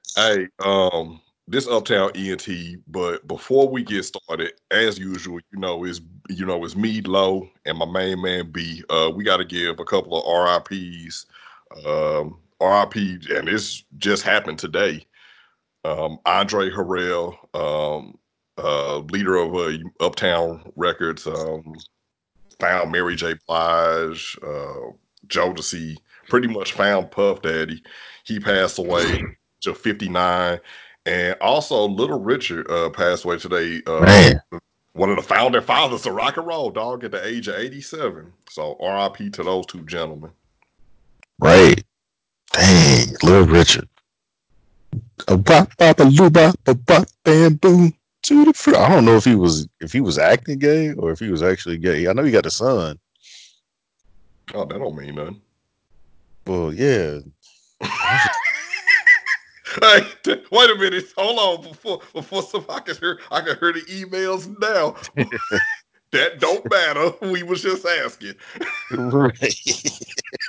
Hey, this Uptown ENT, but before we get started, as usual, it's me, Low, and my main man B. We got to give a couple of RIPs. RIP, and this just happened today. Andre Harrell, leader of Uptown Records, found Mary J. Blige, Jodeci, pretty much found Puff Daddy. He passed away to 59. And also Little Richard passed away today. Man, One of the founding fathers of rock and roll, dog, at the age of 87. So RIP to those two gentlemen. right. Dang, Little Richard. A bop bop a loo bop a bop bam boom to the front. I don't know if he was acting gay or if he was actually gay. I know he got a son. Oh, that don't mean nothing. Well, yeah. I was Hey, wait a minute. Hold on. Before some, I can hear the emails now. That don't matter. We was just asking. right.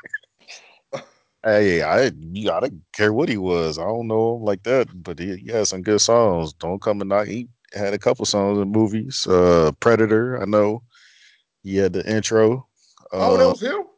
Hey, I didn't care what he was. I don't know him like that, but he had some good songs. Don't come and knock. He had a couple songs in movies. Predator, I know. He had the intro. Oh, that Uh, was him.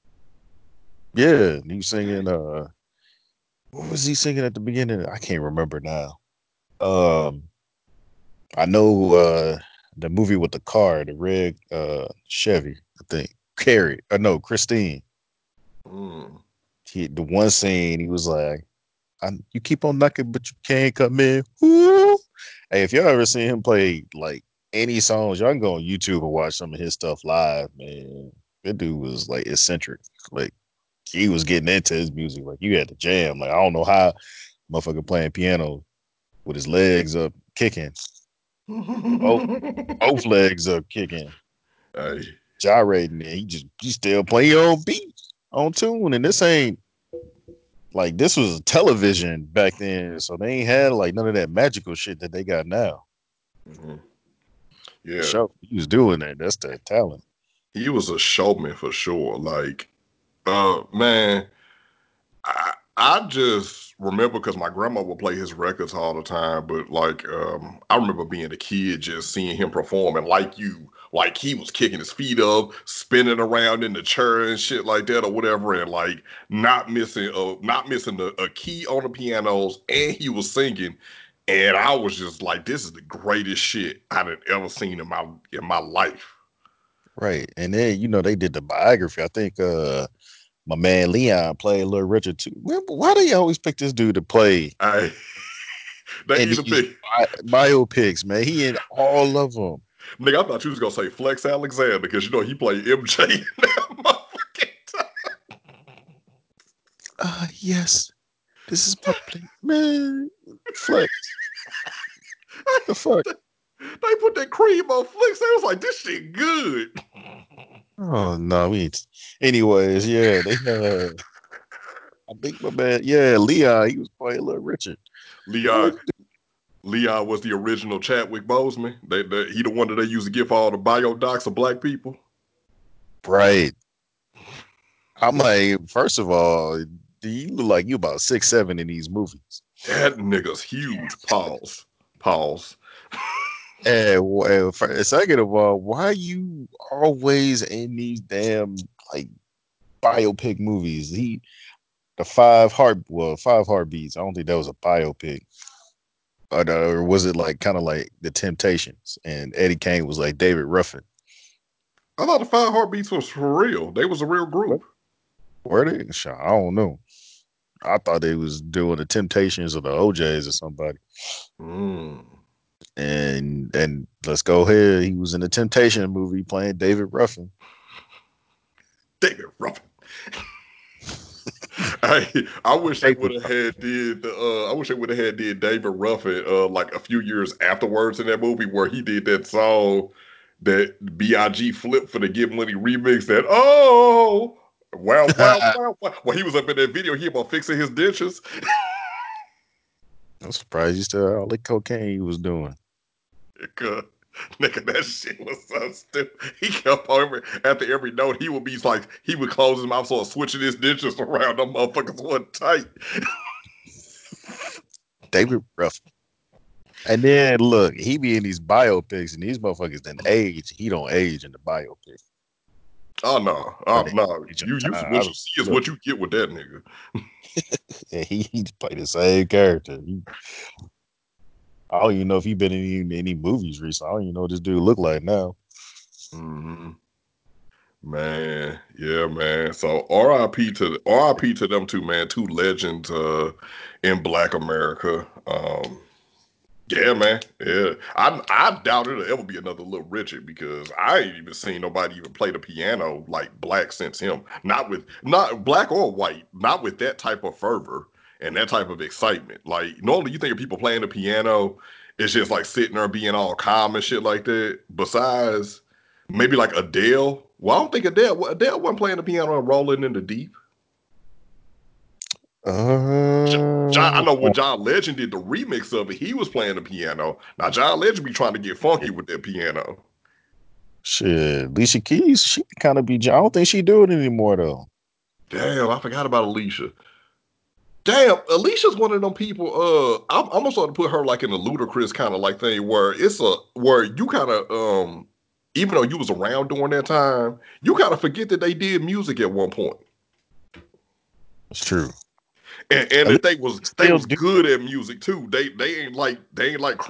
yeah, he was singing. What was he singing at the beginning? I can't remember now. Um, I know the movie with the car, the red Chevy. I think Carrie. No, Christine. Mm. The one scene he was like, "You keep on knocking, but you can't come in." Woo! Hey, if y'all ever seen him play like any songs, y'all can go on YouTube and watch some of his stuff live. Man, that dude was like eccentric. Like he was getting into his music. Like you had to jam. Like I don't know how motherfucker playing piano with his legs up kicking, both both legs up kicking, Hey, gyrating, and he still playing on beat, on tune. And this ain't like this was television back then, so they ain't had like none of that magical shit that they got now. mhm. For Yeah, sure, he was doing that. That's that talent. he was a showman for sure. Like, man, I just remember because my grandma would play his records all the time. But like, I remember being a kid just seeing him perform, and like he was kicking his feet up, spinning around in the chair and shit like that or whatever, and like not missing a key on the pianos, and he was singing. And I was just like, this is the greatest shit I'd ever seen in my life. Right. And then, they did the biography. I think my man Leon played Little Richard too. Why do you always pick this dude to play I they in either these pick biopics, man? He in all of them. nigga. I thought you was gonna say Flex Alexander because he played MJ in that motherfucking time. Yes, this is my plate. Man, Flex. The fuck? They put that cream on Flex. They was like, this shit good. Oh no, we ain't. Anyways, yeah, they had I think my man, yeah, Leon, he was playing Little Richard. Leon What? Leon was the original Chadwick Boseman. He the one that they used to give all the biodocs of black people. Right. I'm like, first of all, do you look like you about 6'7" in these movies? That nigga's huge. Pause. Pause. And second of all, why you always in these damn like biopic movies? Five Heartbeats. I don't think that was a biopic. Or was it like kind of like the Temptations and Eddie Kane was like David Ruffin? I thought the Five Heartbeats was for real. They was a real What? group. Were they? Sure, I don't know. I thought they was doing the Temptations or the OJs or somebody. Mm. And let's go ahead. He was in the Temptation movie playing David Ruffin. David Ruffin. I wish they David would have Ruffin. had did the I wish they would have had did David Ruffin like a few years afterwards in that movie where he did that song that B.I.G. flipped for the Get Money remix that wow. When he was up in that video he about fixing his dentures. I'm surprised you still had all the cocaine he was doing. Nigga, nigga, that shit was so stupid. He kept over after every note he would be like he would close his mouth so switching his dentures around them motherfuckers wasn't tight. David Ruffin. And then look, he be in these biopics, and these motherfuckers didn't age. He don't age in the biopic. Oh no, Or oh they no. age You on time. what you see is Look, what you get with that nigga. yeah, he played the same character. I don't even know if he been in any movies recently. I don't even know what this dude look like now. Mm-hmm. Man, yeah, man. So RIP to them two, man. Two legends in Black America. Yeah, man. Yeah. I doubt it'll ever be another Little Richard because I ain't even seen nobody even play the piano like black since him. Not black or white, not with that type of fervor and that type of excitement. Like normally you think of people playing the piano, it's just like sitting there being all calm and shit like that. Besides maybe like Adele. Well, I don't think Adele wasn't playing the piano and rolling in the deep. I Uh, know when John Legend did the remix of it, he was playing the piano. Now John Legend be trying to get funky with that piano. shit, Alicia Keys, she kind of be. I don't think she do it anymore though. Damn, I forgot about Alicia. Damn, Alicia's one of them people. I'm gonna start to put her like in a ludicrous kind of like thing where where you kind of even though you was around during that time, you kind of forget that they did music at one point. It's true. And that Alicia they still was do. good at music too. They ain't like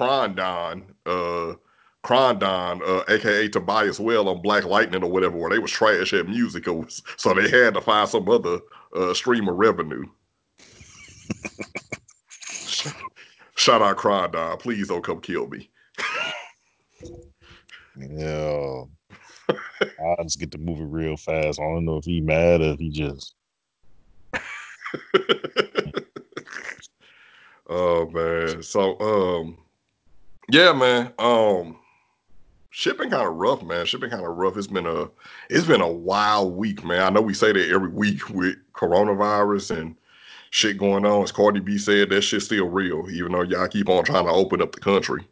Crondon, aka Tobias Well on Black Lightning or whatever, where they was trash at music, so they had to find some other stream of revenue. Shout out Crondon, please don't come kill me. Yeah, I just get to move it real fast. I don't know if he mad or if he just. Oh man, so yeah, man, shipping kind of rough, man. Shipping kind of rough. It's been a wild week, man. I know we say that every week with coronavirus and shit going on. As Cardi B said, that shit's still real, even though y'all keep on trying to open up the country.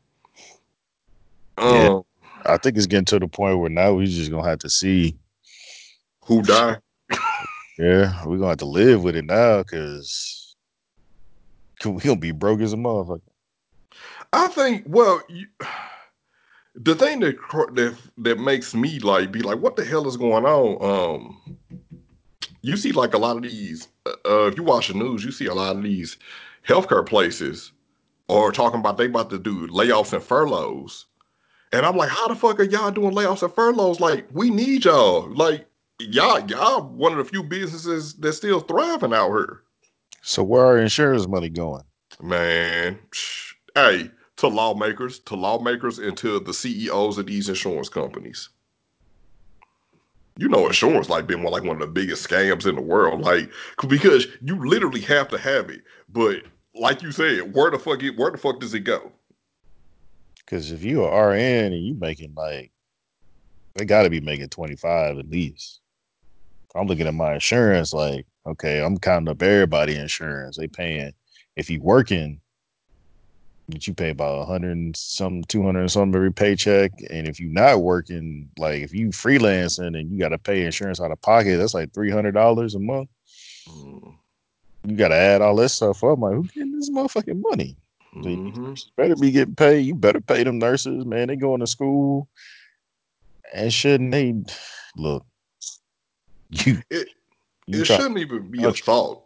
Yeah, Um, I think it's getting to the point where now we just gonna have to see. who died? Yeah, we're gonna have to live with it now because we gonna be broke as a motherfucker. I think. Well, the thing that makes me like be like, what the hell is going on? You see, like a lot of these. If you watch the news, you see a lot of these healthcare places are talking about they about to do layoffs and furloughs. And I'm like, how the fuck are y'all doing layoffs and furloughs? Like, we need y'all. Like, y'all one of the few businesses that's still thriving out here. So where our insurance money going? Man, hey, to lawmakers, and to the CEOs of these insurance companies. You know, insurance like been one of the biggest scams in the world. Like, because you literally have to have it. But like you said, where the fuck does it go? Because if you are RN and you making like, they got to be making 25 at least. I'm looking at my insurance like, okay, I'm counting up everybody insurance. They paying if you working, that you pay about 100 and some, 200 and some every paycheck. And if you not working, like if you freelancing and you got to pay insurance out of pocket, that's like $300 a month. Mm, You got to add all this stuff up. I'm like, who getting this motherfucking money? The mm-hmm. nurses better be getting paid. You better pay them nurses, man. They going to school and shouldn't they look, you It you it try to shouldn't even be a country, thought.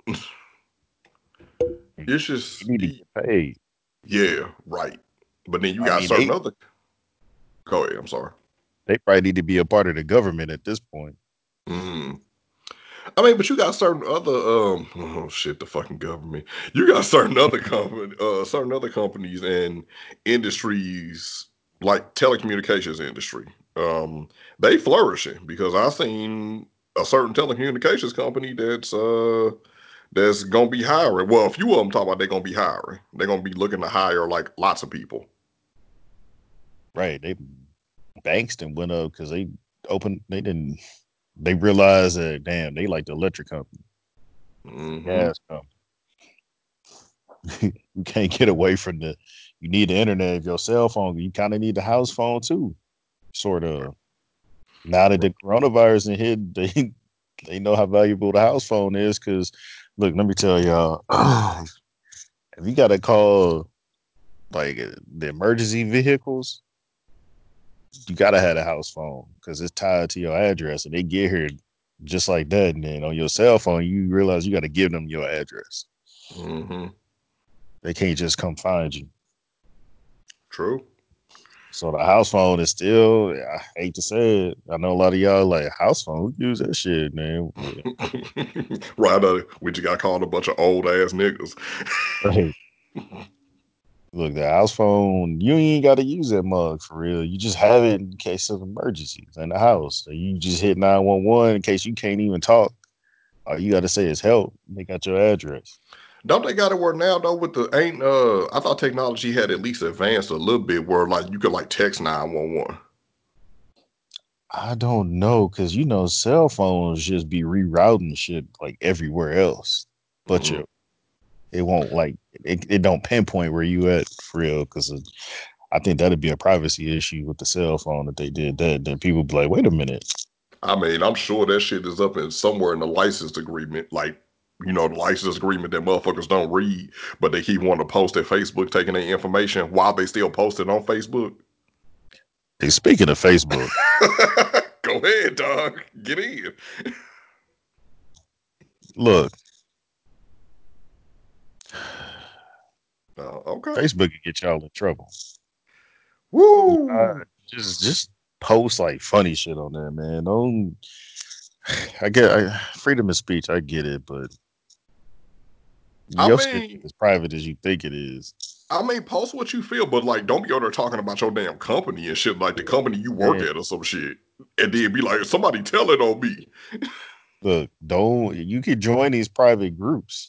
It's they just need to get paid. yeah, right. But then you I got mean, certain other. Go ahead. I'm sorry. they probably need to be a part of the government at this point. Mm. I mean, but you got certain other oh shit, the fucking government. You got certain other companies and industries like telecommunications industry. Um, they flourishing because I seen a certain telecommunications company that's gonna be hiring. Well, a few of them talk about they're gonna be hiring. They're gonna be looking to hire like lots of people. Right. They banks and went up because they opened they didn't they realized that damn, they like the electric company, Hmm. gas company. You can't get away from you need the internet of your cell phone. You kind of need the house phone too. Sort of. Now that the coronavirus and hit, they know how valuable the house phone is. Because look, let me tell y'all, If you gotta call like the emergency vehicles, you gotta have a house phone because it's tied to your address, and they get here just like that. And then on your cell phone, you realize you got to give them your address. Mm-hmm. They can't just come find you. True. So the house phone is still, I hate to say it. I know a lot of y'all like house phone. Who use that shit, man? Right. We just got called a bunch of old ass niggas. Right. Look, the house phone, you ain't got to use that mug for real. You just have it in case of emergencies in the house. So you just hit 911 in case you can't even talk. All you got to say is help. They got your address. Don't they got it where now though with the ain't I thought technology had at least advanced a little bit where like you could like text 911. I don't know because cell phones just be rerouting shit like everywhere else, but Mm-hmm. it won't like it don't pinpoint where you at for real because I think that'd be a privacy issue with the cell phone if they did that. Then people be like, wait a minute, I mean, I'm sure that shit is up in somewhere in the license agreement, like the license agreement that motherfuckers don't read, but they keep wanting to post at Facebook, taking their information while they still post it on Facebook. hey, speaking of Facebook, Go ahead, dog. Get in. look, Okay. Facebook can get y'all in trouble. Woo. Just post like funny shit on there, man. Don't freedom of speech. I get it, but I your shit mean, is private as you think it is. post what you feel, but like, don't be out there talking about your damn company and shit, like the company you work Man, at or some shit, and then be like, somebody tell it on me. look, don't you can join these private groups,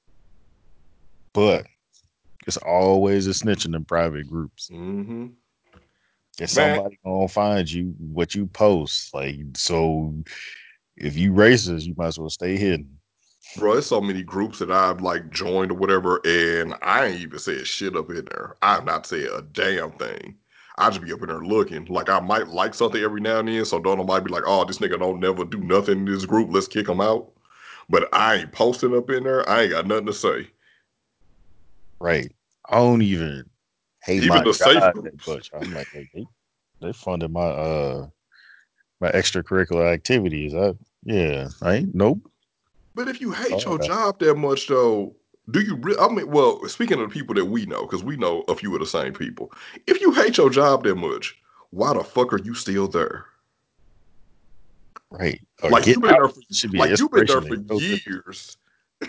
but it's always a snitching in private groups. Mm-hmm. If Man, somebody gonna find you what you post, like so if you racist, you might as well stay hidden. bro, there's so many groups that I've like joined or whatever, and I ain't even said shit up in there. I've not said a damn thing. I just be up in there looking. Like I might like something every now and then, so Donald might be like, "Oh, this nigga don't never do nothing in this group. Let's kick him out." But I ain't posting up in there. I ain't got nothing to say. Right. I don't even hate Even my the safe job that groups. much. I'm like, they funded my extracurricular activities. I ain't nope. But if you hate All your right. job that much, though, do you? I mean, well, speaking of the people that we know, because we know a few of the same people. If you hate your job that much, why the fuck are you still there? Right. Or Like get you've been out. there for Should be an for inspiration to go to years.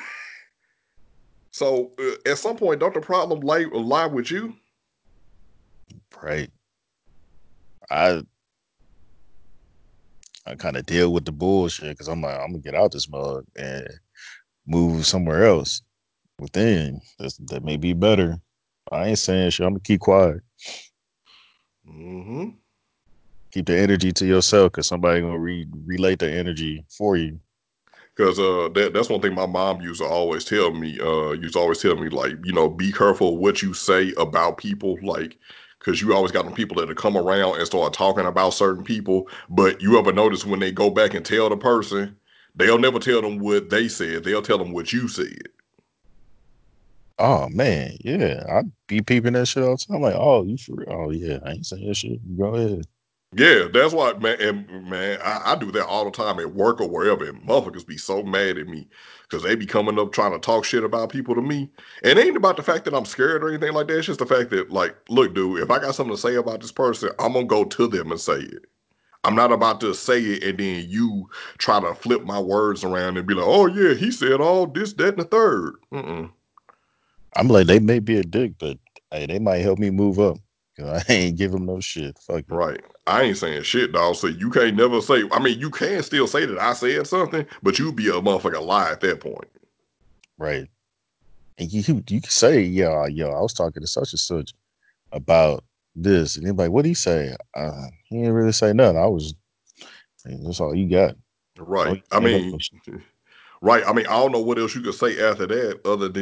So at some point, don't the problem lie with you? right. I I kind of deal with the bullshit because I'm like, I'm gonna get out this mug and move somewhere else within. That may be better. I ain't saying shit. I'm gonna keep quiet. Mm-hmm. Keep the energy to yourself because somebody gonna relate the energy for you. Because that's one thing my mom used to always tell me. Used to always tell me like, be careful what you say about people, like, because you always got them people that come around and start talking about certain people. But you ever notice when they go back and tell the person, they'll never tell them what they said. They'll tell them what you said. Oh man, yeah. I be peeping that shit all the time. I'm like, oh, you for real? Oh yeah, I ain't saying that shit. Go ahead. Yeah, that's why, man. And man, I do that all the time at work or wherever. And motherfuckers be so mad at me because they be coming up trying to talk shit about people to me. And it ain't about the fact that I'm scared or anything like that. It's just the fact that, like, look, dude, if I got something to say about this person, I'm gonna go to them and say it. I'm not about to say it and then you try to flip my words around and be like, oh yeah, he said all this, that, and the third. Mm-mm. I'm like, they may be a dick, but hey, they might help me move up. 'Cause I ain't give them no shit. Fuck it. Right. I ain't saying shit, dog. So you can't never say. I mean, you can still say that I said something, but you be a motherfucker lie at that point. Right. And you can say, yeah, I was talking to such and such about this. And they're like, what'd he say? He didn't really say nothing. That's all you got. Right. Don't I make up no mean, shit. right. I mean, I don't know what else you could say after that,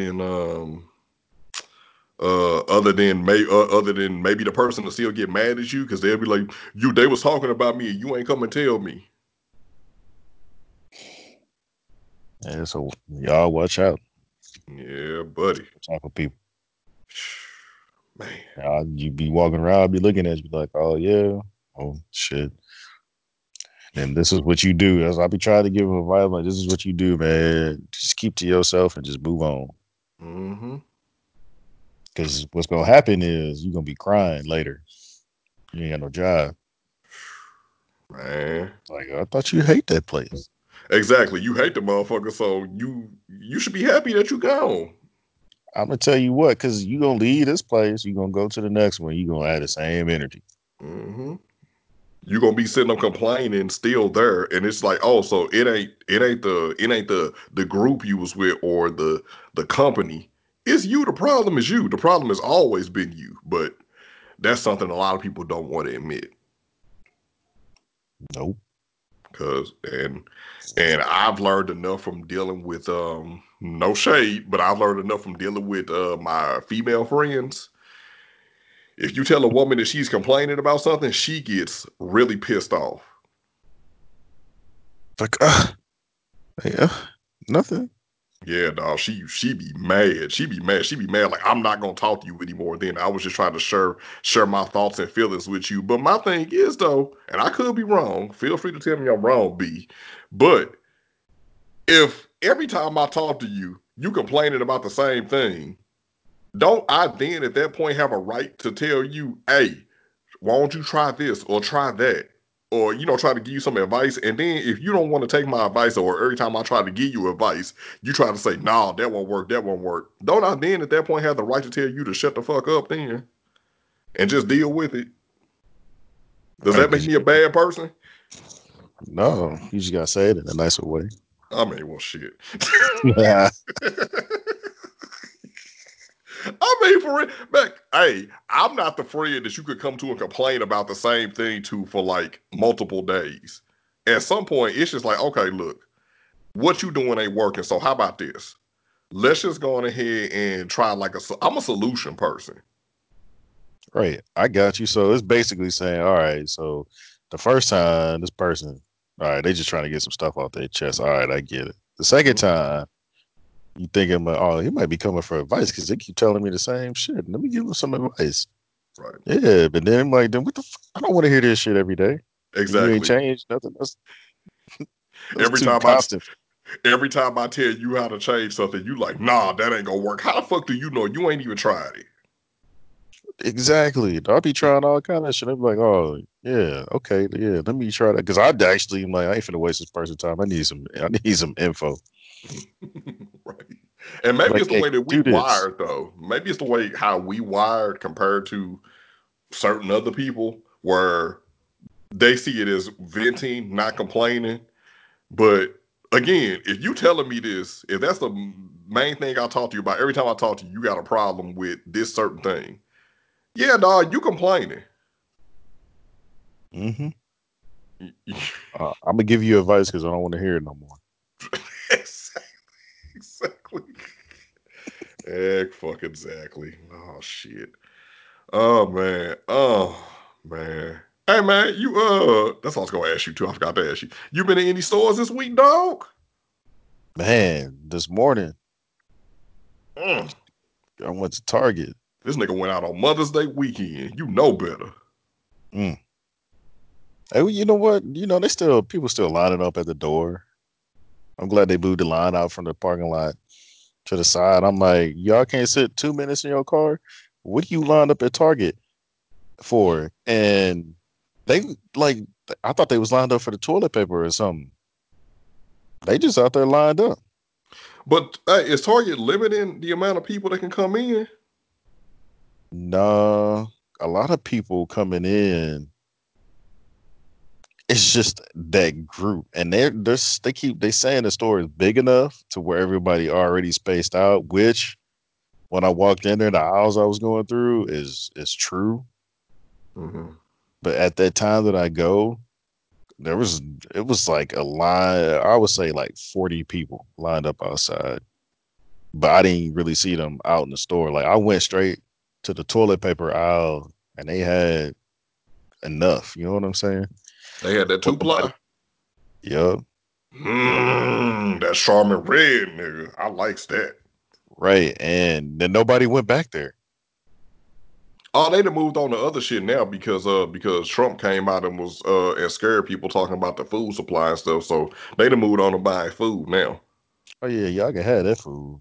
other than maybe the person will still get mad at you because they'll be like, they was talking about me and you ain't come and tell me. Yeah, so y'all watch out. Yeah, buddy. Talk with people. Man. You be walking around, be looking at you like, oh yeah, oh shit. And this is what you do. As I be trying to give him advice, like this is what you do, man. Just keep to yourself and just move on. Mm-hmm. Because what's gonna happen is you're gonna be crying later. You ain't got no job. Man. Like I thought you hate that place. Exactly. You hate the motherfucker, so you should be happy that you gone. I'm gonna tell you what, because you gonna leave this place, you gonna go to the next one, you gonna have the same energy. Mm-hmm. You gonna be sitting up complaining still there, and it's like, oh, so it ain't the group you was with or the company. It's you. The problem is you. The problem has always been you. But that's something a lot of people don't want to admit. Nope. Cause and I've learned enough from dealing with no shade, but I've learned enough from dealing with my female friends. If you tell a woman that she's complaining about something, she gets really pissed off. Like, yeah, nothing. Yeah, dog. She be mad. She be mad. She be mad. Like I'm not gonna talk to you anymore. Then I was just trying to share my thoughts and feelings with you. But my thing is though, and I could be wrong. Feel free to tell me I'm wrong, B. But if every time I talk to you, you complaining about the same thing, don't I then at that point have a right to tell you, hey, why don't you try this or try that? Or, try to give you some advice. And then if you don't want to take my advice, or every time I try to give you advice, you try to say, nah, that won't work, that won't work. Don't I then at that point have the right to tell you to shut the fuck up then and just deal with it? Does Right, that make because me a bad person? no, you just gotta say it in a nicer way. I mean, well, shit. Yeah. I mean, for it, back. Hey, I'm not the friend that you could come to and complain about the same thing to for like multiple days. At some point, it's just like, okay, look, what you doing ain't working. So how about this? Let's just go on ahead and try like I'm a solution person. Right. I got you. So it's basically saying, all right, so the first time this person, all right, they just trying to get some stuff off their chest. All right, I get it. The second Mhm. time, you thinking, like, oh, he might be coming for advice because they keep telling me the same shit. Let me give him some advice. Right. Yeah, but then I'm like, then what the I don't want to hear this shit every day. And you ain't Exactly. changed nothing. That's Every too time I constant. every time I tell you how to change something, you like, nah, that ain't gonna work. How the fuck do you know you ain't even tried it? Exactly. I'll be trying all kind of shit. I'm like, oh yeah, okay, yeah. Let me try that because I'd actually am like, I ain't finna waste this person's time. I need some info. Right. And maybe Like, it's the hey, way that we do this. wired though. Maybe it's the way how we wired compared to certain other people where they see it as venting, not complaining. But again, if you telling me this, if that's the main thing I talk to you about, every time I talk to you, you got a problem with this certain thing. Yeah, dog, you complaining. Mm-hmm. I'm gonna give you advice because I don't want to hear it no more. Exactly. Exactly. Fucking exactly. Oh shit. Oh man. Oh man. Hey man, that's what I was gonna ask you too. I forgot to ask you. You been in any stores this week, dog? Man, this morning Mm. I went to Target. This nigga went out on Mother's Day weekend. You know better. Mm. Hey, well, you know what? You know, they still people still lining up at the door. I'm glad they moved the line out from the parking lot to the side. I'm like, y'all can't sit 2 minutes in your car. What do you lined up at Target for? And they like, I thought they was lined up for the toilet paper or something. They just out there lined up. But hey, is Target limiting the amount of people that can come in? Nah, a lot of people coming in. It's just that group, and they saying the store is big enough to where everybody already spaced out. Which when I walked in there, the aisles I was going through is true. Mm-hmm. But at that time that I go, there was it was like a line. I would say like 40 people lined up outside, but I didn't really see them out in the store. Like I went straight to the toilet paper aisle, and they had enough. You know what I'm saying? They had that But two nobody. ply. Yep. That Charmin Red, nigga. I likes that. Right. And then nobody went back there. Oh, they done moved on to other shit now because Trump came out and was and scared people talking about the food supply and stuff. So they done moved on to buying food now. Oh yeah, y'all can have that food.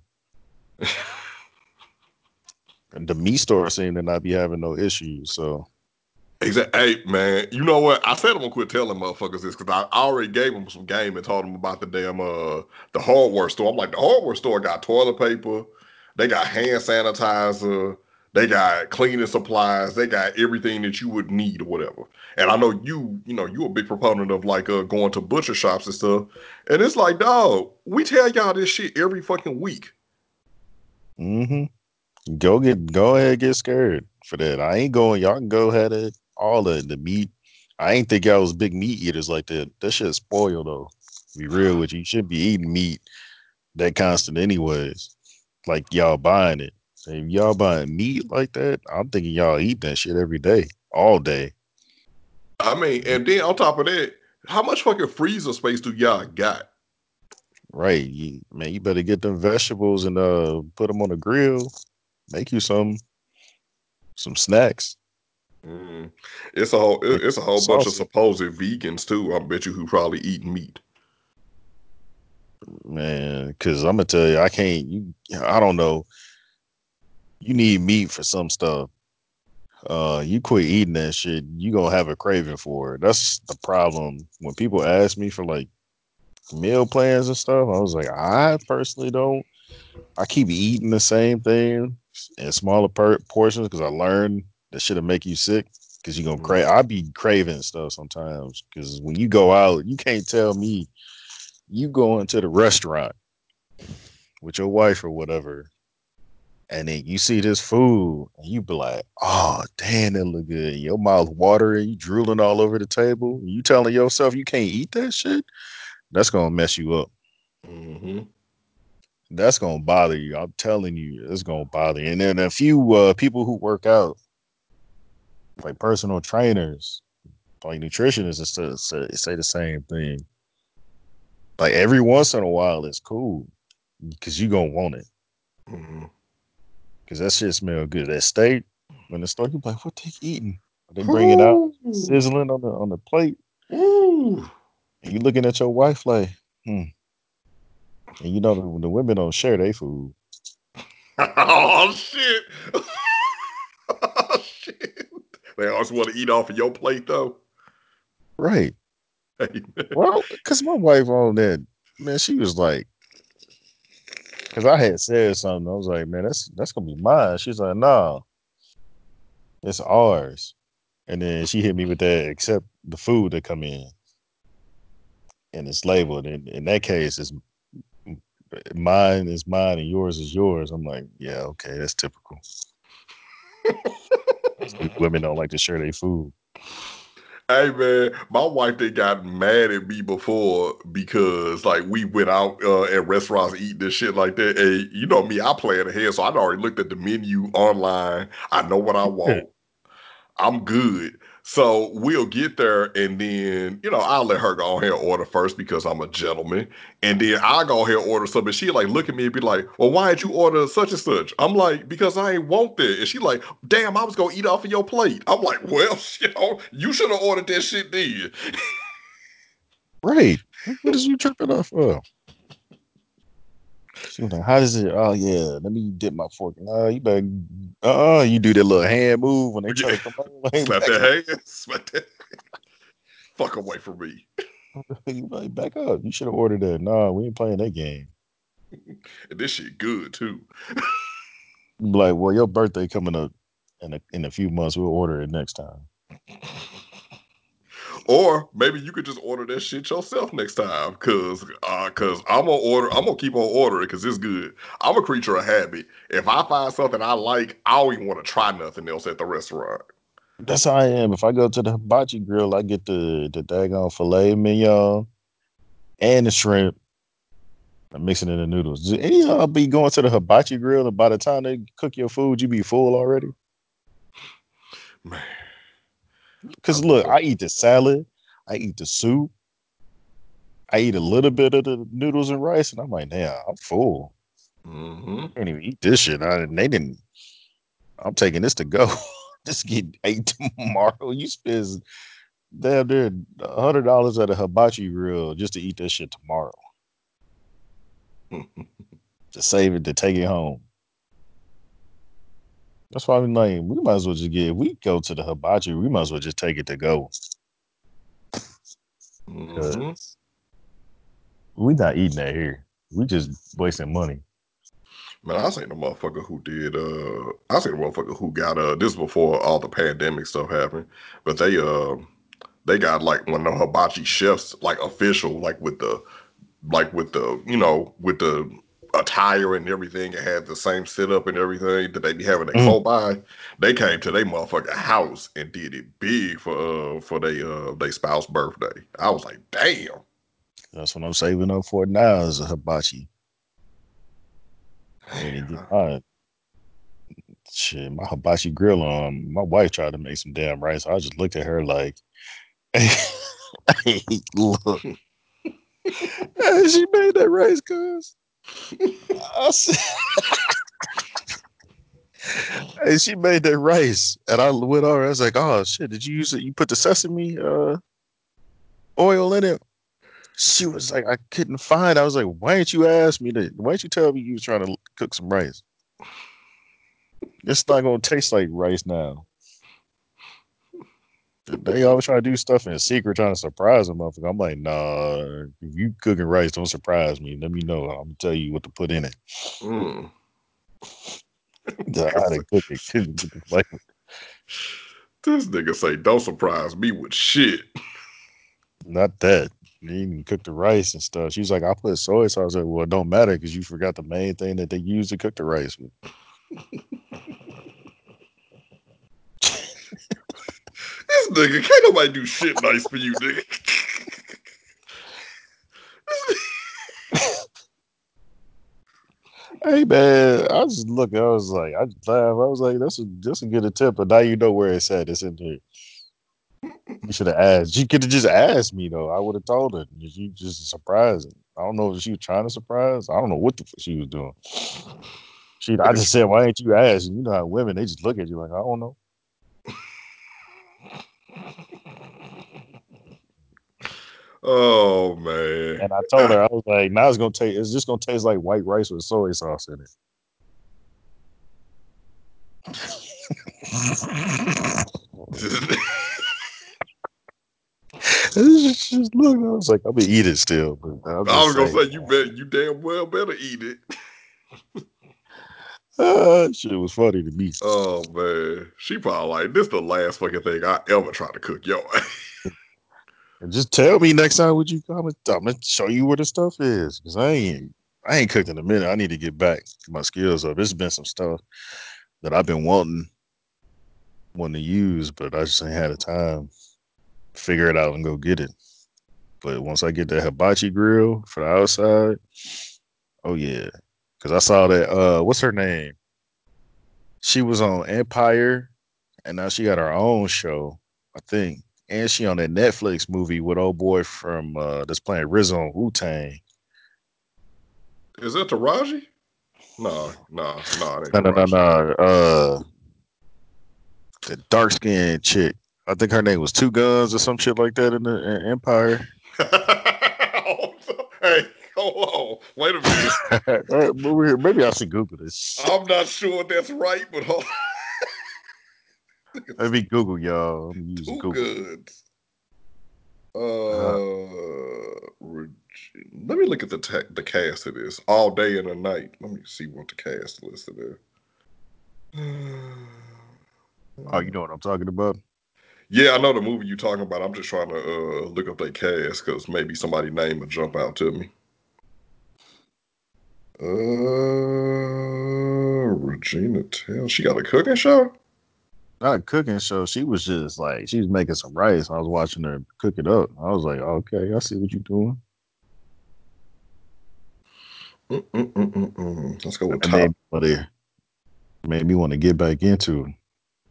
And the meat store seem to not be having no issues. So Exactly. Hey man, you know what? I said I'm gonna quit telling motherfuckers this because I already gave them some game and told them about the damn the hardware store. I'm like, the hardware store got toilet paper, they got hand sanitizer, they got cleaning supplies, they got everything that you would need or whatever. And I know you a big proponent of like going to butcher shops and stuff. And it's like, dog, we tell y'all this shit every fucking week. mm-hmm. Go ahead, get scared for that. I ain't going. Y'all can go ahead at all the meat. I ain't think y'all was big meat eaters like that. That shit's spoiled though. Be real with you. You shouldn't be eating meat that constant anyways. Like y'all buying it. If y'all buying meat like that, I'm thinking y'all eat that shit every day, all day. I mean, and then on top of that, how much fucking freezer space do y'all got? Right. Man, you better get them vegetables and put them on the grill. Make you some snacks. Mm. It's a whole bunch of Saucy. supposed vegans too. I bet you who probably eat meat. Man, because I'm gonna tell you, I can't. I don't know. You need meat for some stuff. You quit eating that shit, you gonna have a craving for it. That's the problem. When people ask me for like meal plans and stuff, I was like, I personally don't. I keep eating the same thing in smaller portions because I learned that shit'll make you sick. Because you gonna Mm. crave. I be craving stuff sometimes. Because when you go out, you can't tell me you going to the restaurant with your wife or whatever, and then you see this food and you be like, oh damn, that look good. Your mouth watering, you drooling all over the table. You telling yourself you can't eat that shit? That's gonna mess you up. Hmm. That's gonna bother you. I'm telling you, it's gonna bother you. And then a few people who work out, like personal trainers, like nutritionists, and stuff, say the same thing. Like every once in a while, it's cool because you gonna want it Hmm. because that shit smell good. That steak when the store, you be like, what they eating? They bring it out Ooh. sizzling on the plate, Ooh. and you looking at your wife like, hmm. And you know the women don't share their food, Oh shit. Oh shit. They always want to eat off of your plate though. right? Hey, Well, because my wife on that, man, she was like, because I had said something, I was like, man, that's gonna be mine. She's like, nah, it's ours. And then she hit me with that, except the food that come in, and it's labeled. In that case, it's mine is mine and yours is yours. I'm like, yeah, okay, that's typical. Women don't like to share their food. hey man, my wife they got mad at me before because like we went out at restaurants eating this shit like that. And you know me, I plan ahead, so I'd already looked at the menu online. I know what I Yeah. want. I'm good. So we'll get there and then, I'll let her go ahead and order first because I'm a gentleman. And then I'll go ahead and order something. She like look at me and be like, well, why did you order such and such? I'm like, because I ain't want that. And she like, damn, I was gonna eat off of your plate. I'm like, well, you should have ordered that shit then. Right. What is you tripping off of? She was like, how does it? Oh yeah, let me dip my fork. You better you do that little hand move when they try Yeah. to come over. Like, Slap back that up. hand. Slap that. Fuck away from me. You like, back up. You should have ordered that. Nah, we ain't playing that game. And this shit good too. You be like, well, your birthday coming up in a few months. We'll order it next time. Or maybe you could just order that shit yourself next time, cause I'm gonna keep on ordering because it's good. I'm a creature of habit. If I find something I like, I don't even want to try nothing else at the restaurant. That's how I am. If I go to the hibachi grill, I get the daggone filet mignon and the shrimp. I'm mixing in the noodles. Do any of y'all be going to the hibachi grill, and by the time they cook your food, you be full already? Man, I Because look, love. I eat the salad, I eat the soup, I eat a little bit of the noodles and rice, and I'm like, damn, I'm full. Hmm. I can't even eat this shit. They didn't. I'm taking this to go. just get ate tomorrow. You spend damn near $100 at a hibachi grill just to eat that shit tomorrow. To save it to take it home. That's why I'm like, we might as well just get. If we go to the hibachi, we might as well just take it to go. Mm-hmm. We not eating that here. We just wasting money. Man, I seen the motherfucker who did. I seen the motherfucker who got. This was before all the pandemic stuff happened, but they got like one of the hibachi chefs, like official, with the with the attire and everything. It had the same setup and everything that they be having at Mm. Fobi. They came to their motherfucking house and did it big for they spouse birthday. I was like, damn. That's what I'm saving up for now is a hibachi. I need to get my shit, my hibachi grill on. My wife tried to make some damn rice. I just looked at her like, hey, look, hey, she made that rice, cuz. I said, hey, she made that rice. And I went over, I was like, oh shit, did you use it? You put the sesame oil in it? She was like, I couldn't find. I was like, why didn't you ask me that? Why didn't you tell me you was trying to cook some rice? It's not gonna taste like rice now. They always try to do stuff in secret, trying to surprise them. Motherfucker. I'm like, nah. If you cooking rice, don't surprise me. Let me know. I'm gonna tell you what to put in it. Mm. I had to cook it. Couldn't get the flavor. This nigga say, don't surprise me with shit. Not that. They didn't even cook the rice and stuff. She was like, I put soy sauce. I was like, well, it don't matter because you forgot the main thing that they use to cook the rice with. This nigga, can't nobody do shit nice for you, nigga. Hey man, I just look. I was like, I just laugh. I was like, that's a good attempt, but now you know where it's at. It's in here. You should have asked. You could have just asked me though. I would have told her. You just surprising. I don't know if she was trying to surprise. I don't know what the fuck she was doing. I just said, why ain't you ask? And you know how women they just look at you like, I don't know. Oh man. And I told her, I was like, now it's gonna taste. It's just gonna taste like white rice with soy sauce in it. just look. I was like, I'm gonna eat it still, but I'm I just was gonna saying. say you damn well better eat it. Shit was funny to me. Oh man. She probably like this the last fucking thing I ever try to cook yo. And just tell me next time what you come. I'm gonna show you where the stuff is because I ain't cooked in a minute. I need to get back to my skills up. It's been some stuff that I've been wanting to use, but I just ain't had the time to figure it out and go get it. But once I get that hibachi grill for the outside, oh yeah, because I saw that. What's her name? She was on Empire, and now she got her own show, I think. And she on that Netflix movie with old boy from that's playing Rizzo on Wu Tang. Is that Taraji? No, it ain't No, no, no, Taraji. no. The dark skinned chick. I think her name was Two Guns or some shit like that in the in Empire. Hey, hold on. Wait a minute. Maybe I should Google this. I'm not sure if that's right, but hold Let on. me Google, y'all. I'm using Two Google. Goods. Uh, Let me look at the cast of this. All Day and a Night. Let me see what the cast listed there. oh, you know what I'm talking about? Yeah, I know the movie you're talking about. I'm just trying to look up their cast because maybe somebody's name will jump out to me. Regina Tell. She got a cooking show? Not a cooking show. She was just like she was making some rice. I was watching her cook it up. I was like, okay, I see what you're doing. Let's go with It top. made me want to get back into it.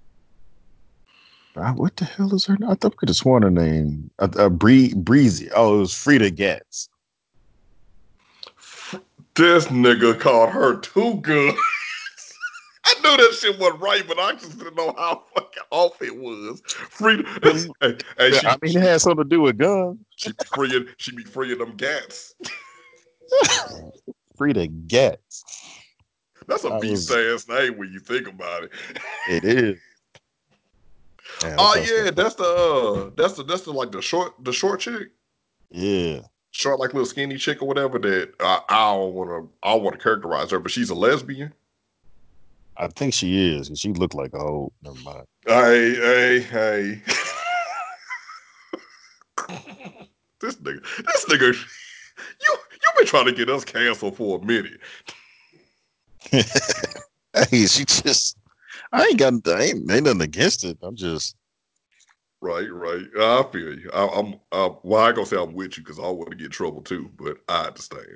What the hell is her name? I thought I could have sworn her name. Breezy. Oh, it was Frida Gatz. This nigga called her too good. I knew that shit wasn't right, but I just didn't know how fucking off it was. Free, Well, hey, I mean, it has something to do with guns. she be freeing them gats. Free to get. That's a I beast was. ass name when you think about it. It is. Man, I Oh thought so. yeah, that's the like the short chick, Yeah, short like little skinny chick or whatever. That I don't want to characterize her, but she's a lesbian. I think she is. 'Cause she looked like a whole. Never mind. Hey. This nigga, you been trying to get us canceled for a minute. Hey, she just. Ain't nothing against it. I'm just. Right. I feel you. Well, I ain't gonna say I'm with you because I don't want to get in trouble too, but I understand.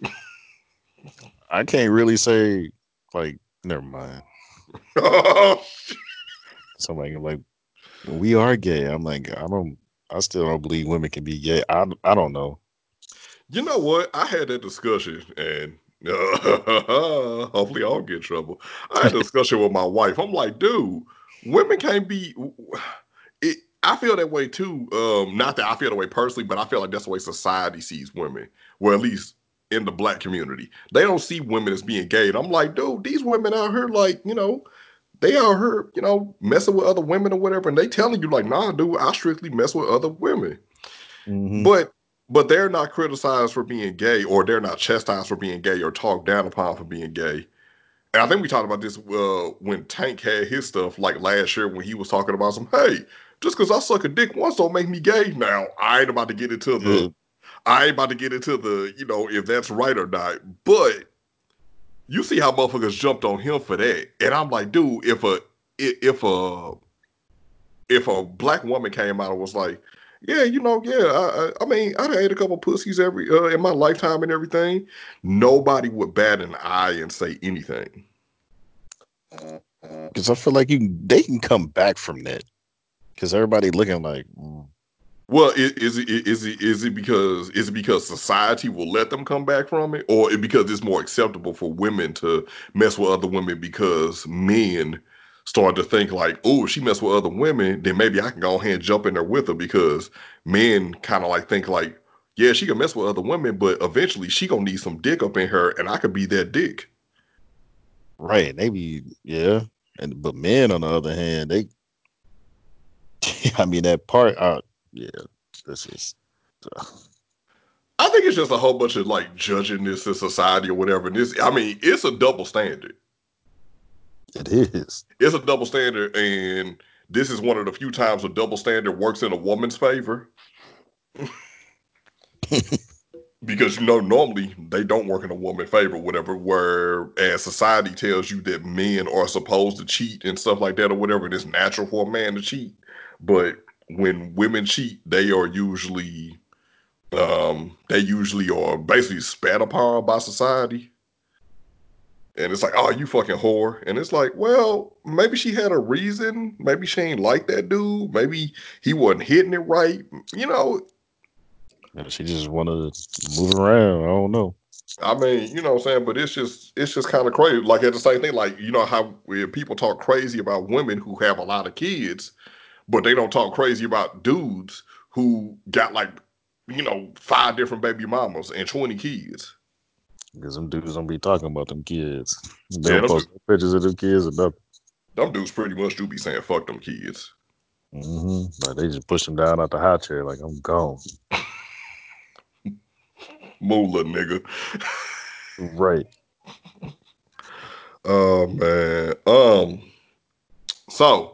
I can't really say like. Never mind. Oh, Somebody like we are gay. I'm like I don't. I still don't believe women can be gay. I don't know. you know what? I had that discussion, and hopefully I don't get in trouble. I had a discussion with my wife. I'm like, dude, women can't be. It, I feel that way too. Not that I feel that way personally, but I feel like that's the way society sees women. Well, at least in the black community, they don't see women as being gay. And I'm like, dude, these women out here, like, they out here, messing with other women or whatever, and they telling you like, nah, dude, I strictly mess with other women. Hmm. But they're not criticized for being gay, or they're not chastised for being gay, or talked down upon for being gay. And I think we talked about this when Tank had his stuff like last year when he was talking about some, hey, just because I suck a dick once don't make me gay. Now I ain't about to get into the, Yeah, I ain't about to get into the, if that's right or not. But you see how motherfuckers jumped on him for that, and I'm like, dude, if a if a black woman came out and was like, yeah, I mean, I ate a couple pussies every in my lifetime and everything, nobody would bat an eye and say anything. because I feel like they can come back from that. Because everybody looking like, Well, is it because society will let them come back from it, or because it's more acceptable for women to mess with other women because men start to think like, oh, if she mess with other women, then maybe I can go ahead and jump in there with her because men kind of like think like, yeah, she can mess with other women, but eventually she gonna need some dick up in her, and I could be that dick. right? They be yeah, and but men on the other hand, they, I mean that part, yeah, this is I think it's just a whole bunch of like judging this in society or whatever. And this, I mean, it's a double standard. it is. It's a double standard, and this is one of the few times a double standard works in a woman's favor because normally they don't work in a woman's favor, whatever. Whereas society tells you that men are supposed to cheat and stuff like that or whatever, and it's natural for a man to cheat. But when women cheat, they usually are basically spat upon by society. And it's like, oh, you fucking whore. And it's like, well, maybe she had a reason. Maybe she ain't like that dude. Maybe he wasn't hitting it right. You know, Yeah, she just want to move around. I don't know. I mean, you know what I'm saying? But it's just kind of crazy. Like at the same thing, like, how when people talk crazy about women who have a lot of kids, but they don't talk crazy about dudes who got like, five different baby mamas and 20 kids. Because them dudes don't be talking about them kids. They Yeah, don't post no pictures of them kids about. them dudes pretty much do be saying fuck them kids. Like they just push them down out the high chair. Like I'm gone. Moolah nigga. Right. Oh man. So,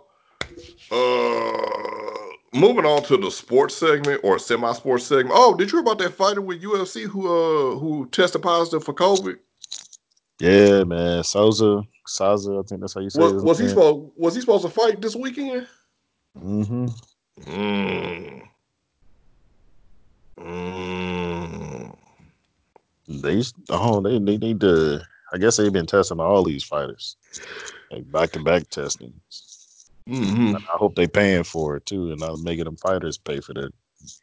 moving on to the sports segment or semi-sports segment. Oh, did you hear about that fighter with UFC who tested positive for COVID? Yeah, man. Souza. I think that's how you say What his name. was he supposed to fight this weekend? Mm-hmm. Mm, mm, They need to. I guess they've been testing all these fighters, like back to back testing. hmm I hope they paying for it too, and not making them fighters pay for that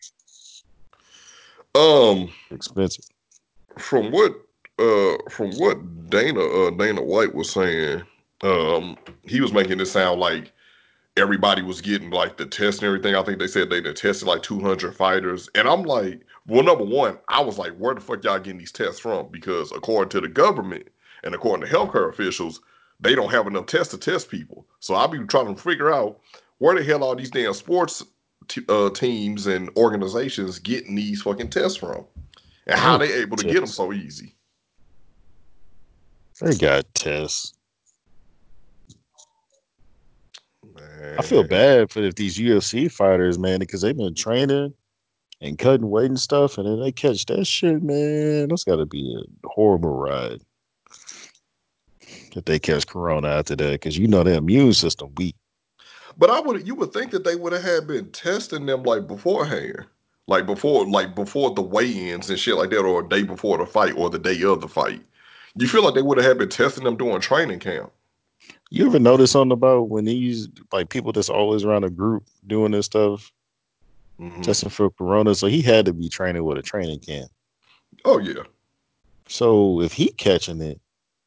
Um, expensive. from what Dana White was saying, He was making it sound like everybody was getting like the test and everything. I think they said they tested like 200 fighters. And I'm like, well, number one, I was like, where the fuck y'all getting these tests from? Because according to the government and according to healthcare officials, they don't have enough tests to test people. So I'll be trying to figure out where the hell all these damn sports teams and organizations getting these fucking tests from and how Oh, they able to get them tests. so easy. They got tests. I feel Man. bad for if these UFC fighters, man, because they've been training and cutting weight and stuff, and then they catch that shit, man. That's got to be a horrible ride if they catch corona after that, because you know their immune system weak. But you would think that they would have had been testing them like beforehand, like before the weigh-ins and shit like that, or a day before the fight, or the day of the fight. You feel like they would have had been testing them during training camp. You ever notice something about when these like people that's always around a group doing this stuff, Hmm. testing for corona? So he had to be training with a training camp. Oh yeah. So if he catching it,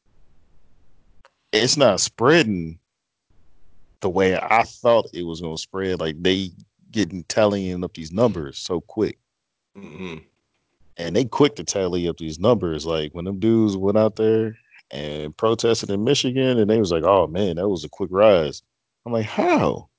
it's not spreading the way I thought it was gonna spread. Like they getting tallying up these numbers so quick. Hmm. And they quick to tally up these numbers. Like when them dudes went out there and protested in Michigan, and they was like, "Oh man, that was a quick rise." I'm like, "How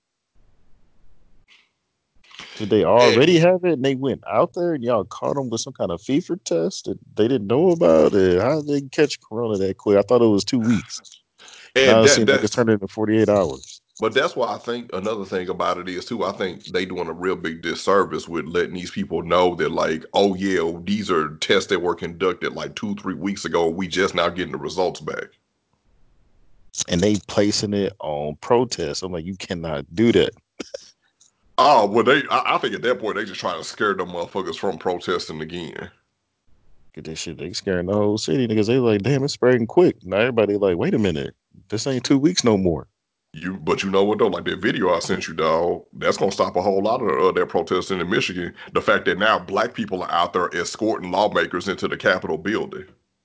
did they already And, have it?" And they went out there, and y'all caught them with some kind of fever test that they didn't know about. It. How did they catch Corona that quick? I thought it was 2 weeks. and Now it that seems like it's that's turned into 48 hours. but that's why I think another thing about it is too. I think they doing a real big disservice with letting these people know that like, oh yeah, these are tests that were conducted like 2 3 weeks ago. We just now getting the results back. And they placing it on protests. I'm like, you cannot do that. Oh, well, I think at that point they just trying to scare them motherfuckers from protesting again. Get this shit, they scaring the whole city because they like, damn, it's spreading quick. Now everybody like, wait a minute, this ain't 2 weeks no more. But you know what though? Like that video I sent you, dog. That's gonna stop a whole lot of that protesting in Michigan. The fact that now black people are out there escorting lawmakers into the Capitol building,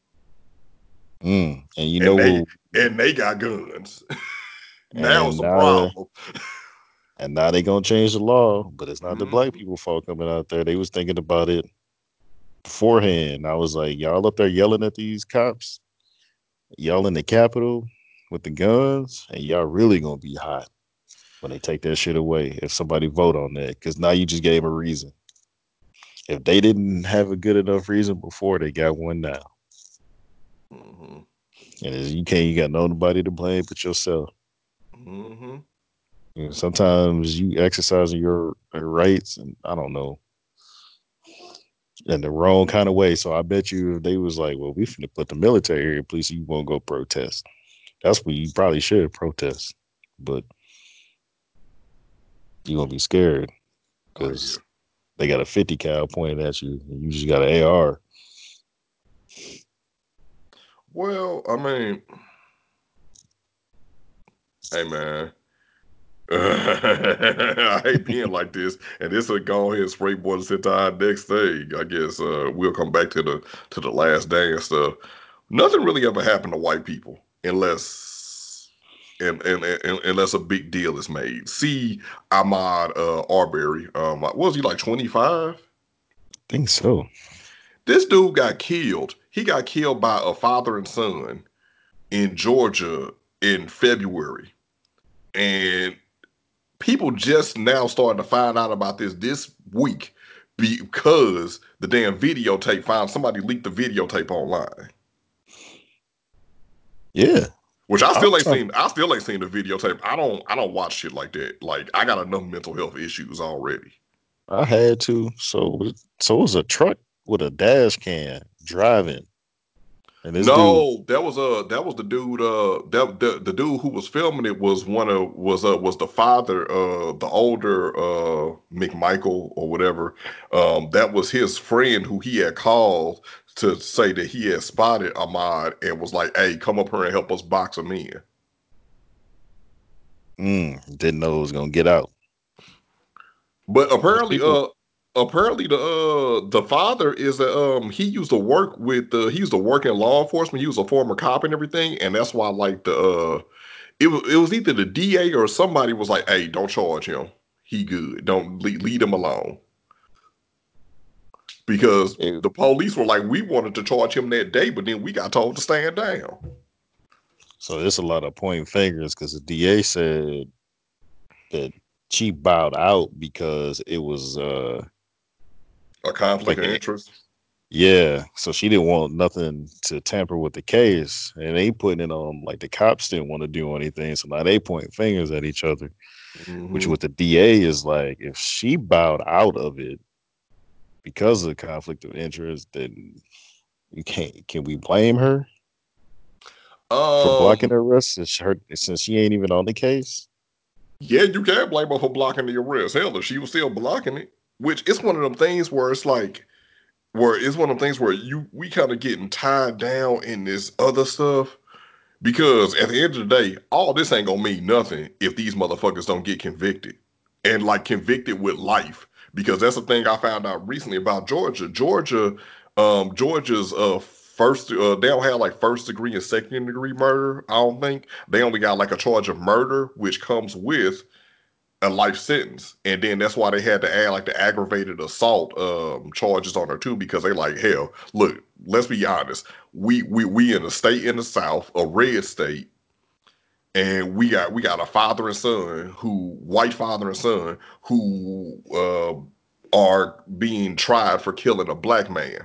And you know and they what? and they got guns. Now it's And a now, problem. and now they gonna change the law, but it's not the black Hmm. people fault coming out there. They was thinking about it beforehand. I was like, y'all up there yelling at these cops, y'all in the Capitol with the guns, and y'all really gonna be hot when they take that shit away if somebody vote on that. Because now you just gave a reason. If they didn't have a good enough reason before, they got one now. Hmm. And you got nobody to blame but yourself. Hmm. You know, sometimes you exercising your rights, and I don't know, in the wrong kind of way. So I bet you if they was like, well, we finna put the military here, please, you won't go protest. That's what you probably should protest, but you gonna be scared Oh yeah. because they got a 50 cal pointed at you, and you just got an AR. Well, I mean, hey man, I hate being like this, and this will go ahead and springboard us into our next thing. I guess we'll come back to the last dance stuff. Nothing really ever happened to white people unless a big deal is made. See Ahmad Arbery. What was he like 25? I think so. This dude got killed. He got killed by a father and son in Georgia in February, and people just now starting to find out about this week because the damn videotape found somebody leaked the videotape online. Yeah, Which I I'm still ain't trying. seen. I still ain't seen the videotape. I don't watch shit like that. Like I got enough mental health issues already. I had to. So it was a truck with a dash cam driving, and this dude. No, that was the dude. The dude who was filming it was was the father. The older McMichael or whatever. That was his friend who he had called to say that he had spotted Ahmad and was like, "Hey, come up here and help us box him in." Didn't know it was gonna get out. But Those people. apparently the father is he used to work with he used to work in law enforcement. He was a former cop and everything, and that's why like the it was either the DA or somebody was like, "Hey, don't charge him. He good. Don't leave him alone." Because It, the police were like, "We wanted to charge him that day, but then we got told to stand down." so there's a lot of pointing fingers because the DA said that she bowed out because it was A conflict like of interest. yeah, so she didn't want nothing to tamper with the case, and they putting it on like the cops didn't want to do anything, so now they point fingers at each other. Which Mm-hmm. with the DA is like, if she bowed out of it because of the conflict of interest, then you can't. Can we blame her for blocking Um, the arrest since she ain't even on the case? yeah, you can't blame her for blocking the arrest. Hell, if she was still blocking it, which it's one of them things where it's like, where it's one of them things where we kind of getting tied down in this other stuff. Because at the end of the day, all this ain't gonna mean nothing if these motherfuckers don't get convicted. And like convicted with life. Because that's the thing I found out recently about Georgia. Georgia's first they don't have like first degree and second degree murder, I don't think. They only got like a charge of murder, which comes with a life sentence. And then that's why they had to add like the aggravated assault charges on her too, because they like, hell, look, let's be honest. We in a state in the South, a red state, and we got a father and son who white father and son who are being tried for killing a black man.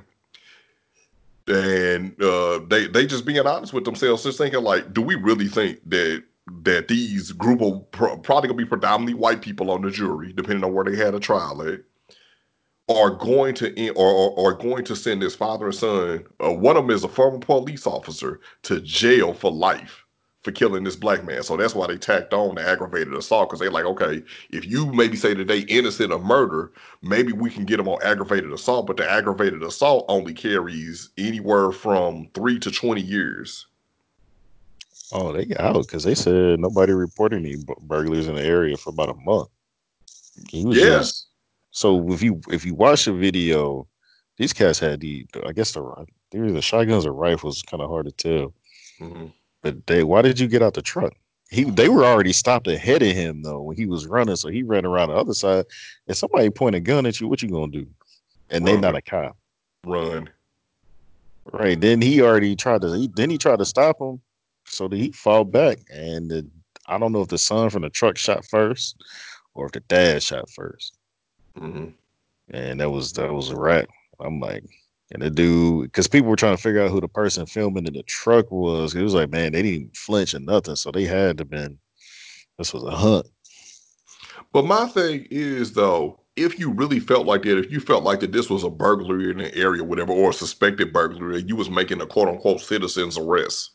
And they just being honest with themselves, just thinking like, do we really think that these group of probably gonna be predominantly white people on the jury, depending on where they had a trial at, are going to or going to send this father and son? One of them is a former police officer to jail for life for killing this black man. So that's why they tacked on the aggravated assault, because they like, okay, if you maybe say that they innocent of murder, maybe we can get them on aggravated assault. But the aggravated assault only carries anywhere from 3 to 20 years. Oh, they got out because they said nobody reported any burglars in the area for about a month. He was Yeah. just so if you watch the video, these cats had I guess they were either shotguns or rifles. Kind of hard to tell. Mhm. But why did you get out the truck? They were already stopped ahead of him though when he was running, so he ran around the other side. If somebody point a gun at you, what you gonna do? And they Run, not a cop, run. right? Then he tried to stop him, so that he fall back, and I don't know if the son from the truck shot first or if the dad shot first, Hmm. and that was a wrap. I'm like, and the dude, because people were trying to figure out who the person filming in the truck was. It was like, man, they didn't flinch or nothing, so they had to been. This was a hunt. But my thing is though, if you really felt like that, if you felt like that this was a burglary in an area, whatever, or a suspected burglary, you was making a quote unquote citizen's arrest.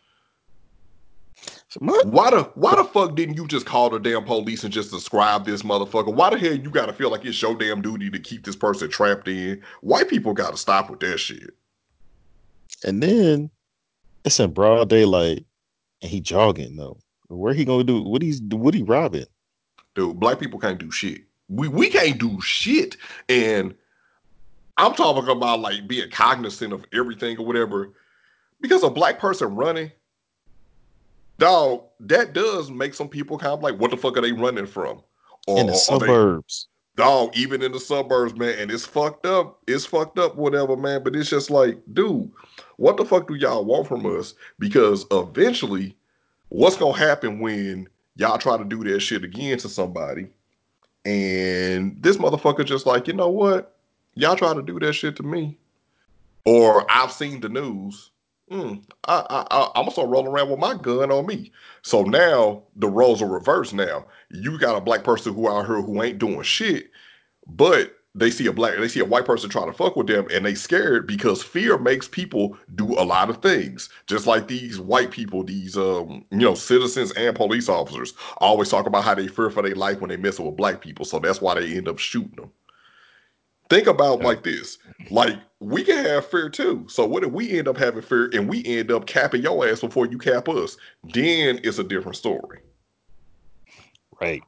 So my, Why the fuck didn't you just call the damn police and just describe this motherfucker? Why the hell you gotta feel like it's your damn duty to keep this person trapped in? White people gotta stop with that shit. and then it's in broad daylight, and he jogging though. Where he gonna do? What he robbing? Dude, black people can't do shit. We can't do shit. And I'm talking about like being cognizant of everything or whatever. Because a black person running, dog, that does make some people kind of like, what the fuck are they running from? In the Or are they, suburbs. dog, even in the suburbs, man, and it's fucked up. It's fucked up, whatever, man. But it's just like, dude, what the fuck do y'all want from us? Because eventually, what's gonna happen when y'all try to do that shit again to somebody? And this motherfucker just like, you know what? Y'all try to do that shit to me. Or I've seen the news. I'm gonna start rolling around with my gun on me. So now the roles are reversed. Now you got a black person who out here who ain't doing shit, but they see a white person trying to fuck with them, and they scared because fear makes people do a lot of things. Just like these white people, these citizens and police officers always talk about how they fear for their life when they mess with black people. So that's why they end up shooting them. Think about Yeah. like this. Like we can have fear too. So what if we end up having fear and we end up capping your ass before you cap us? Then it's a different story. Right.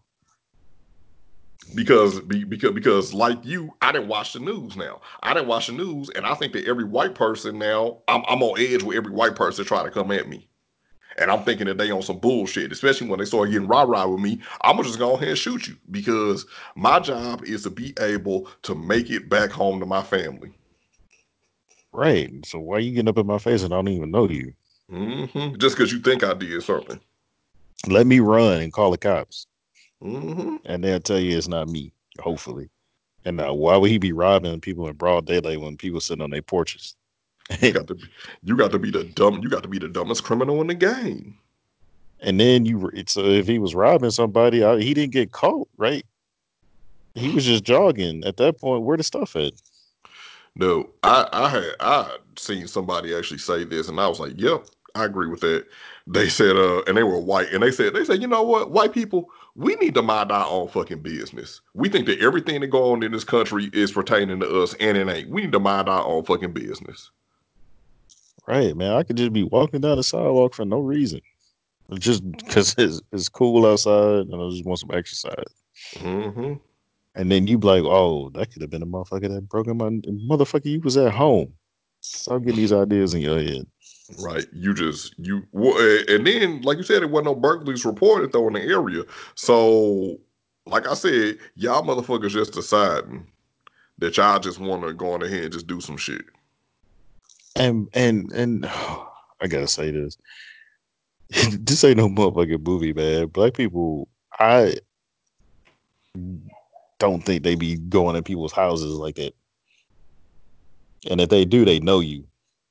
Because like you, I didn't watch the news now. I didn't watch the news, and I think that every white person now, I'm on edge with every white person trying to come at me. and I'm thinking that they on some bullshit, especially when they start getting rah-rah with me, I'm gonna just go ahead and shoot you because my job is to be able to make it back home to my family. Right. So why you getting up in my face and I don't even know you? Just because you think I did something. Let me run and call the cops, hmm and they'll tell you it's not me. Hopefully. And now, why would he be robbing people in broad daylight when people sitting on their porches? You got to be, you got to be the dumbest criminal in the game. And then so if he was robbing somebody, he didn't get caught, right? He was just jogging at that point. Where the stuff at? No, I seen somebody actually say this, and I was like, "Yep, I agree with that." They said, and they were white, and they said, you know what, white people, we need to mind our own fucking business. We think that everything that go on in this country is pertaining to us, and it ain't. We need to mind our own fucking business. Right, man. I could just be walking down the sidewalk for no reason, just because it's cool outside and I just want some exercise. hmm And then you be like, oh, that could have been a motherfucker that broke in my motherfucker. You was at home. Stop getting these ideas in your head. Right. And then, like you said, it wasn't no burglaries reported though in the area. So, like I said, y'all motherfuckers just deciding that y'all just want to go on ahead and just do some shit. And I gotta say this. This ain't no motherfucking movie, man. Black people, I don't think they be going in people's houses like that. And if they do, they know you.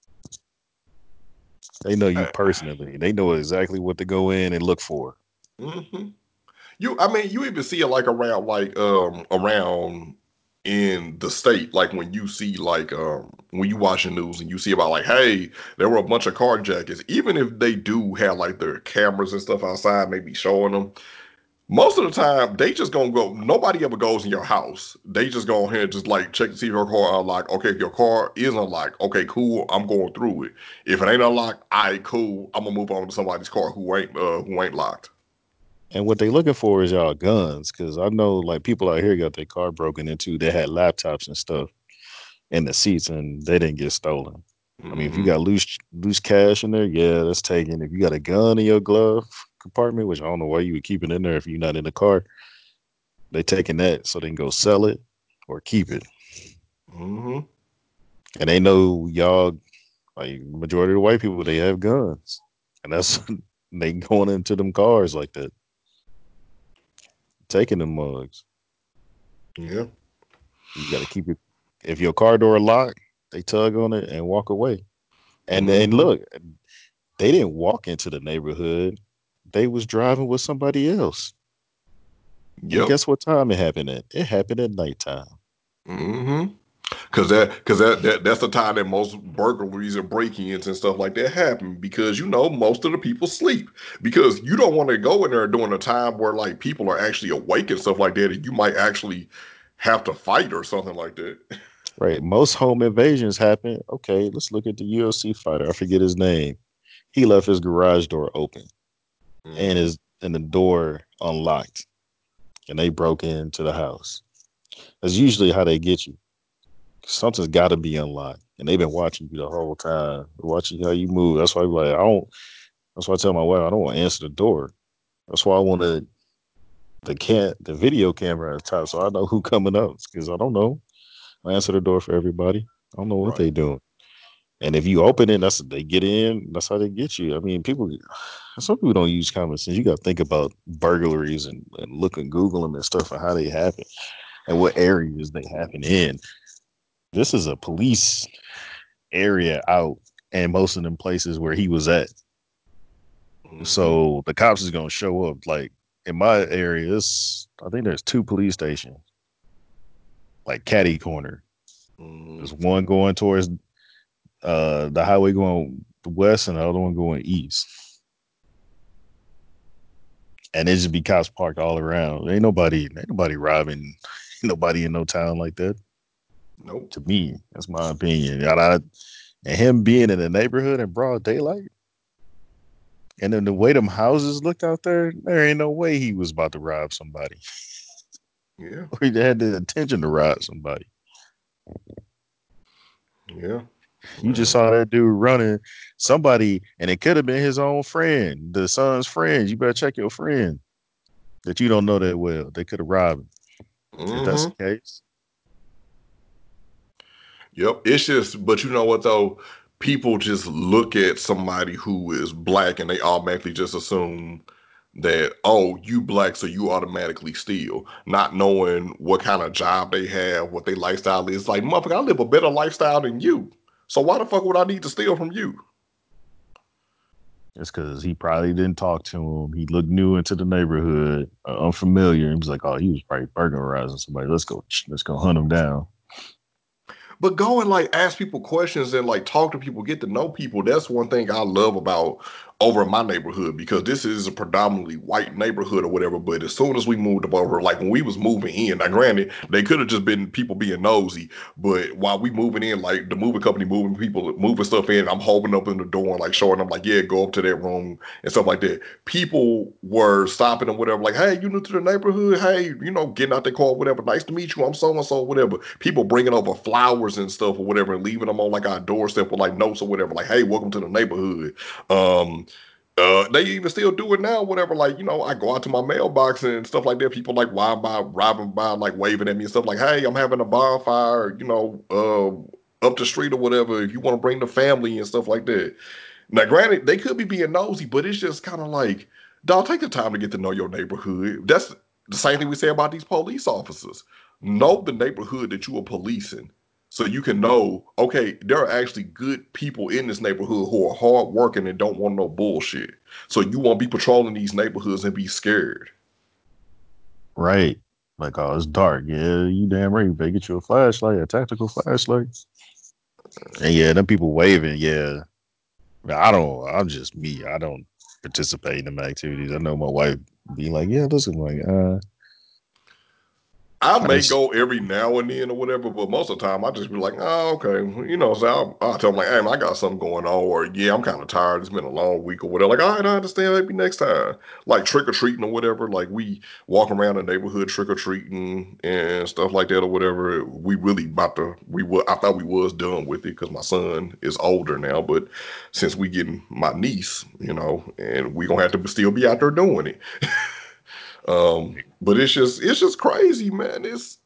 They know you personally. They know exactly what to go in and look for. Mm-hmm. I mean, you even see it like around in the state, like when you see when you watch the news and you see about like, hey, there were a bunch of carjackers. Even if they do have like their cameras and stuff outside, maybe showing them. Most of the time, they just gonna go. Nobody ever goes in your house. They just go ahead and just like check to see if your car unlocked. Okay, if your car is unlocked, okay, cool. I'm going through it. If it ain't unlocked, I right, cool. I'm gonna move on to somebody's car who ain't locked. And what they looking for is y'all guns, because I know like people out here got their car broken into. They had laptops and stuff in the seats, and they didn't get stolen. I mean, if you hmm got loose cash in there, yeah, that's taken. If you got a gun in your glove compartment, which I don't know why you would keep it in there if you're not in the car, they taking that so they can go sell it or keep it. hmm And they know y'all, like majority of the white people, they have guns, and that's they going into them cars like that, taking them mugs. Yeah. You got to keep it. If your car door locked, they tug on it and walk away. And hmm look, they didn't walk into the neighborhood. They was driving with somebody else. And Yep. guess what time it happened at? It happened at nighttime. hmm Because that's the time that most burglaries and break-ins and stuff like that happen because most of the people sleep because you don't want to go in there during a time where like people are actually awake and stuff like that and you might actually have to fight or something like that. Right. Most home invasions happen. Okay, let's look at the UFC fighter. I forget his name. He left his garage door open and hmm his and the door unlocked. And they broke into the house. That's usually how they get you. Something's got to be unlocked, and they've been watching you the whole time, watching how you move. That's why I'm like, I don't. That's why I tell my wife I don't want to answer the door. That's why I want the video camera at the top, so I know who coming up because I don't know. I answer the door for everybody. I don't know what Right. they doing. And if you open it, that's they get in. That's how they get you. I mean, some people don't use common sense. You got to think about burglaries and look and Google them and stuff and how they happen and what areas they happen in. This is a police area out and most of them places where he was at. hmm So the cops is gonna show up. Like in my area, I think there's two police stations, like Caddy Corner. hmm There's one going towards the highway going west and the other one going east. And it just be cops parked all around. Ain't nobody robbing ain't nobody in no town like that. Nope. To me, that's my opinion. And him being in the neighborhood in broad daylight, and then the way them houses looked out there ain't no way he was about to rob somebody. Yeah. Or he had the intention to rob somebody. Yeah. You just saw that dude running somebody, and it could have been his own friend, the son's friend. You better check your friend that you don't know that well. They could have robbed him. If that's Mm-hmm. the case, Yep. It's just, but you know what though? People just look at somebody who is black and they automatically just assume that, oh, you black, so you automatically steal, not knowing what kind of job they have, what their lifestyle is. Like, motherfucker, I live a better lifestyle than you. So why the fuck would I need to steal from you? it's because he probably didn't talk to him. He looked new into the neighborhood, unfamiliar. He was like, "Oh, he was probably burglarizing somebody. Let's go hunt him down." But go and like ask people questions and like talk to people, get to know people. That's one thing I love about over in my neighborhood because this is a predominantly white neighborhood or whatever. But as soon as we moved up over, like when we was moving in, now granted, they could have just been people being nosy, but while we moving in, like the moving company moving people, moving stuff in, I'm holding up in the door and like showing them like, yeah, go up to that room and stuff like that. People were stopping and whatever, like, hey, you new to the neighborhood? Hey, you know, getting out their car, whatever. Nice to meet you. I'm so and so, whatever. People bringing over flowers and stuff or whatever and leaving them on like our doorstep with like notes or whatever, like, hey, welcome to the neighborhood. Um, they even still do it now, whatever. Like, you know, I go out to my mailbox and stuff like that. People like driving by, like waving at me and stuff like, hey, I'm having a bonfire, you know, up the street or whatever. If you want to bring the family and stuff like that. Now, granted, they could be being nosy, but it's just kind of like, dog, take the time to get to know your neighborhood. That's the same thing we say about these police officers. Know the neighborhood that you are policing so you can know, okay, there are actually good people in this neighborhood who are hardworking and don't want no bullshit. So you won't be patrolling these neighborhoods and be scared. Right? Like, oh, it's dark. Yeah, you damn right. You better get you a flashlight, a tactical flashlight. And yeah, them people waving. Yeah, I don't. I'm just me. I don't participate in them activities. I know my wife be like, "Yeah, listen, like, I I may just go every now and then or whatever, but most of the time I just be like, oh, okay. You know, so I'll tell them like, hey, man, I got something going on, or yeah, I'm kind of tired. It's been a long week or whatever. Like, all right, I understand. Maybe next time. Like trick or treating or whatever. Like we walk around the neighborhood trick or treating and stuff like that or whatever. We really about to, I thought we was done with it because my son is older now, but since we getting my niece, you know, and we gonna have to still be out there doing it. But it's just crazy, man.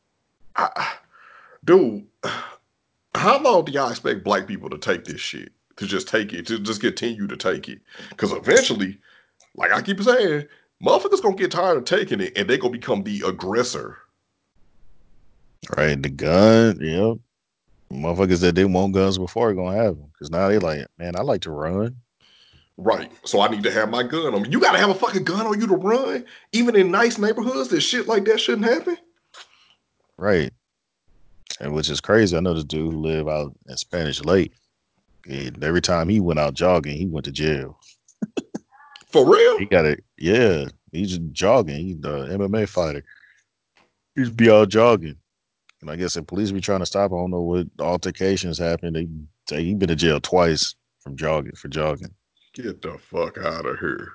Dude, how long do y'all expect black people to take this shit? To just take it, to just continue to take it? Because eventually, like I keep saying, motherfuckers gonna get tired of taking it and they gonna become the aggressor. right the gun. Yep, motherfuckers that didn't want guns before are gonna have them because now they like, man, I like to run. Right. So I need to have my gun on me. You gotta have a fucking gun on you to run, even in nice neighborhoods that shit like that shouldn't happen. Right, and which is crazy. I know this dude who live out in Spanish Lake. And every time he went out jogging, he went to jail. For real? He got it. Yeah, he's just jogging. He's the MMA fighter. He just be out jogging. And I guess the police be trying to stop him. I don't know what altercations happened. They say he been to jail twice from jogging for jogging. Get the fuck out of here.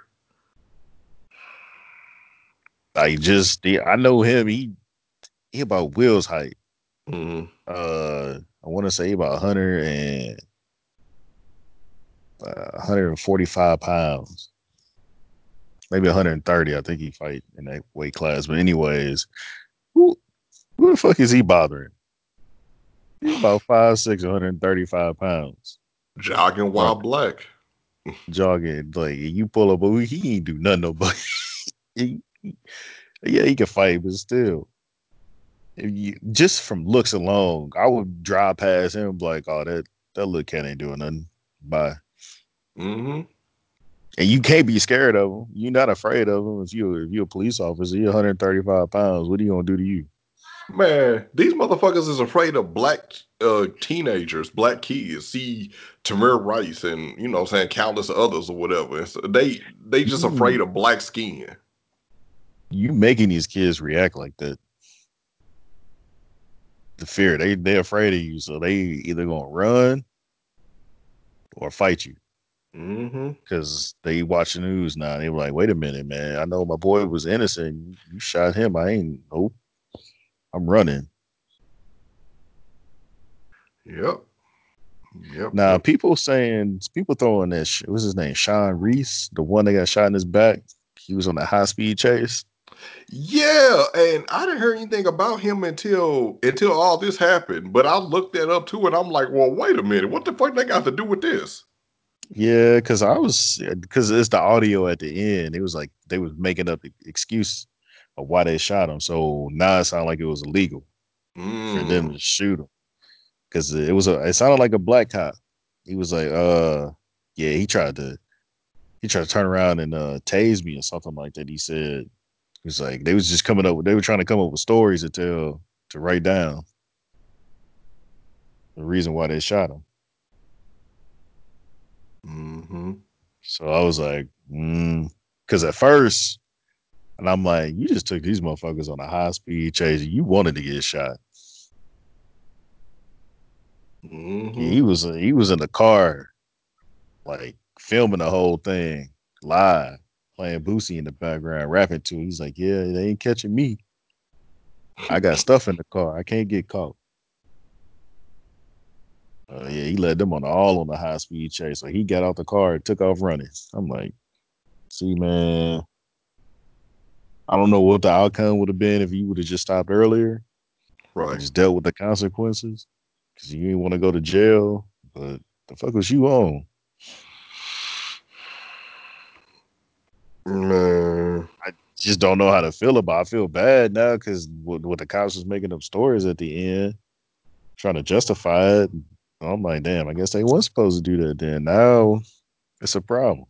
I know him. He about Will's height. Mm, I want to say about 100 and 145 pounds, maybe 130. I think he fight in that weight class. But anyways, who who the fuck is he bothering? He about 5'6", 135 pounds. jogging Run, while black. jogging like you pull up, but he ain't do nothing. Nobody. Yeah, he can fight, but still, just from looks alone, I would drive past him like, oh, that little cat ain't doing nothing. Bye. Mm-hmm. And you can't be scared of him. You're not afraid of him. If you're a police officer, you're 135 pounds. What are you gonna do to you? Man, these motherfuckers is afraid of black teenagers, black kids. See Tamir Rice and you know what I'm saying countless others or whatever. And so they just You afraid of black skin. you making these kids react like that. The fear they're afraid of you, so they either gonna run or fight you Mm-hmm. because they watch the news now. They were like, wait a minute, man. I know my boy was innocent. You shot him. I ain't. Nope. I'm running. Yep. Yep, Now, yep. people throwing that shit. What's his name? Sean Reese, the one that got shot in his back. He was on a high speed chase. Yeah, and I didn't hear anything about him until all this happened. But I looked that up too, and I'm like, well, wait a minute, what the fuck they got to do with this? Yeah, because it's the audio at the end. It was like they was making up the excuse of why they shot him. So now it sounded like it was illegal for them Mm, to shoot him because it sounded like a black cop. He was like, yeah, he tried to turn around and tase me or something like that. He said it was like they were trying to come up with stories to write down the reason why they shot him. mm-hmm. So I was like, because at first, and I'm like, you just took these motherfuckers on a high speed chase. You wanted to get shot. Yeah, Mm-hmm. he was in the car, like filming the whole thing live, playing Boosie in the background, rapping to. He's like, yeah, they ain't catching me. I got stuff in the car. I can't get caught. Yeah, he led them all on the high speed chase. So he got out the car and took off running. I'm like, see, man, I don't know what the outcome would have been if you would have just stopped earlier and Right. just dealt with the consequences because you didn't want to go to jail. But the fuck was you on? Man. I just don't know how to feel about. I feel bad now because what the cops was making up stories at the end, trying to justify it. I'm like, damn, I guess they weren't supposed to do that. Then now it's a problem.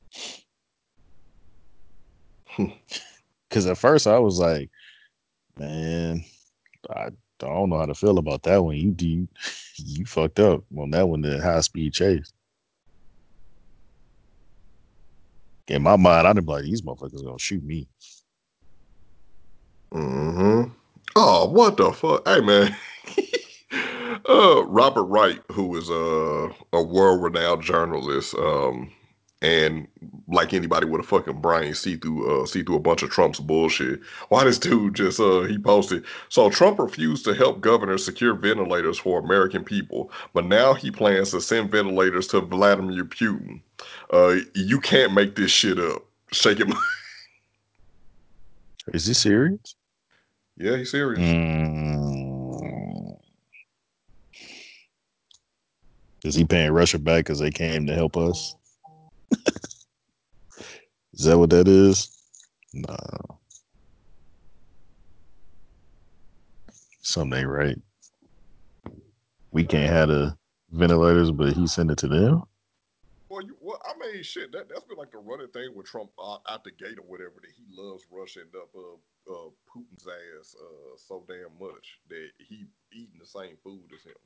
Because at first I was like, man, I don't know how to feel about that one. You fucked up on that one. The high speed chase. In my mind, I'd be like, these motherfuckers gonna shoot me. Mm-hmm. Oh, what the fuck? Hey, man. Robert Wright, who is a world-renowned journalist, and like anybody with a fucking brain, see through a bunch of Trump's bullshit. Why this dude just he posted? So Trump refused to help governors secure ventilators for American people, but now he plans to send ventilators to Vladimir Putin. You can't make this shit up. Shake it. Is this serious? Yeah, he's serious. Mm. Is he paying Russia back because they came to help us? Is that what that is? Nah, something ain't right. We can't have the ventilators, but he sent it to them. Well, I mean, shit. That's been like the running thing with Trump out the gate or whatever. That he loves Russia and up Putin's ass so damn much that he eating the same food as him.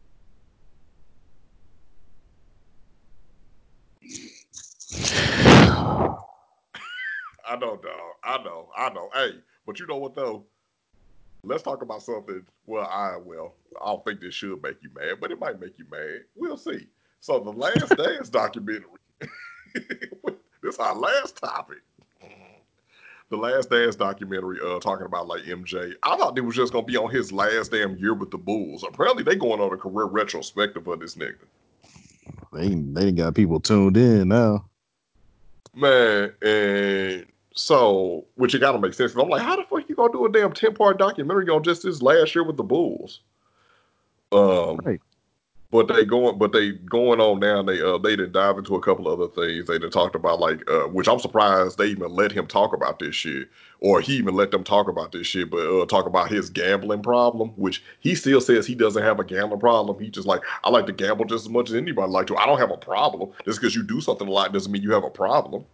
I know, dog. I know. Hey, but you know what though? Let's talk about something. I don't think this should make you mad, but it might make you mad. We'll see. So the Last Dance documentary. This is our last topic. The Last Dance documentary, talking about like MJ. I thought it was just gonna be on his last damn year with the Bulls. Apparently, they going on a career retrospective of this nigga. They got people tuned in now. Man, and so which it gotta make sense. 'Cause I'm like, how the fuck you gonna do a damn 10-part documentary on just his last year with the Bulls? Um, Right. but they going on now. They didn't dive into a couple of other things. They done talked about like which I'm surprised they even let him talk about this shit, or he even let them talk about this shit. But talk about his gambling problem, which he still says he doesn't have a gambling problem. He just like, I like to gamble just as much as anybody like to. I don't have a problem. Just because you do something a lot doesn't mean you have a problem.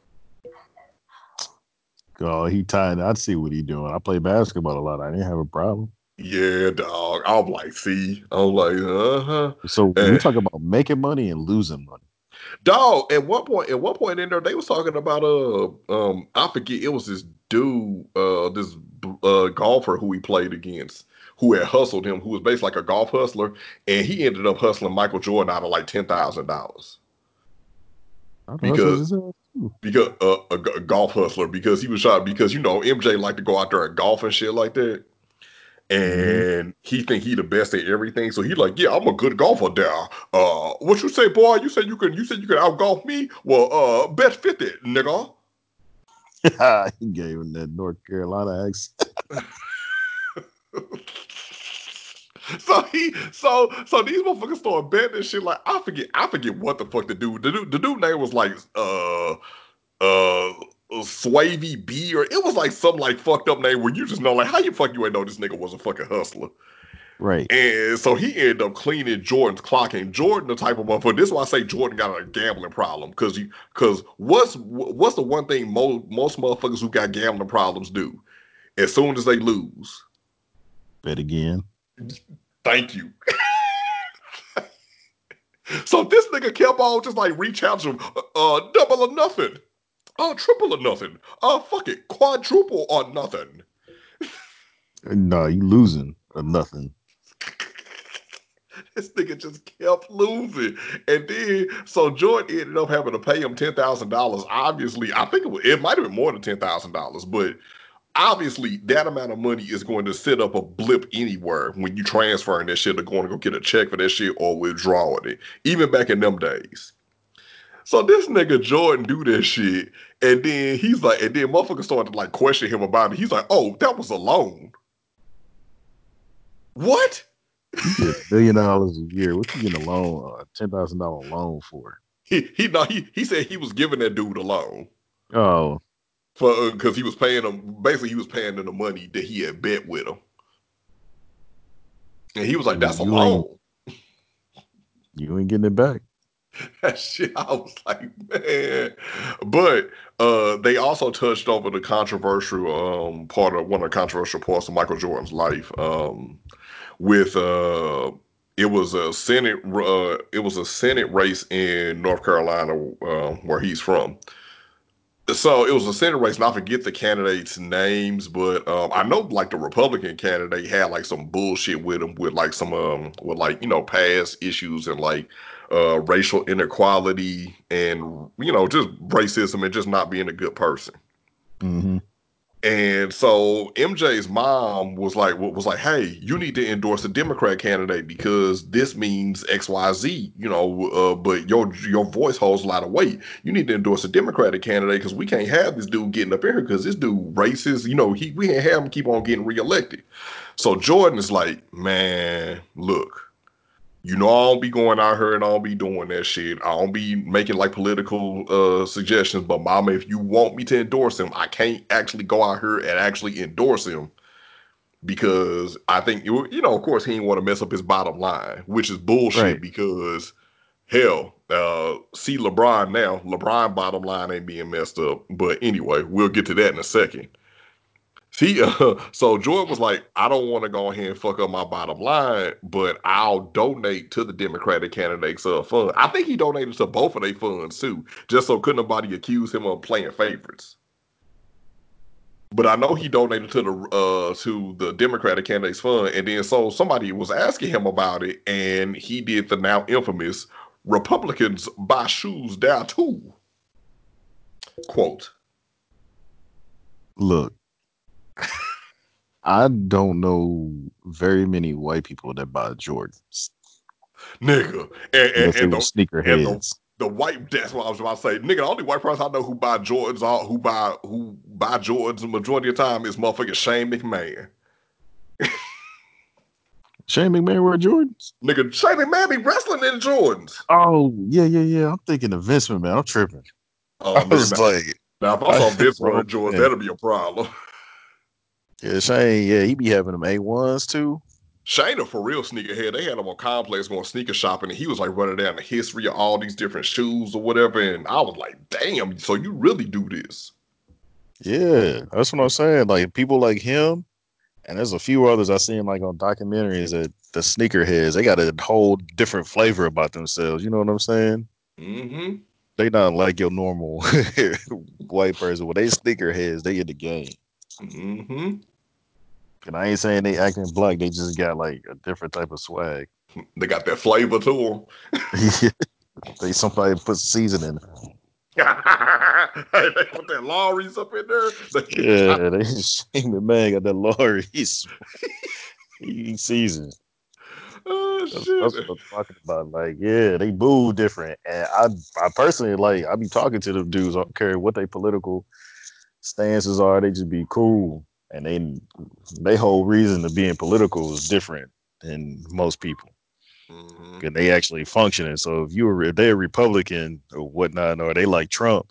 Oh, he tied. I'd see what he doing. I play basketball a lot. I didn't have a problem. Yeah, dog. I'm like, see, I'm like, uh So we huh. talk about making money and losing money. Dog, at one point in there, they was talking about I forget, it was this dude, this golfer who he played against, who had hustled him, who was basically like a golf hustler, and he ended up hustling Michael Jordan out of like $10,000 I the hustlers because his ass too. a golf hustler, because he was shot because MJ liked to go out there and golf and shit like that. Mm-hmm. and he think he the best at everything. So he like, yeah, I'm a good golfer there. What you say, boy? You said you could out golf me? Well, bet 50, nigga. He gave him that North Carolina accent. So these motherfuckers started betting and shit. Like I forget what the fuck the dude name was like uh Swavy B, or it was like some like fucked up name where you just know like how you fuck you ain't know this nigga was a fucking hustler. Right. And so he ended up cleaning Jordan's clock. And Jordan, the type of motherfucker. This is why I say Jordan got a gambling problem. Because what's the one thing most motherfuckers who got gambling problems do? As soon as they lose, Bet again. thank you. So this nigga kept on just like reach out to him, double or nothing, triple or nothing, fuck it, quadruple or nothing. No, you losing or nothing. This nigga just kept losing, and then so Jordan ended up having to pay him $10,000. Obviously, I think it might have been more than $10,000, but obviously that amount of money is going to set up a blip anywhere when you transferring that shit or going to go get a check for that shit or withdrawing it. Even back in them days. So this nigga Jordan do that shit, and then he's like, and then motherfuckers started to like question him about it. He's like, "Oh, that was a loan. What?" You get $1 billion a year. What you getting a loan, $10,000 loan for? He said he was giving that dude a loan Oh, for because he was paying him. Basically, he was paying him the money that he had bet with him, and he was like, "That's a you ain't loan." you ain't getting it back. That shit, I was like, man. But they also touched over the controversial part of one of the controversial parts of Michael Jordan's life. With it was a Senate race in North Carolina where he's from. So it was a Senate race, and I forget the candidates' names, but I know like the Republican candidate had like some bullshit with him, with like some with like past issues and like racial inequality and just racism and just not being a good person. Mm-hmm. And so MJ's mom was like, "Hey, you need to endorse a Democrat candidate because this means X, Y, Z. But your voice holds a lot of weight. You need to endorse a Democratic candidate because we can't have this dude getting up here because this dude racist. We can't have him keep on getting reelected." So Jordan is like, "Man, look." I don't be going out here and I don't be doing that shit. I don't be making like political suggestions. But mama, if you want me to endorse him, I can't actually go out here and actually endorse him because I think of course he didn't want to mess up his bottom line, which is bullshit Right. because hell, see LeBron now. LeBron bottom line ain't being messed up. But anyway, we'll get to that in a second. See, so Jordan was like, I don't want to go ahead and fuck up my bottom line, but I'll donate to the Democratic candidates fund. I think he donated to both of their funds too, just so couldn't nobody accuse him of playing favorites. But I know he donated to the Democratic candidates fund, and then so somebody was asking him about it, and he did the now infamous "Republicans buy shoes there too" quote. Look, I don't know very many white people that buy Jordans Nigga, and and, unless they and were the and the sneakerheads. the white. That's what I was about to say. Nigga, the only white person I know who buy Jordans, who buy Jordans the majority of the time is motherfucking Shane McMahon. Shane McMahon wear Jordans? Nigga, Shane McMahon be wrestling in Jordans. Oh, yeah, yeah, yeah. I'm thinking of Vince McMahon. I'm tripping. Oh I nigga, was like, now if I I saw Vince wrong wearing Jordans, man. that'd be a problem. Yeah, Shane, yeah, he be having them A1s too. Shane a for real sneakerhead. They had him on Complex going sneaker shopping, and he was like running down the history of all these different shoes or whatever. And I was like, damn, so you really do this? Yeah, that's what I'm saying. Like people like him, and there's a few others I seen like on documentaries that the sneakerheads, they got a whole different flavor about themselves. You know what I'm saying? Mm-hmm. They not like your normal white person. When they sneakerheads, they in the game. Mm-hmm. And I ain't saying they acting black. They just got like a different type of swag. They got that flavor to them. They somebody put seasoning. Hey, they put that Lawry's up in there. Yeah, they Shane McMahon got that Lawry's. He seasoned. Oh That's shit. what I'm talking about. Like, yeah, they move different, and I personally like. I be talking to them dudes. I don't care what their political stances are. They just be cool, and they whole reason to being political is different than most people. Mm-hmm. And they actually functioning. So if they're Republican or whatnot, or they like Trump,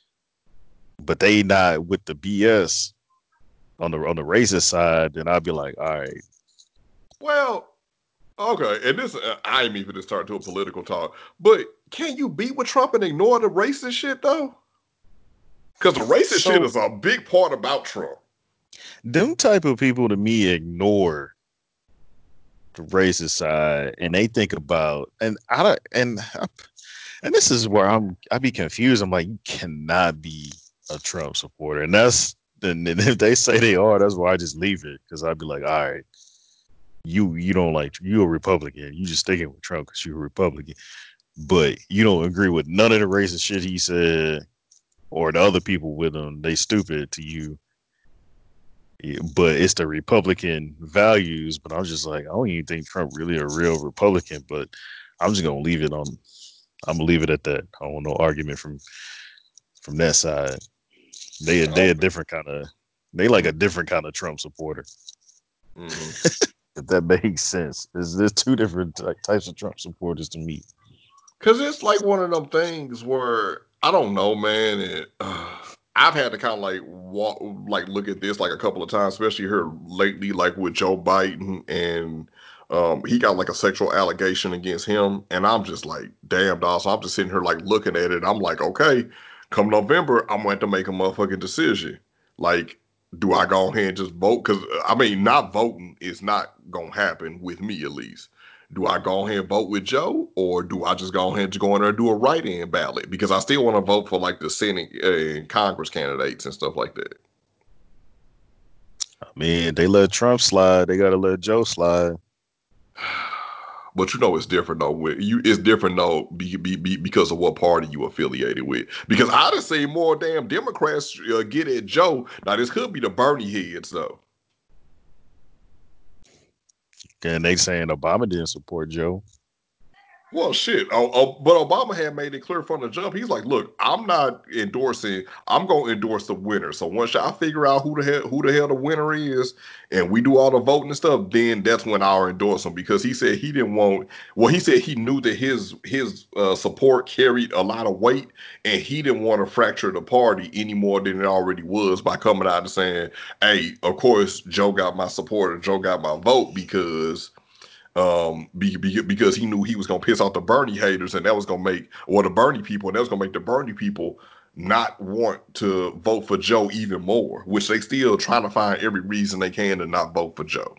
but they not with the BS on the racist side, then I'd be like, all right, Well, okay, and this I ain't even to start to a political talk, but can you be with Trump and ignore the racist shit though? Because the racist shit so is a big part about Trump. them type of people to me ignore the racist side, and they think about and I don't and this is where I be confused. I'm like, you cannot be a Trump supporter, and then if they say they are, that's why I just leave it because I'd be like, all right, you don't like you a Republican, you just sticking with Trump because you're a Republican, but you don't agree with none of the racist shit he said or the other people with him. They stupid to you. Yeah, but it's the Republican values. But I'm just like, I don't even think Trump really a real Republican. But I'm just gonna leave it on. I'm gonna leave it at that. I don't want no argument from that side. They a Okay. different kind of. They like a different kind of Trump supporter. Mm-hmm. If that makes sense, there's two different types of Trump supporters to me. Cause it's like one of them things where I don't know, man. I've had to kind of like walk, like look at this like a couple of times, especially here lately, like with Joe Biden, and he got like a sexual allegation against him, and I'm just like, damn, dog. So I'm just sitting here like looking at it. I'm like, okay, come November, I'm going to have to make a motherfucking decision. Like, do I go ahead and just vote? Because I mean, not voting is not gonna happen with me at least. Do I go ahead and vote with Joe, or do I just go ahead and go in there and do a write-in ballot? Because I still want to vote for like the Senate and Congress candidates and stuff like that. I mean, they let Trump slide. They gotta let Joe slide. But you know it's different though. With you, it's different though because of what party you affiliated with. Because I done seen more damn Democrats get at Joe. Now this could be the Bernie heads though. And they saying Obama didn't support Joe. Well, shit. But Obama had made it clear from the jump. He's like, "Look, I'm not endorsing. I'm going to endorse the winner. So once I figure out who the hell the winner is, and we do all the voting and stuff, then that's when I'll endorse him." Because he said he didn't want. Well, he said he knew that his support carried a lot of weight, and he didn't want to fracture the party any more than it already was by coming out and saying, "Hey, of course, Joe got my support or Joe got my vote because." Because he knew he was gonna piss off the Bernie haters, and that was gonna make or the Bernie people, and that was gonna make the Bernie people not want to vote for Joe even more, which they still trying to find every reason they can to not vote for Joe.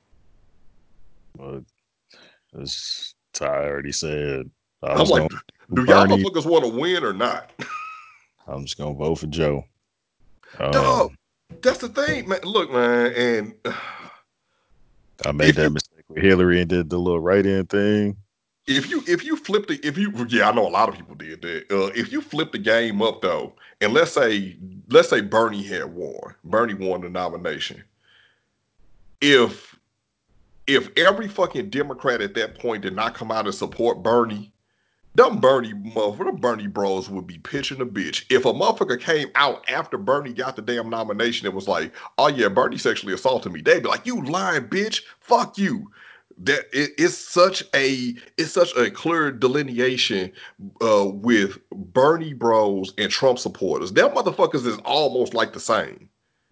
But as Ty already said, I I'm was like, going to do y'all Bernie. motherfuckers want to win or not? I'm just gonna vote for Joe. Dog, Um, that's the thing, man. Look, man, and I made if that you mistake with Hillary and did the little write-in thing. if you flip the if you yeah, I know a lot of people did that. If you flip the game up though, and let's say Bernie won the nomination. If if every fucking Democrat at that point did not come out and support Bernie, them Bernie bros would be pitching a bitch. If a motherfucker came out after Bernie got the damn nomination, it was like, oh yeah, Bernie sexually assaulted me. They'd be like, you lying bitch, fuck you. It's such a clear delineation with Bernie bros and Trump supporters. Them motherfuckers is almost like the same.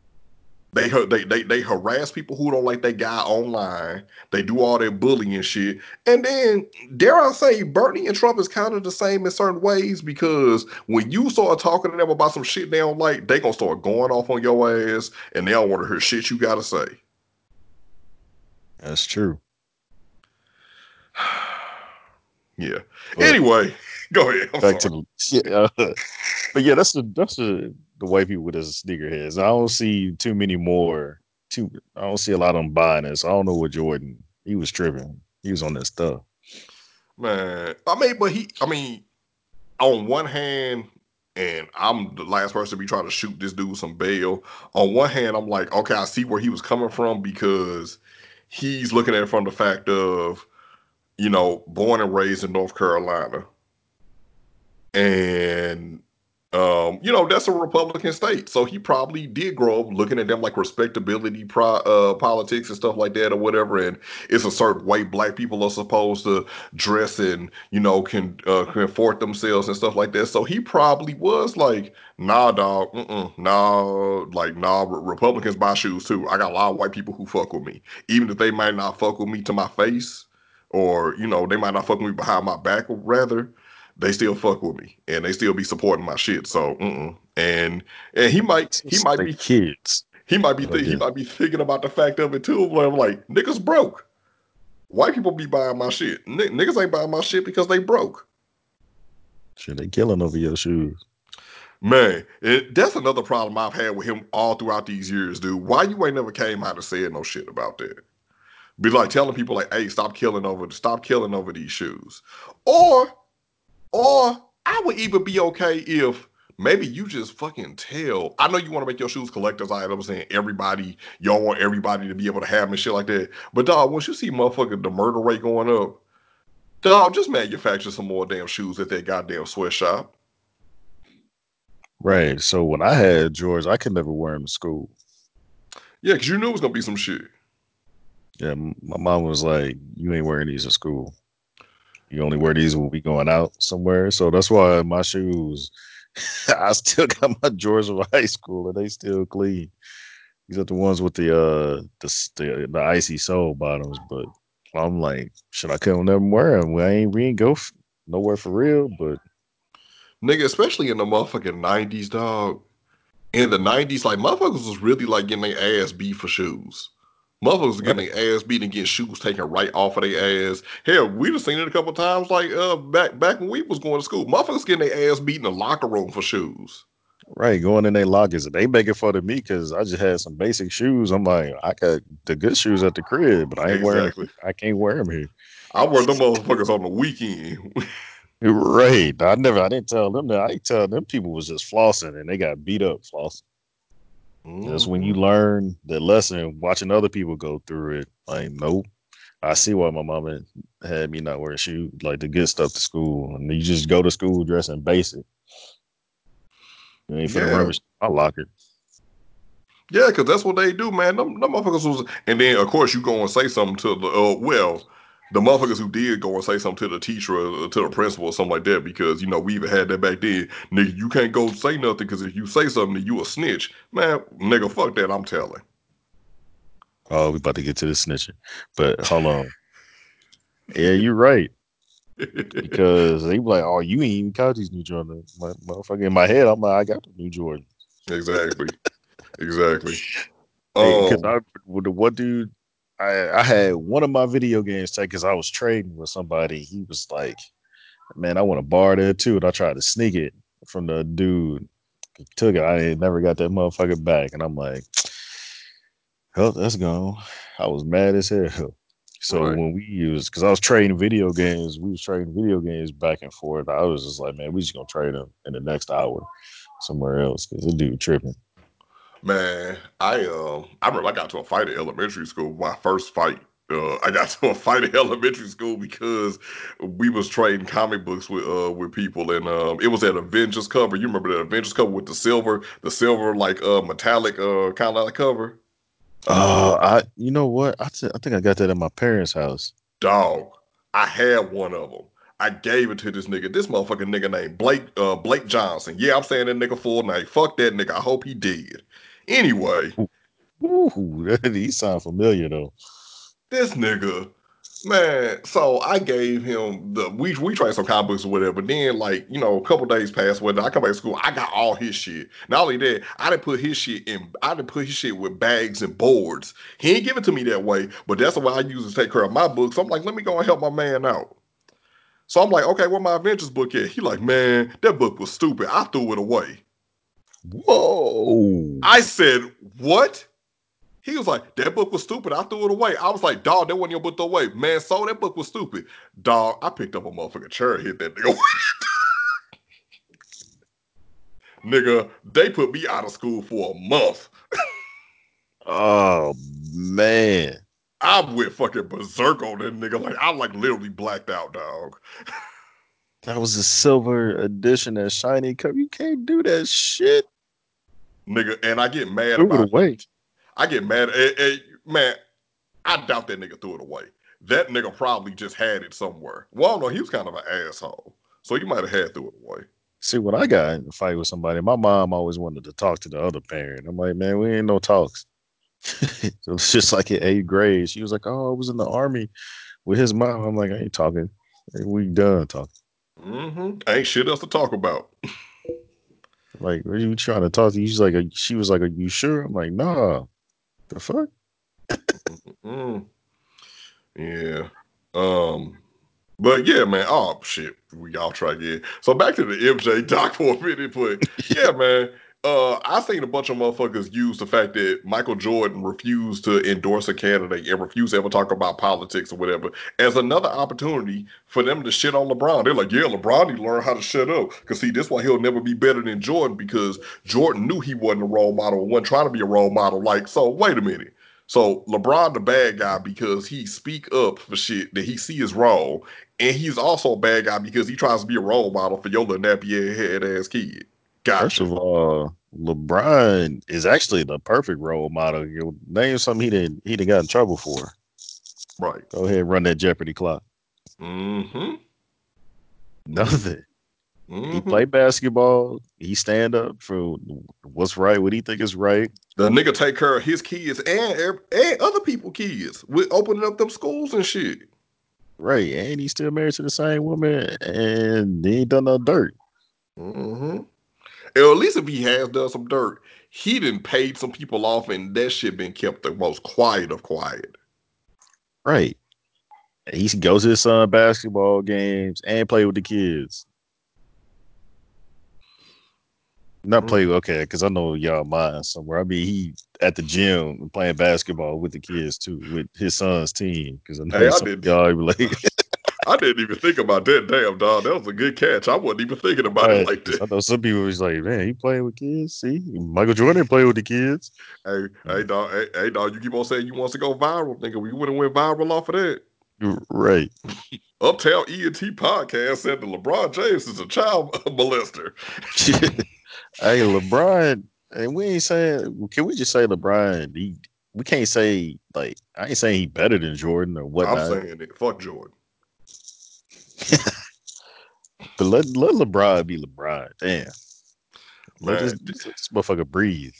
They harass people who don't like that guy online. They do all that bullying shit. And then dare I say, Bernie and Trump is kind of the same in certain ways because when you start talking to them about some shit they don't like, they gonna start going off on your ass and they don't want to hear shit you gotta say. That's true. Yeah. But Anyway, go ahead. I'm back sorry. to the but yeah, that's the white people with the sneakerheads. I don't see too many more. I don't see a lot of them buying this. I don't know what Jordan. He was tripping. He was on that stuff. Man. I mean, on one hand, and I'm the last person to be trying to shoot this dude some bail. On one hand, I'm like, okay, I see where he was coming from because he's looking at it from the fact of, born and raised in North Carolina, and that's a Republican state. So he probably did grow up looking at them like respectability politics and stuff like that or whatever. And it's a certain way black people are supposed to dress and, can afford themselves and stuff like that. So he probably was like, nah, dog, nah, like, nah, Republicans buy shoes too. I got a lot of white people who fuck with me. Even if they might not fuck with me to my face, or, they might not fuck with me behind my back, rather they still fuck with me and they still be supporting my shit. So, and They kids. But he yeah, might be thinking about the fact of it too. Where I'm like, niggas broke. White people be buying my shit. Niggas ain't buying my shit because they broke. shit, they killing over your shoes. Man, that's another problem I've had with him all throughout these years, dude. Why you ain't never came out and said no shit about that? Be like telling people like, hey, stop killing over these shoes. Or Or I would even be okay if maybe you just fucking tell. I know you want to make your shoes collector's items and y'all want everybody to be able to have them and shit like that. But dog, once you see motherfucking the murder rate going up, dog, just manufacture some more damn shoes at that goddamn sweatshop. Right. So when I had George, I could never wear them to school. Yeah, because you knew it was gonna be some shit. Yeah, my mom was like, "You ain't wearing these at school. You only wear these when we going out somewhere." So that's why my shoes, I still got my Jordans from high school, and they still clean. These are the ones with the icy sole bottoms. But I'm like, should I come never wear them? We ain't go nowhere for real. But Nigga, especially in the motherfucking 90s, dog. In the 90s, like motherfuckers was really like getting their ass beat for shoes. Motherfuckers was right, getting their ass beat and getting shoes taken right off of their ass. Hell, we just seen it a couple times, like back when we was going to school. Motherfuckers getting their ass beat in the locker room for shoes. right, going in their lockers, and they making fun of me because I just had some basic shoes. I'm like, I got the good shoes at the crib, but I ain't wearing them. Exactly. I can't wear them here. I wear them motherfuckers on the weekend. Right. I didn't tell them that. I tell them people was just flossing and they got beat up flossing. That's when you Mm-hmm. learn the lesson watching other people go through it. Like, nope. I see why my mama had me not wear shoes, like the good stuff to school. And you just go to school dressing basic. You ain't finna Yeah. rummage my locker. Yeah, because that's what they do, man. Them motherfuckers was, and then of course you go and say something to the motherfuckers who did go and say something to the teacher or to the principal or something like that, because we even had that back then. Nigga, you can't go say nothing because if you say something, you a snitch, man. Nigga, fuck that. I'm telling. Oh, we about to get to the snitching. But hold on. Yeah, you're right. Because they be like, oh, you ain't even got these new Jordans. My motherfucker in my head, I'm like, I got the new Jordan. Exactly, exactly. Hey, because Um, I with the one dude, I had one of my video games take because I was trading with somebody. He was like, "Man, I want to borrow that too," and I tried to sneak it from the dude. He took it. I ain't never got that motherfucker back, and I'm like, "Hell, that's gone." I was mad as hell. So right. when we used, because I was trading video games, we was trading video games back and forth. I was just like, "Man, we just gonna trade them in the next hour somewhere else," because the dude tripping. Man, I remember I got to a fight at elementary school. My first fight. I got to a fight at elementary school because we was trading comic books with people, and it was that Avengers cover. You remember that Avengers cover with the silver like metallic kind of like cover? I you know what? I think I got that at my parents' house. Dog, I had one of them. I gave it to this nigga. This motherfucking nigga named Blake Johnson. Yeah, I'm saying that nigga full name. Fuck that nigga. I hope he did. Anyway, Ooh, he sound familiar though. this nigga, man. So I gave him we tried some comic books or whatever. But then a couple days passed. When I come back to school, I got all his shit. Not only that, I didn't put his shit with bags and boards. He ain't give it to me that way, but that's the way I use to take care of my books. So I'm like, let me go and help my man out. So I'm like, okay, where my Avengers book at? He like, man, that book was stupid. I threw it away. Whoa. I said, what? He was like, that book was stupid. I threw it away. I was like, dog, that wasn't your book to throw away. Man, so that book was stupid. Dog, I picked up a motherfucking chair and hit that nigga. Nigga, they put me out of school for a month. Oh man. I went fucking berserk on that nigga. Like I like literally blacked out, dog. That was a silver edition, that shiny cup. You can't do that shit. Nigga, and I get mad Threw it about away. I get mad. Man, I doubt that nigga threw it away. That nigga probably just had it somewhere. Well, no, he was kind of an asshole. So he might have had threw it away. See, when I got in a fight with somebody, my mom always wanted to talk to the other parent. I'm like, man, we ain't no talks. So it's just like in 8th grade. She was like, oh, I was in the army with his mom. I'm like, I ain't talking. We done talking. Ain't shit else to talk about. Like, what are you trying to talk to? She was like, are you sure? I'm like, nah. The fuck? Mm, yeah. Um. But yeah, man. Oh shit. We all try again. So back to the MJ doc for a minute. But yeah, man. I seen a bunch of motherfuckers use the fact that Michael Jordan refused to endorse a candidate and refused to ever talk about politics or whatever as another opportunity for them to shit on LeBron. They're like, yeah, LeBron need to learn how to shut up. Cause see, this why he'll never be better than Jordan, because Jordan knew he wasn't a role model, wasn't trying to be a role model. Like, so wait a minute. So LeBron the bad guy because he speak up for shit that he see is wrong, and he's also a bad guy because he tries to be a role model for your little nappy head ass kid. First Gotcha. of all, LeBron is actually the perfect role model. You name something he didn't got in trouble for. Right. Go ahead, run that Jeopardy clock. Mm-hmm. Mm-hmm. Nothing. He Mm-hmm. play basketball. He stand up for what's right, what he think is right. The nigga take care of his kids and other people kids with opening up them schools and shit. Right. And he's still married to the same woman and he ain't done no dirt. Mm-hmm. Or at least if he has done some dirt, he done paid some people off and that shit been kept the most quiet of quiet. Right. He goes to his son basketball games and play with the kids. Not Mm. play, okay, because I know y'all mind somewhere. I mean, he at the gym playing basketball with the kids too, with his son's team. Because I Hey, know I some did. of y'all be like, I didn't even think about that. Damn, dog. That was a good catch. I wasn't even thinking about it right. like 'Cause that. I know some people was like, man, he playing with kids. See, Michael Jordan playing with the kids. Hey, dog. Hey, dog. You keep on saying you want to go viral, nigga. We would have went viral off of that. Right. Uptown ENT podcast said that LeBron James is a child molester. Hey, LeBron, and we ain't saying. Can we just say LeBron? We can't say like I ain't saying he better than Jordan or I'm whatnot. saying it. Fuck Jordan. But let LeBron be LeBron. Damn, Man, this motherfucker breathe.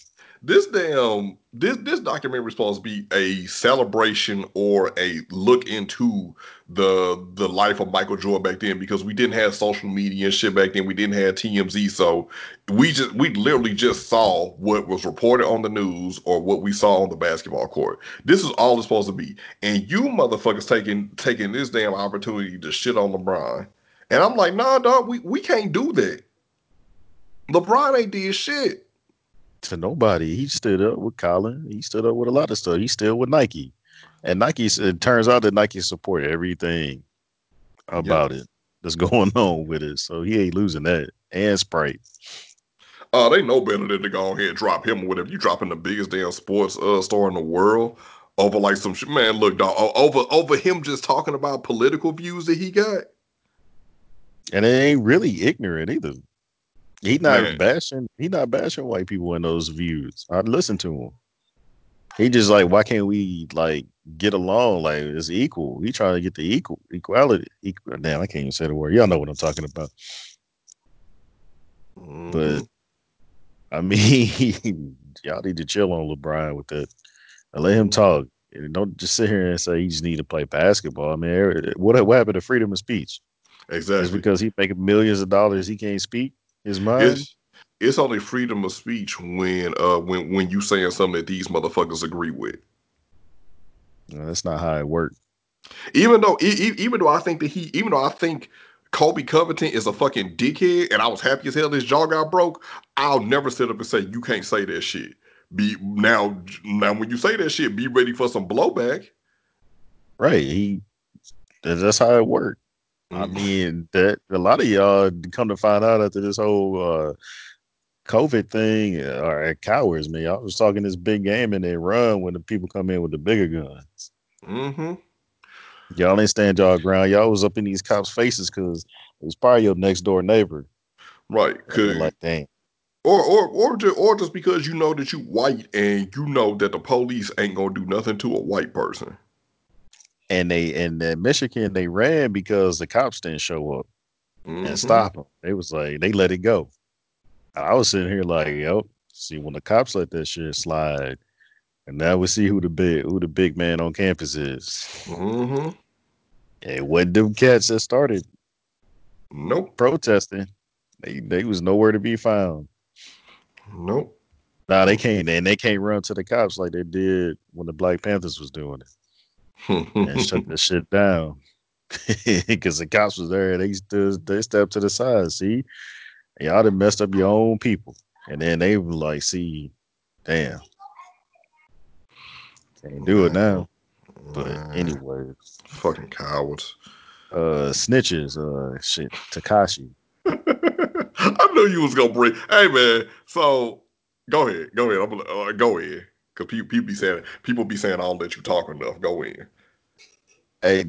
this documentary is supposed to be a celebration or a look into the life of Michael Jordan back then, because we didn't have social media and shit back then. We didn't have TMZ, so we literally just saw what was reported on the news or what we saw on the basketball court. This is all it's supposed to be, and you motherfuckers taking this damn opportunity to shit on LeBron, and I'm like, nah, dog, we can't do that. LeBron ain't did shit. To nobody. He stood up with Colin. He stood up with a lot of stuff. He's still with Nike. And Nike, it turns out that Nike support everything Yeah. about it that's going on with it. So he ain't losing that. And Sprite. They know better than to go ahead and drop him or whatever. You dropping the biggest damn sports store in the world over like some shit. Man, look, dog, over him just talking about political views that he got. And it ain't really ignorant either. Man, He not bashing white people in those views. I'd listen to him. He just like, why can't we like get along? Like it's equal. He trying to get the equality. Damn, I can't even say the word. Y'all know what I'm talking about. mm-hmm, But I mean, y'all need to chill on LeBron with that. And let him mm-hmm, talk. And don't just sit here and say he just need to play basketball. I mean, what happened to freedom of speech? Just exactly. because he making millions of dollars, he can't speak his mind. It's it's only freedom of speech when you saying something that these motherfuckers agree with. No, that's not how it works. Even though I think that even though I think Kobe Covington is a fucking dickhead, and I was happy as hell his jaw got broke, I'll never sit up and say you can't say that shit. Be now when you say that shit, be ready for some blowback. Right. That's how it works. I Mm, mean, that a lot of y'all come to find out after this whole COVID thing are cowards, man. Y'all was talking this big game and they run when the people come in with the bigger guns. Mm-hmm. Y'all ain't stand y'all ground. Y'all was up in these cops' faces because it was probably your next door neighbor. Right. And they're Could like, dang. or just because you know that you white and you know that the police ain't gonna do nothing to a white person. And they in Michigan they ran because the cops didn't show up and Mm-hmm. stop them. They was like they let it go. I was sitting here like, yo, see when the cops let that shit slide, and now we see who the big man on campus is. Mm-hmm. It wasn't them cats that started Nope. protesting. They was nowhere to be found. Nope. Nah, they can't run to the cops like they did when the Black Panthers was doing it and shut that shit down. Because the cops was there, they stepped to the side. See, y'all done messed up your own people, and then they were like, "See, damn, can't do it man, now." But man, anyway, fucking cowards. snitches, shit, Takashi. I knew you was gonna bring. Hey man, so go ahead. I'm gonna go ahead because people be saying I don't let you talk enough. Go in. Hey,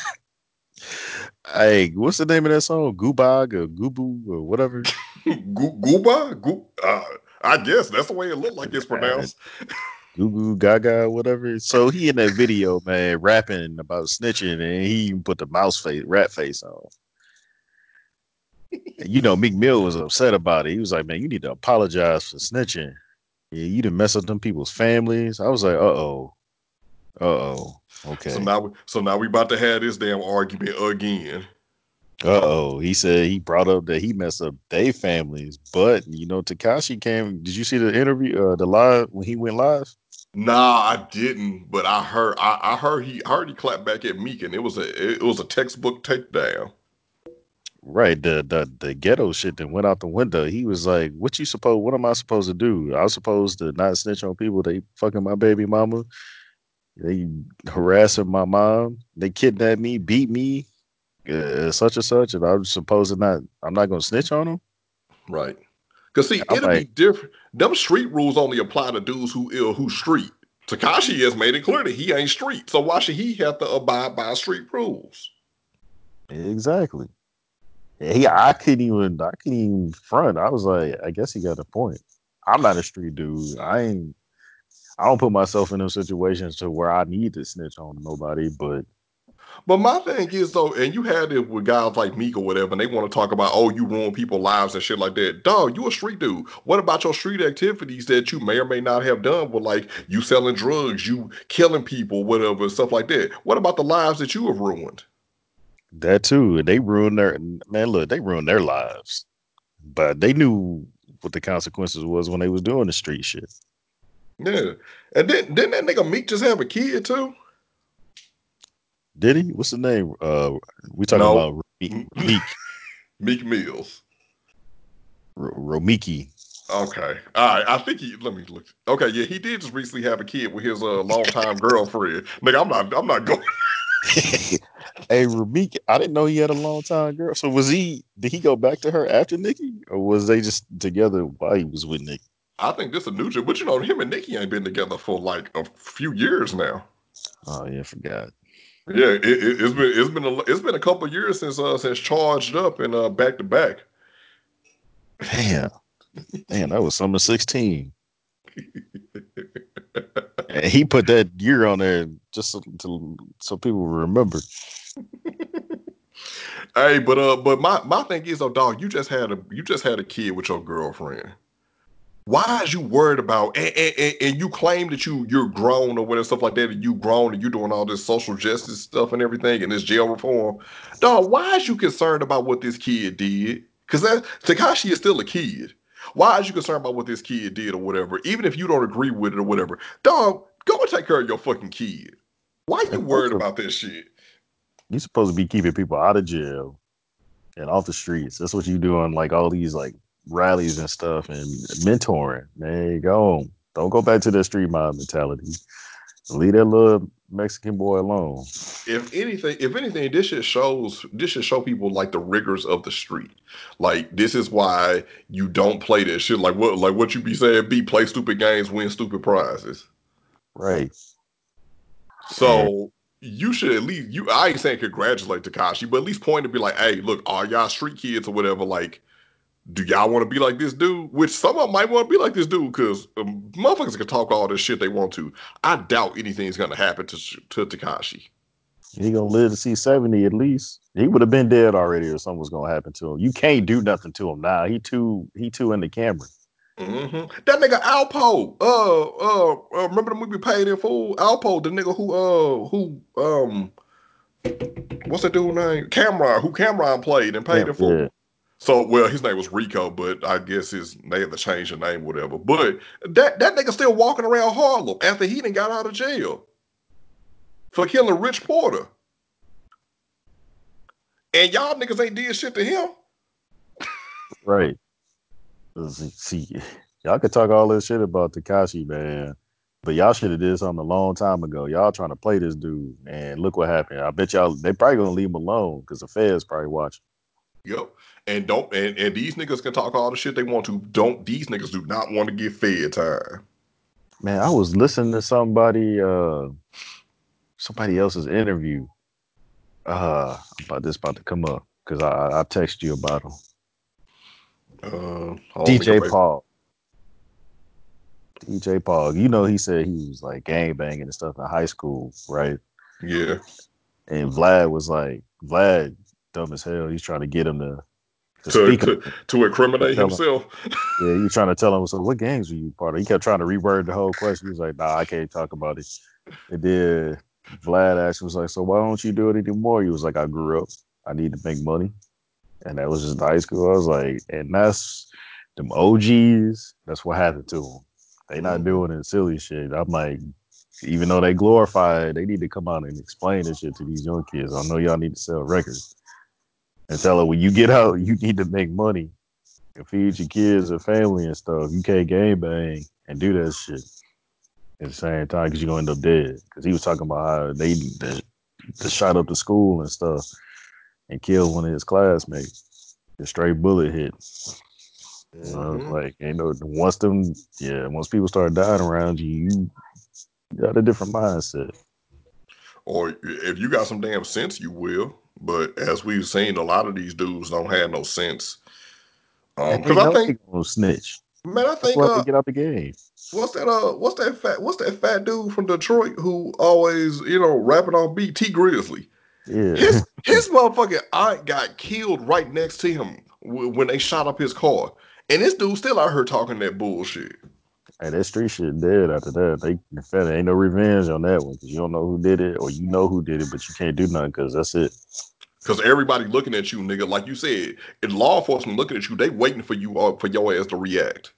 hey, what's the name of that song? Goobag or Goobu or whatever. Gooba, I guess that's the way it looked like it's Uh, pronounced. Goo Goo Gaga, whatever. So he in that video, man, rapping about snitching, and he even put the rat face on. And you know, Meek Mill was upset about it. He was like, "Man, you need to apologize for snitching. Yeah, you done mess up them people's families." I was like, So okay, now we about to have this damn argument again. He said he brought up that he messed up their families, but you know, Takashi came. Did you see the interview, the live when he went live? Nah, I didn't, but I heard he clapped back at Meek, and it was a textbook takedown. Right, the ghetto shit that went out the window. He was like, "What you suppose? What am I supposed to do? I was supposed to not snitch on people. They fucking my baby mama. They harassing my mom. They kidnapped me, beat me, such and such. And I'm supposed to not. I'm not gonna snitch on them." Right. Cause see, I'm it'll be like, different. Them street rules only apply to dudes who street. Takashi has made it clear that he ain't street. So why should he have to abide by street rules? exactly. I couldn't even front. I was like, I guess he got a point. I'm not a street dude. I don't put myself in those situations to where I need to snitch on nobody. But But my thing is though, and you had it with guys like Meek or whatever, and they want to talk about, oh, you ruin people's lives and shit like that. Dog, you a street dude. What about your street activities that you may or may not have done with like you selling drugs, you killing people, whatever, stuff like that? What about the lives that you have ruined? that too, they ruined their man. Look, they ruined their lives, but they knew what the consequences was when they was doing the street shit. Yeah. And then didn't that nigga Meek just have a kid too? Did he? What's the name? We talking No. about Meek, Meek Mills. Romiki. Okay. All right. I think he let me look. Okay, yeah, he did just recently have a kid with his longtime girlfriend. Nigga, I'm not going. Hey, Romiki. I didn't know he had a long time girl. So was he? Did he go back to her after Nikki, or was they just together while he was with Nikki? I think this is a new shit. But you know, him and Nicki ain't been together for like a few years now. Oh yeah, I forgot. Yeah, it's been a couple of years since charged up and back to back. Damn, damn, that was summer 16. And he put that year on there just so people remember. Hey, but my thing is though, dog, you just had a kid with your girlfriend. Why is you worried about and you claim that you're grown or whatever stuff like that, and you grown and you doing all this social justice stuff and everything and this jail reform? Dog, why is you concerned about what this kid did? Because that Takashi is still a kid. Why is you concerned about what this kid did or whatever? Even if you don't agree with it or whatever, dog, go and take care of your fucking kid. Why you And worried first of about this shit? you're supposed to be keeping people out of jail and off the streets. That's what you do on like all these like rallies and stuff and mentoring. Man, go on. Don't go back to that street mob mentality. Leave that little Mexican boy alone. If anything, this should show people like the rigors of the street. Like this is why you don't play that shit. Like what you be saying, play stupid games, win stupid prizes. Right. And So you should at least I ain't saying congratulate Takashi, but at least point to be like, hey, look, all y'all street kids or whatever, like, do y'all want to be like this dude? Which some of them might want to be like this dude because motherfuckers can talk all this shit they want to. I doubt anything's gonna happen to Takashi. He gonna live to see 70 at least. He would have been dead already, or something was gonna happen to him. You can't do nothing to him now. He too in the camera. That nigga Alpo, remember the movie Paid in Full? Alpo, the nigga what's that dude name? Cameron, who Cameron played in Paid in Full. Yeah. So, well, his name was Rico, but I guess they had to change the name, whatever. But that nigga still walking around Harlem after he done got out of jail for killing Rich Porter. And y'all niggas ain't did shit to him. Right. See, y'all could talk all this shit about Takashi, man. But y'all should have did something a long time ago. Y'all trying to play this dude, and look what happened. I bet y'all they probably gonna leave him alone because the feds probably watching. Yep. And these niggas can talk all the shit they want to. These niggas do not want to get fed time. Man, I was listening to somebody else's interview. About to come up because I text you about him. DJ Paul. DJ Paul. You know, he said he was like gang banging and stuff in high school, right? Yeah. And Vlad was like, Vlad, dumb as hell. He's trying to get him to To speak. to incriminate himself. Yeah, he was trying to tell him, so what gangs were you part of? He kept trying to reword the whole question. He was like, nah, I can't talk about it. And then Vlad actually was like, so why don't you do it anymore? He was like, I grew up. I need to make money. And that was just high school. I was like, and that's them OGs. That's what happened to them. They not doing it silly shit. I'm like, even though they glorify it, they need to come out and explain this shit to these young kids. I know y'all need to sell records and tell them when you get out, you need to make money and feed your kids and family and stuff. You can't game bang and do that shit at the same time because you're gonna end up dead. Because he was talking about how they shot up the school and stuff and killed one of his classmates. A straight bullet hit. I was like, once people start dying around you, you got a different mindset. Or if you got some damn sense, you will. But as we've seen, a lot of these dudes don't have no sense. And they Because I know they think, gonna snitch. man, I That's think, why they get out the game. what's that fat dude from Detroit who always, rapping on beat? T Grizzly. Yeah. His motherfucking aunt got killed right next to him when they shot up his car, and this dude still out here talking that bullshit. Hey, that street shit dead after that. Ain't no revenge on that one because you don't know who did it or you know who did it, but you can't do nothing because that's it. Because everybody looking at you, nigga, like you said, and law enforcement looking at you, they waiting for you for your ass to react.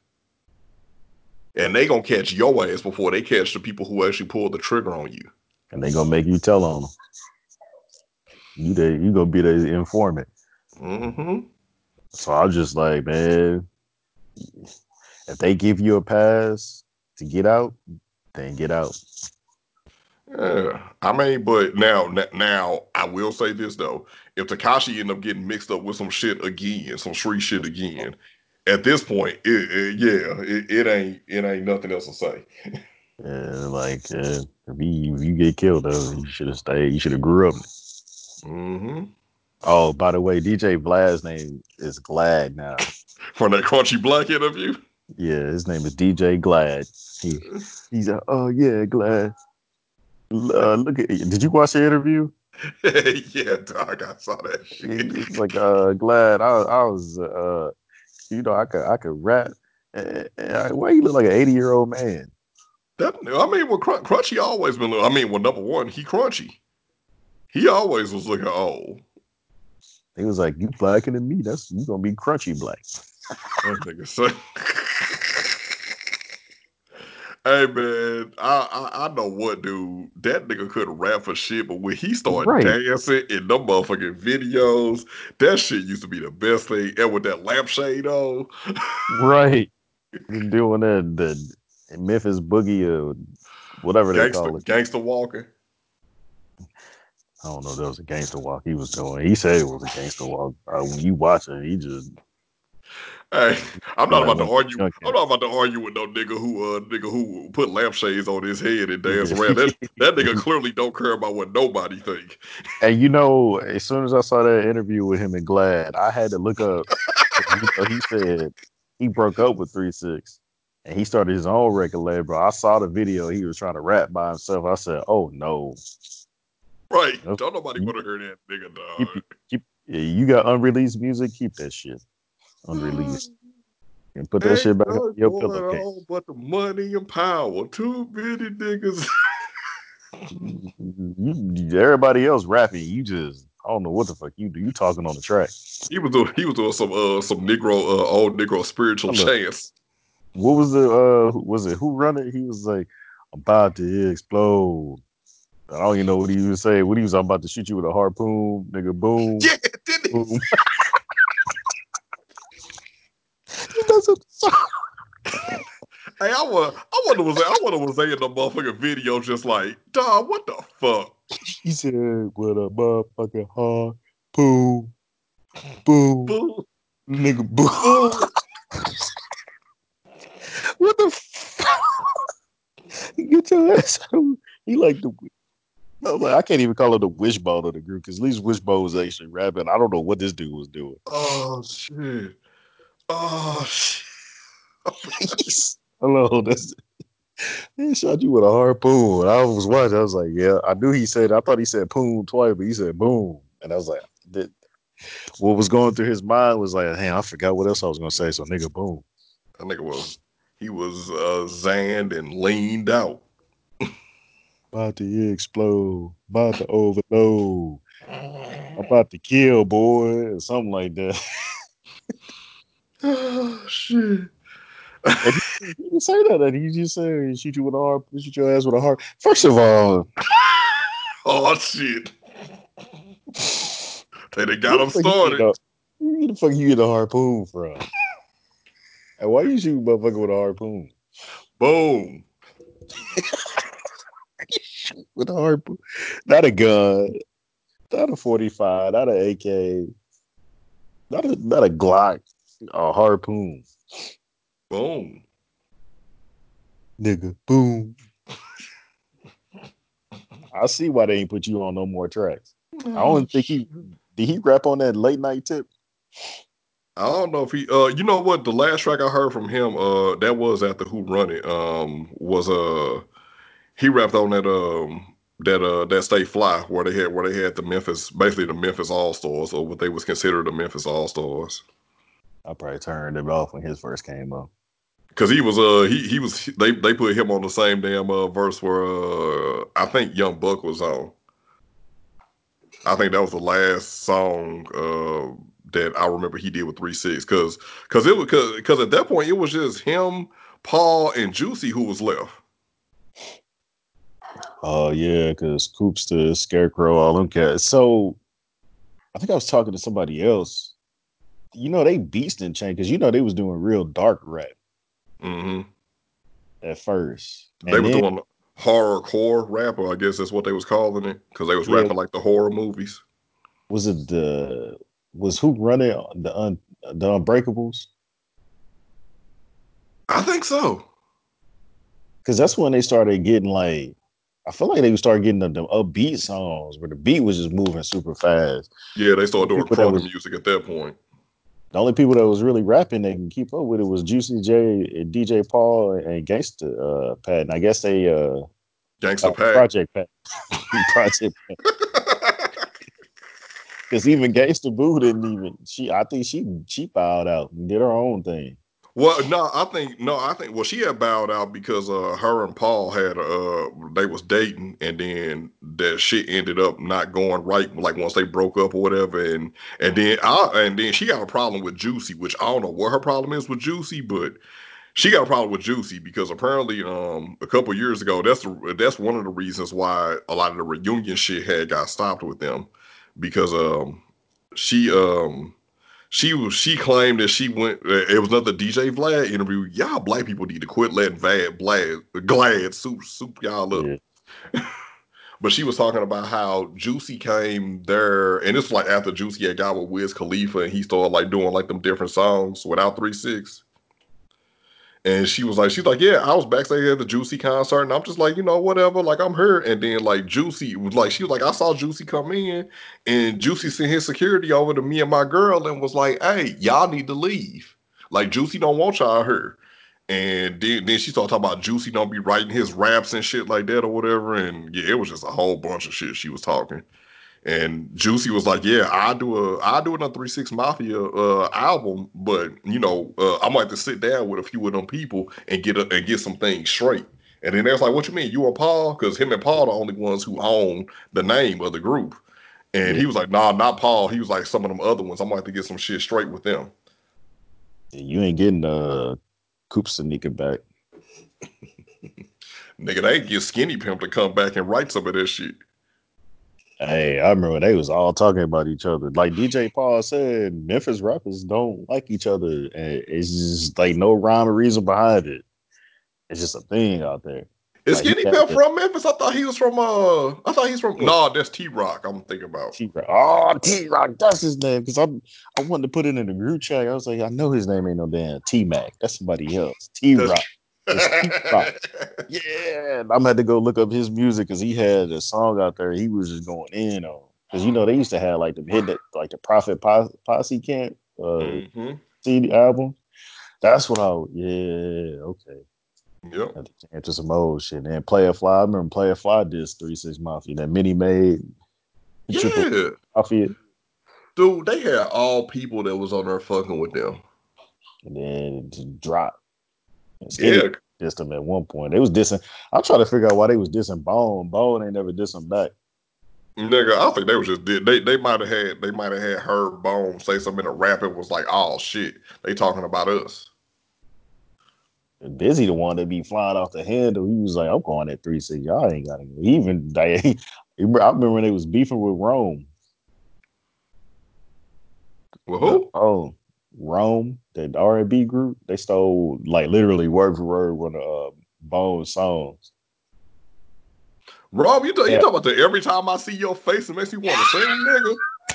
And they gonna catch your ass before they catch the people who actually pulled the trigger on you. And they gonna make you tell on them. You gonna be the informant. Mm-hmm. So I'm just like, man, if they give you a pass to get out, then get out. Yeah, I mean, but now I will say this though: if Takashi end up getting mixed up with some shit again, some street shit again, at this point, it ain't nothing else to say. If you get killed, though, you should have stayed. You should have grew up. Mm-hmm. Oh, by the way, DJ Vlad's name is Glad now. From that Crunchy Black interview. Yeah, his name is DJ Glad. He's like, oh yeah, Glad. Look at did you watch the interview? Yeah, dog, I saw that shit. He's like, Glad. I was, I could rap. Why you look like an 80-year-old man? I mean, well, Crunchy always been. I mean, well, number one, he Crunchy. He always was looking old. He was like, you blacker than me. You gonna be crunchy black. That nigga say. Hey man, I know what, dude. That nigga couldn't rap for shit, but when he started Right, dancing in them motherfucking videos, that shit used to be the best thing. And with that lampshade on, right. Been doing the Memphis boogie or whatever they call it. gangster walking. I don't know if that was a gangster walk he was doing. He said it was a gangster walk. When you watch it, he just Hey, I'm not Like about to one of them argue. I'm junkyard. not about to argue with no nigga who put lampshades on his head and dance Yeah. around. That nigga clearly don't care about what nobody think. And as soon as I saw that interview with him and Glad, I had to look up. He said he broke up with 3 6 and he started his own record label. I saw the video. He was trying to rap by himself. I said, "Oh no, Right? you, Don't nobody you want to hear that nigga, keep dog. keep yeah, you got unreleased music. Keep that shit unreleased and put that shit Ain't back on nothing your going on pillowcase." but the money and power. Too many niggas. Everybody else rapping, you just I don't know what the fuck you do. You talking on the track. He was doing some Negro old Negro spiritual Look, chants. what was the was it Who Run It? He was like, "I'm about to explode." I don't even know what he was saying. What he was, "I'm about to shoot you with a harpoon, nigga." Boom, Yeah, didn't he? boom. He does it. Hey, I wonder was they in the motherfucking video just like, dog, what the fuck? He said, "With a motherfucking harpoon, boom, Boo, nigga, boom." boo. What the fuck? Get your ass out. He like the. I'm like, I can't even call it the wishbone of the group because at least wishbone was actually rapping. I don't know what this dude was doing. Oh shit. Oh shit. Hello, he shot you with a harpoon. I was watching. I was like, yeah, I knew he said. I thought he said poon twice, but he said boom, and I was like, what was going through his mind was like, hey, I forgot what else I was gonna say. So nigga, boom. That nigga he was zanned and leaned out. About to explode. About to overload. About to kill, boy, or something like that. Oh shit. And he didn't say that. And he just said, shoot you with a heart, shoot your ass with a heart. First of all, Oh shit. They got where the him fuck you get started. where the fuck you get a harpoon from? And why you shoot motherfucker with a harpoon? Boom. With a harpoon, not a gun, not a 45, not an AK, not a Glock, a harpoon, Boom. nigga. Boom. I see why they ain't put you on no more tracks. I Oh don't think he shit. did. He rap on that late night tip. I don't know if he you know what, the last track I heard from him that was after Who Run It was he rapped on that Stay Fly where they had the Memphis, basically the Memphis All Stars, or what they was considered the Memphis All Stars. I probably turned it off when his first came up. Cause he was they put him on the same damn verse where I think Young Buck was on. I think that was the last song that I remember he did with 3 6. Cause it was cause at that point it was just him, Paul, and Juicy who was left. Oh yeah, because Coopster, Scarecrow, all them cats. So I think I was talking to somebody else. They beast in chain because they was doing real dark rap Hmm. at first, They and was then doing horrorcore rap, or I guess that's what they was calling it, because they was yeah, rapping like the horror movies. was it the was who running the Unbreakables? I think so. Because that's when they started getting like I feel like they started getting the upbeat songs where the beat was just moving super fast. Yeah, they started The doing people that crunk was music at that point. the only people that was really rapping they can keep up with it was Juicy J, and DJ Paul, and Gangsta Pat. And I guess they Gangsta Pack. Project Pat, Project Pat. Because even Gangsta Boo didn't even I think she bowed out and did her own thing. Well, no, I think well she had bowed out because her and Paul had they was dating, and then that shit ended up not going right, like once they broke up or whatever. And then she got a problem with Juicy, which I don't know what her problem is with Juicy, but she got a problem with Juicy because apparently a couple years ago that's one of the reasons why a lot of the reunion shit had got stopped with them, because she she claimed that she went. It was another DJ Vlad interview. Y'all black people need to quit letting Glad soup y'all up. Yeah. But she was talking about how Juicy came there, and it's like after Juicy had got with Wiz Khalifa, and he started like doing like them different songs without 3 6. And she's like, yeah, I was backstage at the Juicy concert, and I'm just like, whatever, like I'm here. And then like Juicy was like, she was like, I saw Juicy come in, and Juicy sent his security over to me and my girl, and was like, hey, y'all need to leave. Like Juicy don't want y'all here. And then she started talking about Juicy don't be writing his raps and shit like that or whatever. And yeah, it was just a whole bunch of shit she was talking. And Juicy was like, "Yeah, I do another 3 6 Mafia album, but I'm gonna have to sit down with a few of them people and get some things straight." And then they was like, "What you mean, you and Paul? Because him and Paul are the only ones who own the name of the group." And Yeah. he was like, "Nah, not Paul." He was like, "Some of them other ones, I'm gonna have to get some shit straight with them." You ain't getting Coops and Nika back. Nigga, they get Skinny Pimp to come back and write some of this shit. Hey, I remember they was all talking about each other. Like DJ Paul said, Memphis rappers don't like each other, and it's just like no rhyme or reason behind it. It's just a thing out there. Is Like he Skinny had Pimp the from Memphis? I thought he was from I thought he's from yeah, No, that's T Rock I'm thinking about. T-Rock. Oh, T-Rock, that's his name. Because I wanted to put it in the group chat. I was like, I know his name ain't no damn T-Mac. That's somebody else. That's T-Rock. It's T-Rock. Yeah, I'm had to go look up his music because he had a song out there he was just going in on. Because they used to have like the hit that like the Prophet Posse Camp mm-hmm. CD album. That's what yeah, okay. Yep. Had to jam to some old shit. And Player Fly, I remember Player Fly did 3 6 Mafia, that Mini Made, Triple Yeah. Mafia, Dude, they had all people that was on there fucking with them. and then it just dropped. And Skinny Yeah. dissed them at one point. They was dissing. I'm trying to figure out why they was dissing Bone. Bone ain't never dissed them back. Nigga, I think they was just did they might have had Herb Bone say something in a rap and was like, oh shit, they talking about us. And Busy the one that be flying off the handle. He was like, I'm going at 3 6. Y'all ain't got to go. Even I remember when they was beefing with Rome. Well, who? Rome, that R&B group, they stole like literally word for word one of Bone songs. Rob, you Yeah. talking about the every time I see your face it makes me want to sing, nigga.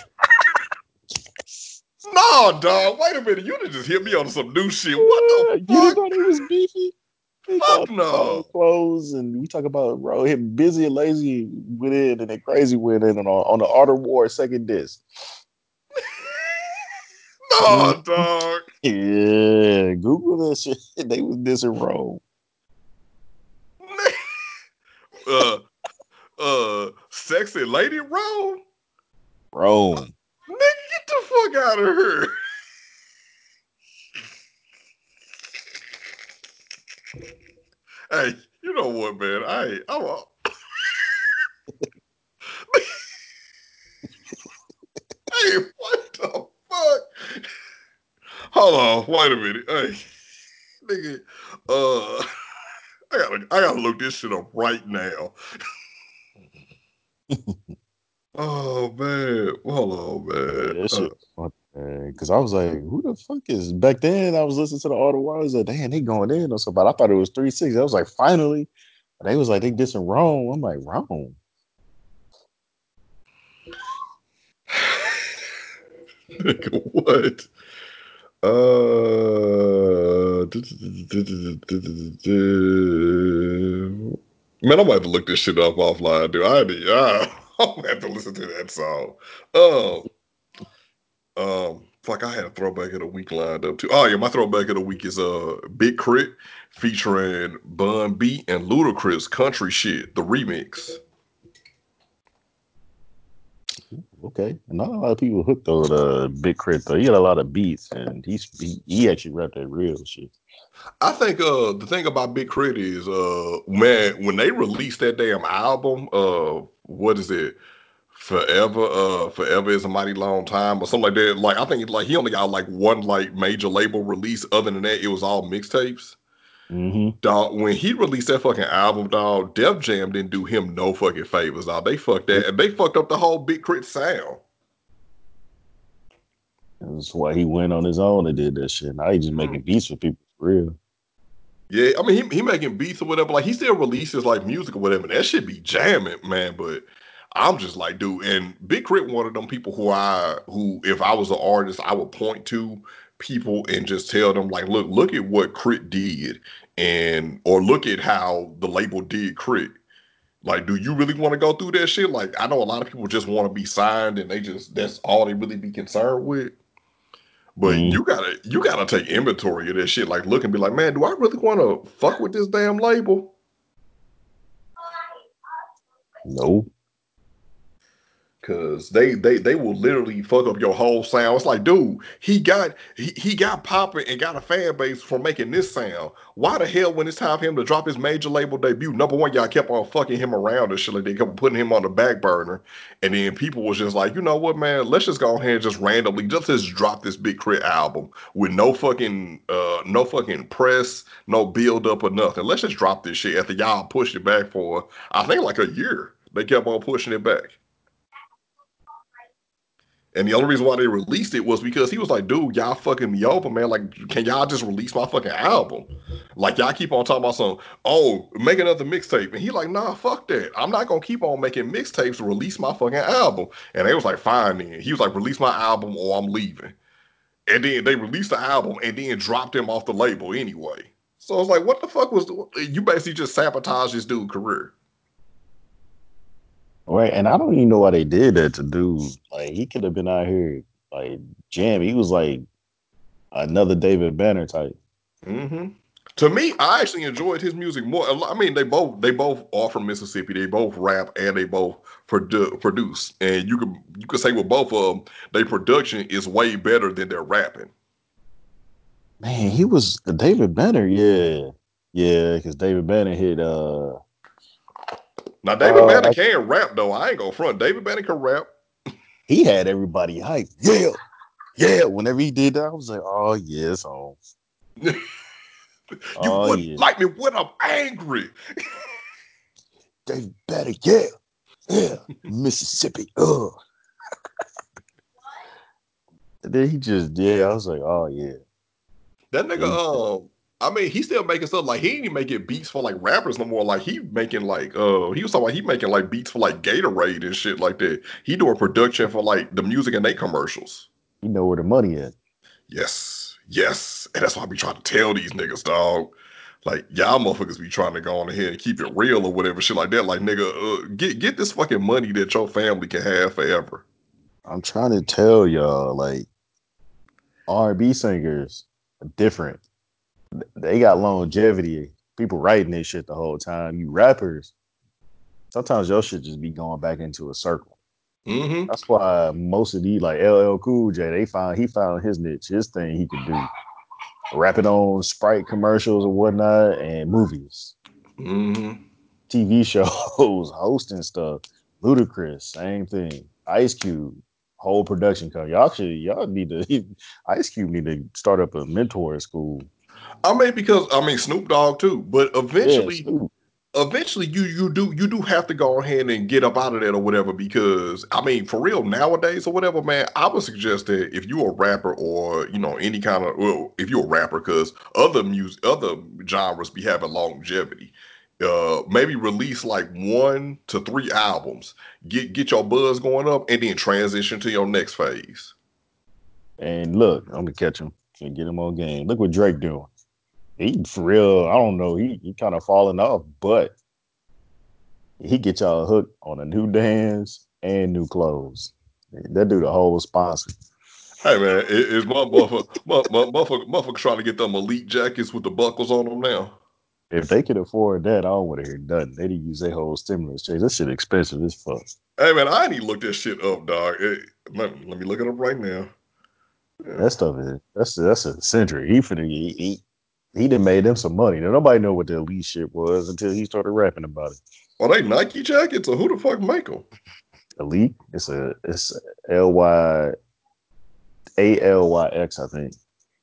No, dog. Wait a minute. You done just hit me on some new shit. What the You didn't fuck? know they was beefy? They Fuck called Bone no. clothes, and we talk about bro him busy and lazy went in, and then crazy went in on the Art of War second disc. No, dog. Yeah, Google that shit. They was dissing Rome. uh, sexy lady Rob. Rome. Nigga, get the fuck out of here. Hey, you know what, man? Hey, what the fuck? Hold on, wait a minute. Hey, nigga, I gotta look this shit up right now. Oh man, hold on, Yeah, man. that shit. Because I was like, who the fuck is back then? I was listening to the Art of War. I was like, damn, they going in or something. But I thought it was 3 6. I was like, finally. But they was like, they dissing Rome. I'm like, Rome. Nigga, what? Man, I'm gonna have to look this shit up offline, dude. I'm gonna have to listen to that song. Fuck, I had a throwback of the week lined up too. Oh yeah, my throwback of the week is Big Crit featuring Bun B and Ludacris Country Shit, the remix. Okay. And not a lot of people hooked on Big Crit though. He had a lot of beats, and he actually rapped that real shit. I think the thing about Big Crit is man, when they released that damn album, what is it? Forever is a mighty long time or something like that. Like I think like he only got like one like major label release. Other than that, it was all mixtapes. Mm-hmm. Dog, when he released that fucking album, dog, Def Jam didn't do him no fucking favors, dog. They fucked that, and they fucked up the whole Big Crit sound. That's why he went on his own and did that shit. Now he just making beats for people for real. Yeah, I mean he making beats or whatever. Like he still releases like music or whatever. That shit be jamming, man. But I'm just like, dude, and Big Crit one of them people who if I was an artist, I would point to people and just tell them like, look at what Crit did, and or look at how the label did Crit. Like, do you really want to go through that shit? Like, I know a lot of people just want to be signed and they just that's all they really be concerned with. But Mm, you gotta take inventory of that shit. Like look and be like, man, do I really want to fuck with this damn label? no. Cause they will literally fuck up your whole sound. It's like, dude, he got popping and got a fan base for making this sound. Why the hell when it's time for him to drop his major label debut? Number one, y'all kept on fucking him around and shit. Like they kept putting him on the back burner, and then people was just like, you know what, man? Let's just go ahead and just randomly just drop this Big Crit album with no fucking press, no build up or nothing. Let's just drop this shit after y'all pushed it back for I think like a year. They kept on pushing it back. And the only reason why they released it was because he was like, dude, y'all fucking me over, man. Like, can y'all just release my fucking album? Like, y'all keep on talking about some, oh, make another mixtape. And he like, nah, fuck that. I'm not gonna keep on making mixtapes to release my fucking album. And they was like, fine then. He was like, release my album or I'm leaving. And then they released the album and then dropped him off the label anyway. So I was like, what the fuck was you basically just sabotaged this dude's career? Right. And I don't even know why they did that to dude. Like he could have been out here like jam. He was like another David Banner type. Mm-hmm. To me, I actually enjoyed his music more. I mean, they both are from Mississippi. They both rap and they both produce. And you could say with both of them, their production is way better than their rapping. Man, he was David Banner, yeah. Yeah, because David Banner hit Now, David Banner uh can rap though. I ain't gonna front. David Banner can rap. he had everybody hyped. Yeah, yeah. Whenever he did that, I was like, oh yeah, it's on. You Oh wouldn't yeah. like me when I'm angry. David Banner, yeah, yeah. Mississippi. And then he just I was like, oh yeah. That He, nigga, I mean, he still making stuff like he ain't even making beats for like rappers no more. Like he making like he was talking about he making like beats for like Gatorade and shit like that. He doing production for like the music and they commercials. he know where the money at. Yes, yes, and that's why I be trying to tell these niggas, dog. Like y'all motherfuckers be trying to go on ahead and keep it real or whatever shit like that. Like nigga, get this fucking money that your family can have forever. I'm trying to tell y'all, like R&B singers are different. They got longevity. People writing this shit the whole time. You rappers, sometimes your shit just be going back into a circle. Mm-hmm. That's why most of these like LL Cool J, he found his niche, his thing he could do. Rapping on Sprite commercials or whatnot and movies, Mm-hmm. TV shows, hosting stuff. Ludacris, same thing. Ice Cube, whole production company. Y'all need to Ice Cube need to start up a mentor school. I mean, because I mean Snoop Dogg too, but Yeah, eventually Snoop. eventually you do have to go ahead and get up out of that or whatever because I mean for real nowadays or whatever man I would suggest that if you're a rapper or any kind of well if you're a rapper because other genres be having longevity maybe release like 1 to 3 albums get your buzz going up and then transition to your next phase. And look, I'm gonna catch him and get him on game. Look what Drake doing. He for real. I don't know. He kind of falling off, but he get y'all hooked on a new dance and new clothes. That do the whole sponsor. Hey man, is motherfucker trying to get them elite jackets with the buckles on them now? If they could afford that, I don't want to hear nothing. They'd use their whole stimulus check. That shit expensive as fuck. Hey man, I need to look this shit up, dog. Let me look it up right now. Yeah. That stuff is that's a century. He done made them some money. Now nobody know what the elite shit was until he started rapping about it. Are they Nike jackets or who the fuck make them? Elite, it's Alyx, I think.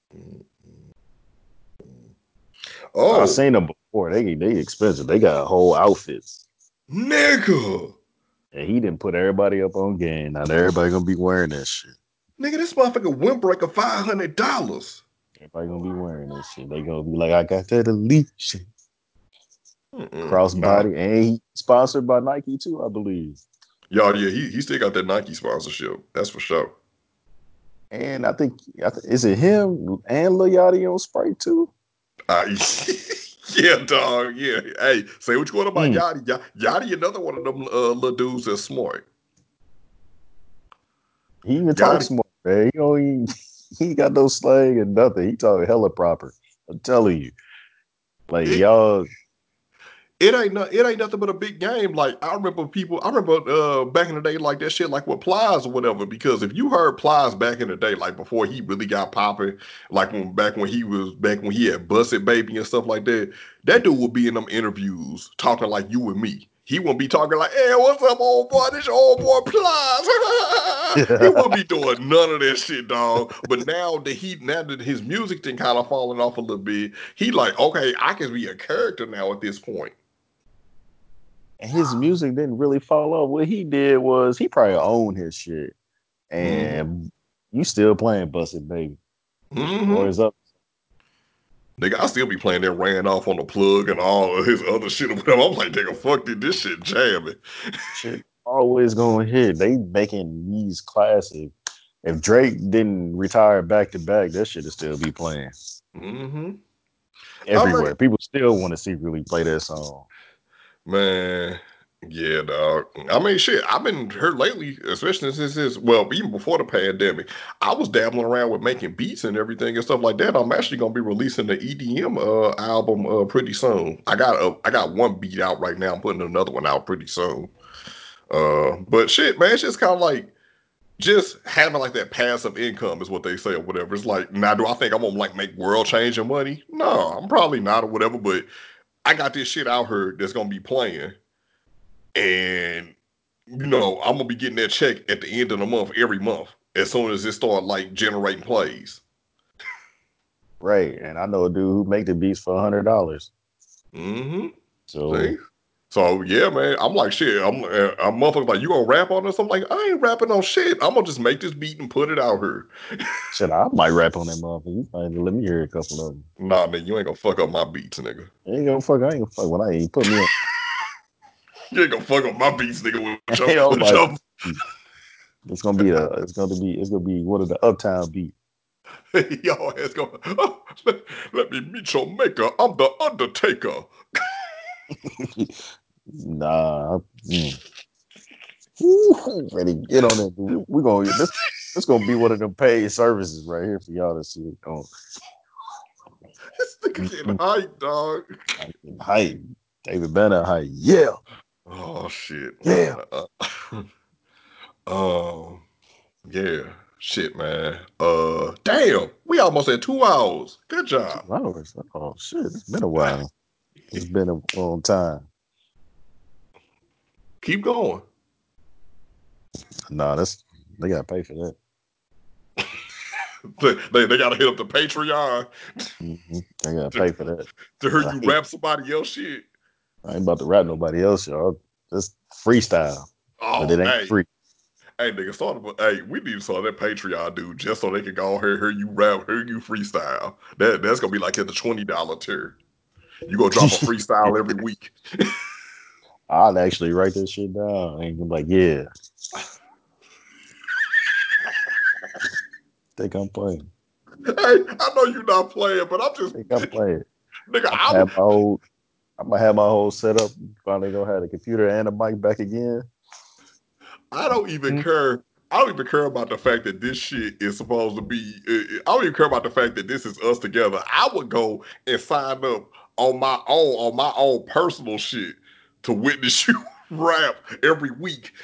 I Oh, seen them before. They expensive. They got whole outfits. nigga, And he didn't put everybody up on game. Now everybody gonna be wearing that shit. nigga, this motherfucker windbreaker $500. Everybody gonna be wearing this shit. They gonna be like, I got that elite shit. Nah. Crossbody, and he sponsored by Nike too, I believe. Y'all, yeah, he still got that Nike sponsorship. That's for sure. And I think is it him and Lil Yachty on Sprite too? Yeah, dog. Yeah. Hey, say what you want about Mm. Yachty. Yachty, another one of them little dudes that's smart. He even talks Yachty, smart, man. He ain't got no slang and nothing. He talking hella proper. I'm telling you. Like it, y'all, it ain't nothing but a big game. Like I remember back in the day, like that shit, like with Plies or whatever. Because if you heard Plies back in the day, like before he really got popping, like when he had Busted Baby and stuff like that, that dude would be in them interviews talking like you and me. He wouldn't be talking like, "Hey, what's up, old boy? This your old boy Plies." He wouldn't be doing none of that shit, dog. But now that his music thing kind of falling off a little bit, he like, okay, I can be a character now at this point. and his music didn't really fall off. What he did was he probably owned his shit, Mm-hmm. and you still playing Busted Baby, or Mm-hmm. is up Nigga, I still be playing that ran off on the plug and all of his other shit or whatever. I'm like, nigga, fuck this shit jamming. shit always going to hit. They making these classic. If Drake didn't retire back to back, that shit would still be playing Mm-hmm. I mean, everywhere. People still want to secretly play that song. man, yeah, dog. I mean, shit, I've been hurt lately, especially since even before the pandemic. I was dabbling around with making beats and everything and stuff like that. I'm actually gonna be releasing the EDM album pretty soon. I got one beat out right now. I'm putting another one out pretty soon. But shit, man, it's just kind of like just having like that passive income is what they say or whatever. It's like, now do I think I'm gonna like make world changing money? No, I'm probably not or whatever, but I got this shit out here that's gonna be playing. And I'm gonna be getting that check at the end of the month every month as soon as it start like generating plays. Right. And I know a dude who make the beats for $100. Mm-hmm. So See? So yeah, man, I'm like shit. I'm motherfuckers like, you gonna rap on this? I'm like, I ain't rapping on shit. I'm gonna just make this beat and put it out here. shit, I might rap on that motherfucker. You might let me hear a couple of them. Nah, man, you ain't gonna fuck up my beats, nigga. I ain't gonna fuck. I ain't gonna fuck when I ain't put me on. You ain't gonna fuck up my beats, nigga, Ain't with nobody. your It's gonna be one of the Uptown beat. Y'all ass going, oh, let me meet your maker. I'm the Undertaker. Nah. Ooh, ready to get on it. We gonna get this. This gonna be one of them paid services right here for y'all to see it on. This nigga getting hyped, dog. Hype. David Banner hype. Yeah. Oh shit. Yeah. Um, yeah. Shit, man. Damn. We almost at 2 hours. Good job. 2 hours. Oh shit. It's been a while. It's been a long time. Keep going. Nah, they gotta pay for that. They gotta hit up the Patreon They gotta to, pay for that. to hear you I rap somebody else shit. ain't about to rap nobody else, y'all. Just freestyle, but Oh, it ain't hey. free. Hey, nigga, hey, we need to start that Patreon, dude, just so they can go here, hear you rap, hear you freestyle. That's gonna be like at the $20 tier. You gonna drop a freestyle every week. I'll actually write this shit down and be like, yeah, think I'm playing. Hey, I know you're not playing, but I'm just Think I'm playing. nigga, I'm gonna have my whole I'm gonna have my whole setup. Finally gonna have the computer and the mic back again. I don't even Mhm. care. I don't even care about the fact that this shit is supposed to be. I don't even care about the fact that this is us together. I would go and sign up on my own personal shit to witness you rap every week.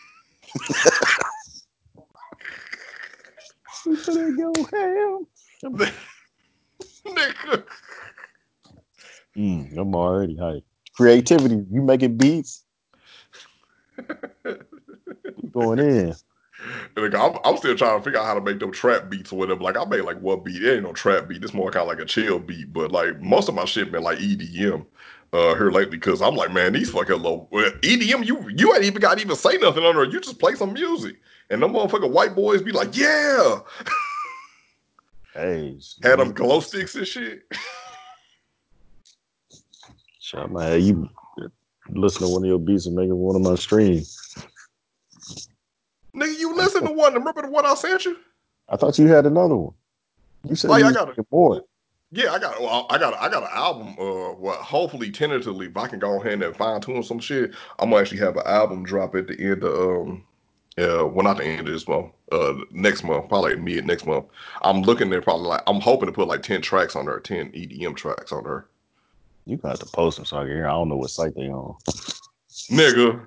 We finna go ham. Nigga. I'm already hyped. Creativity. You making beats? You going in? Like, I'm still trying to figure out how to make them trap beats or whatever. Like I made like one beat. It ain't no trap beat. It's more kind of like a chill beat. But like most of my shit been like EDM here lately because I'm like, man, these fucking low EDM. You ain't even got to even say nothing under it. You just play some music, and them motherfucking white boys be like, yeah. Hey, Had them glow sticks and shit. shit, man, hey, you listen to one of your beats and make it one of my streams. Nigga, you listen to one. Remember the one I sent you? I thought you had another one. You said Like you I was got making more. Yeah, I got an album. Well, hopefully, tentatively, if I can go ahead and fine tune some shit, I'm gonna actually have an album drop at the end of well, not the end of this month, next month, probably mid next month. I'm looking at probably like I'm hoping to put like 10 tracks on there, 10 EDM tracks on there. You got to post them so I can hear. I don't know what site they on. Nigga,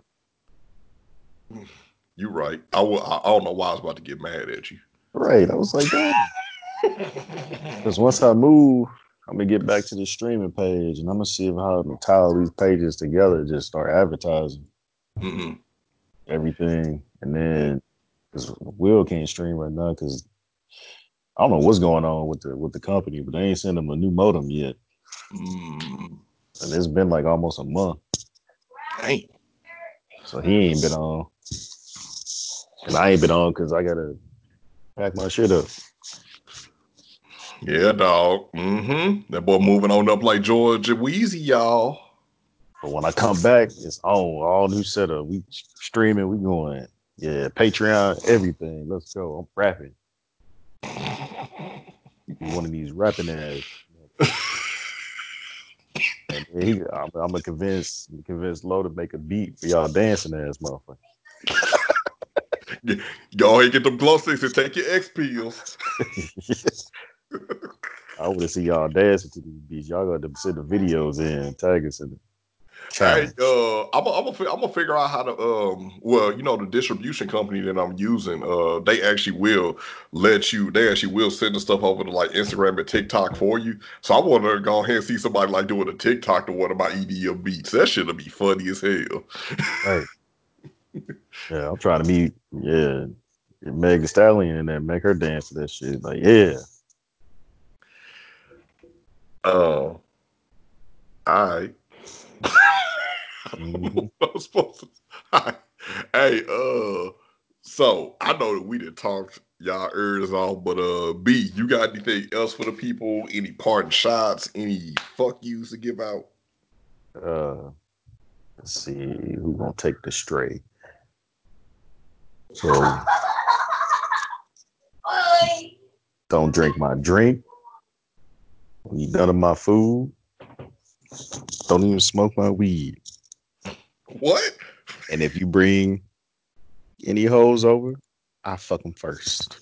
you right. I don't know why I was about to get mad at you. Right. I was like, damn. Because once I move, I'm gonna get back to the streaming page and I'm gonna see how to tie all these pages together, just start advertising Mm-hmm. everything. And then because Will can't stream right now because I don't know what's going on with the company, but they ain't sent him a new modem yet. Mm. And it's been like almost a month. Dang. So he ain't been on. And I ain't been on because I gotta pack my shit up. Yeah, dog. Mm-hmm. That boy moving on up like Georgia Wheezy, y'all. But when I come back, it's on all new setup. We streaming, we going, yeah, Patreon, everything. Let's go. I'm rapping. One of these rapping ass. And I'm gonna convince Lo to make a beat for y'all dancing ass motherfucker. Go ahead, get them glow sticks and take your X pills. I want to see y'all dancing to these beats. Y'all got to send the videos in, tag us in the Hey, challenge. I'm gonna figure out how to well, you know, the distribution company that I'm using, they actually will they actually will send the stuff over to like Instagram and TikTok for you. So I want to go ahead and see somebody like doing a TikTok to one of my EDM beats. That shit'll be funny as hell. Right. Yeah, I'm trying to be, yeah, Meg Thee Stallion and then make her dance to that shit. Like, yeah. All right. Mhm. I was supposed to. Hey, so I know that we didn't talk y'all ears off, but B, you got anything else for the people? Any parting shots? Any fuck yous to give out? Uh, let's see who gonna take the stray. So don't drink my drink. Eat none of my food. Don't even smoke my weed. What? And if you bring any hoes over, I fuck them first.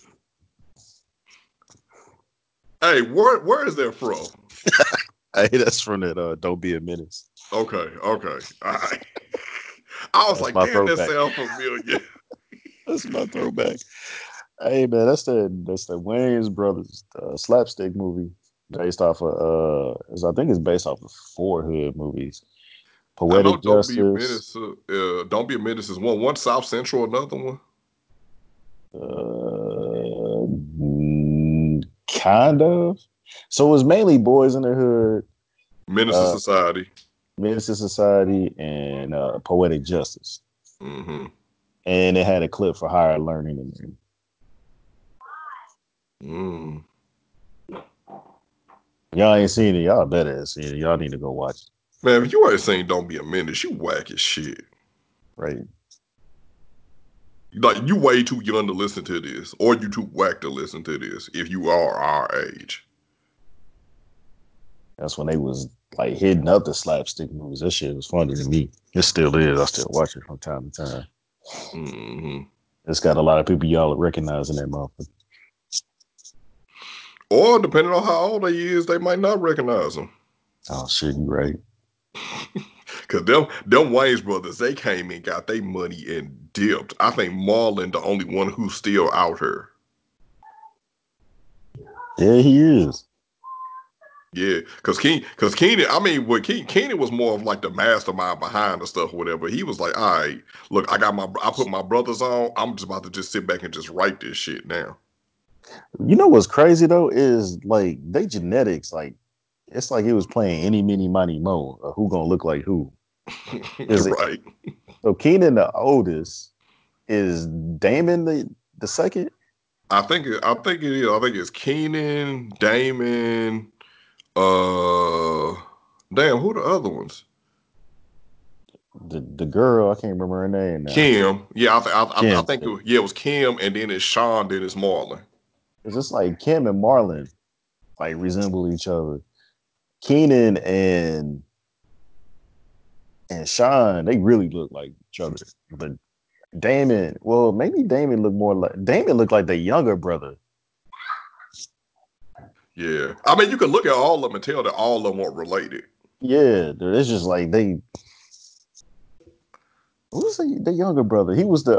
Hey, where is that from? Hey, that's from that Don't Be a Menace. Okay, okay. All right. I was That's like, my damn, that throwback. sound familiar. That's my throwback. Hey man, that's the Wayne's Brothers slapstick movie based off of I think it's based off of four hood movies. I know Poetic Don't Be a Justice, Menace. Don't Be a Menace is one. One South Central, another one. kind of. So it was mainly Boys in the Hood, Menace to uh, Society. Menace to Society, and Poetic Justice. Mm-hmm. And it had a clip for Higher Learning in there. Mm. Y'all ain't seen it. Y'all better have seen it. Y'all need to go watch it. Man, if you ain't saying Don't Be a Menace, you whack as shit. Right. Like you way too young to listen to this, or you too whack to listen to this. If you are our age, That's when they was like hitting up the slapstick movies. That shit was funny to me. It still is. I still watch it from time to time. mm-hmm. It's got a lot of people y'all recognizing that motherfucker. Or depending on how old they is, they might not recognize them. Oh shit, you right. Cause them Wayne's brothers, they came and got their money and dipped. I think Marlon the only one who's still out here. Yeah, he is. Yeah, cause Keenan, I mean, Keenan was more of like the mastermind behind the stuff, or whatever. He was like, all right, look, I put my brothers on. I'm just about to just sit back and just write this shit now. You know what's crazy though is like they genetics like it's like it was playing any mini money mo. Who gonna look like who? Is it Right. so? Keenan the oldest is Damon the second. I think it is. I think it's Keenan, Damon. Uh, Damn, who the other ones? The girl, I can't remember her name now. Kim. Yeah, I Kim. think it was Kim, and then it's Sean, then it's Marlon. It's just like Kim and Marlon like resemble each other. Keenan and Sean, they really look like each other. But Damon, well, maybe Damon looked more like Damon looked like the younger brother. Yeah, I mean, you can look at all of them and tell that all of them are related. Yeah, dude, it's just like they. Who's the younger brother?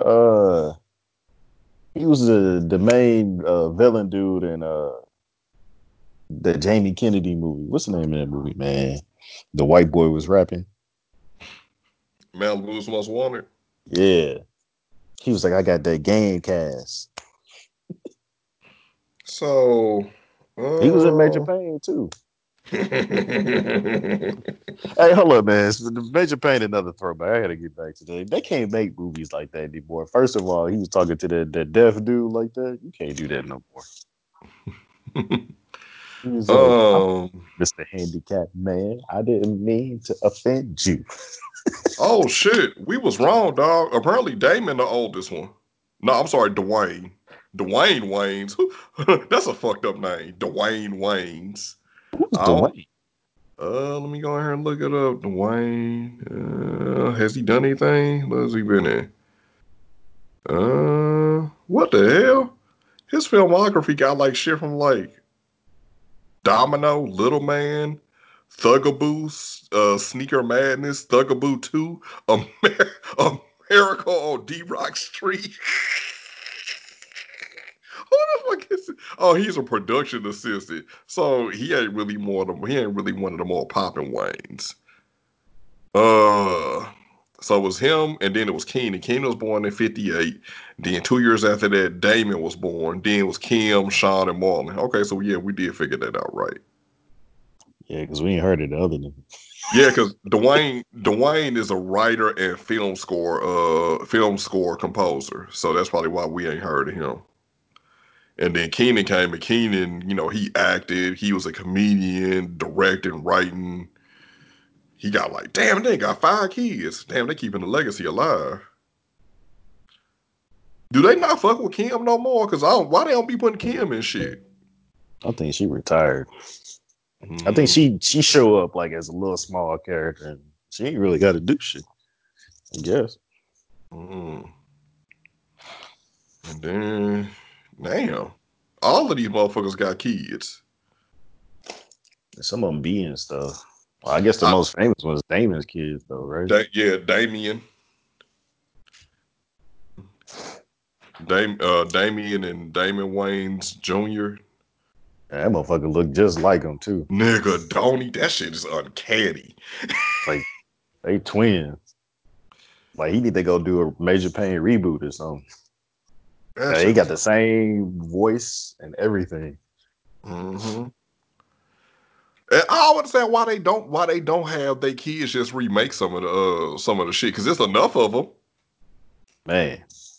He was the main villain dude in the Jamie Kennedy movie. What's the name of that movie, man? The white boy was rapping. Malibu's Most Wanted. Yeah, he was like, I got that game cast. So, He was in Major uh, Pain too. Hey, hold up, man. The Major Pain, another throwback. I gotta get back to that. They can't make movies like that anymore. First of all, he was talking to that deaf dude like that. You can't do that no more. He was like, I'm um, Mr. Handicap Man. I didn't mean to offend you. oh shit, we was wrong, dog. Apparently, Damon the oldest one. No, I'm sorry, Dwayne. Dwayne Waynes. That's a fucked up name. Dwayne Waynes. Who's I don't. Dwayne? Let me go ahead and look it up. Dwayne. Has he done anything? What has he been in? What the hell? His filmography got like shit from like Domino, Little Man, Thugaboo, Sneaker Madness, Thugaboo 2, America on D Rock Street. Who the fuck is it? Oh, he's a production assistant. So he ain't really one of the more popping Waynes. Uh so it was him, and then it was Keenan. Keenan was born in 58. Then 2 years after that, Damon was born. Then it was Kim, Sean, and Marlon. Okay, so yeah, we did figure that out right. Yeah, because we ain't heard of the other name. Yeah, because Dwayne is a writer and film score composer. So that's probably why we ain't heard of him. And then Keenan came, and Keenan, he acted, he was a comedian, directing, writing. He got like, damn, they got 5 kids. Damn, they keeping the legacy alive. Do they not fuck with Kim no more? Cause why they don't be putting Kim in shit? I think she retired. I think Mm, she show up like as a little small character, and she ain't really got to do shit. I guess. mm. And then, damn, all of these motherfuckers got kids. Some of them be and stuff. Well, I guess the I, most famous was Damon's kids, though, right? yeah, Damien, Damien and Damon Wayans Jr. That motherfucker look just like him too. Nigga, don't he? That shit is uncanny. Like they twins. Like he need to go do a Major Pain reboot or something. That Now, he shit got is. the same voice and everything. Mm-hmm. And I don't understand why they don't have their kids just remake some of the shit, because there's enough of them. Man,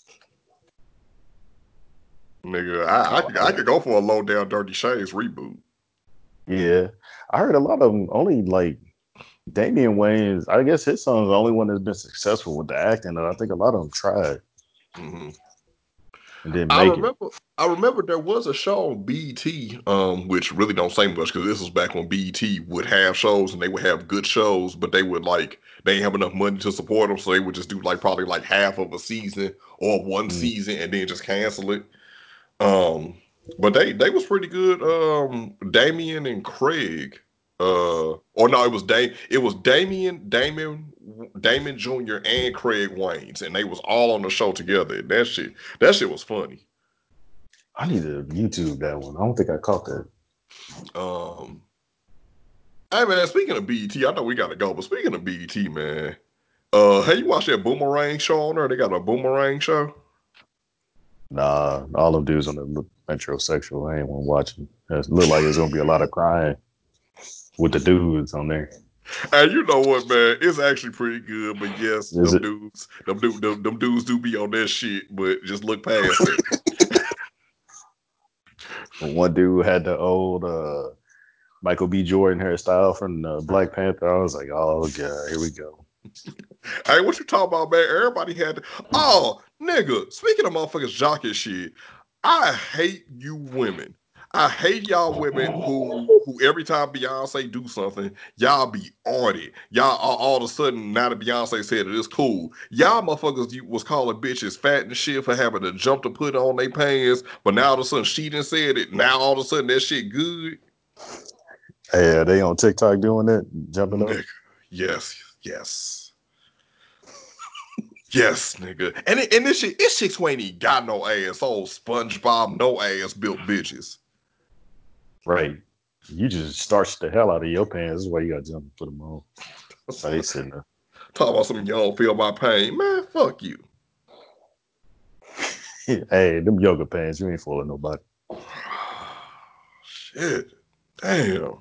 Nigga, I could go for a low down Dirty Shades reboot. yeah. I heard a lot of them only like Damian Wayne's. I guess his son's the only one that's been successful with the acting. Though. I think a lot of them tried Hmm and didn't I make it. remember I remember there was a show on BET, which really don't say much because this was back when BET would have shows and they would have good shows, but they didn't have enough money to support them, so they would just do like probably like half of a season or one Mm. season and then just cancel it. Um, but they was pretty good. Damien and Craig. Or no, it was Damon Jr. and Craig Waynes, and they was all on the show together. And that shit was funny. I need to YouTube that one. I don't think I caught that. Um, hey man, speaking of BET, I know we gotta go, but speaking of BET, man, hey, you watch that Boomerang show on there? They got a Boomerang show. Nah, all them dudes on the metrosexual. I ain't want to watch them. It look like it's gonna be a lot of crying with the dudes on there. And you know what, man? It's actually pretty good. But yes, Is them it? dudes, them dudes do be on that shit. But just look past it. One dude had the old Michael B. Jordan hairstyle from Black Panther. I was like, oh god, here we go. Hey, what you talking about, man? Everybody had to. Oh, nigga. Speaking of motherfuckers jockey shit, I hate you women. I hate y'all women who every time Beyonce do something, y'all be on it. Y'all all of a sudden now that Beyonce said it, it's cool. Y'all motherfuckers was calling bitches fat and shit for having to jump to put on their pants, but now all of a sudden she done said it. Now all of a sudden that shit good. Hey, are they on TikTok doing that, jumping up? Nigga, yes, yes. Yes, nigga. And this shit, this chicks who ain't even got no ass. Old SpongeBob, no ass built bitches. Right. You just starch the hell out of your pants. That's why you got to jump and put them on. So they sitting there. Talk about something you don't feel my pain. Man, fuck you. Hey, them yoga pants, you ain't fooling nobody. Shit. Damn.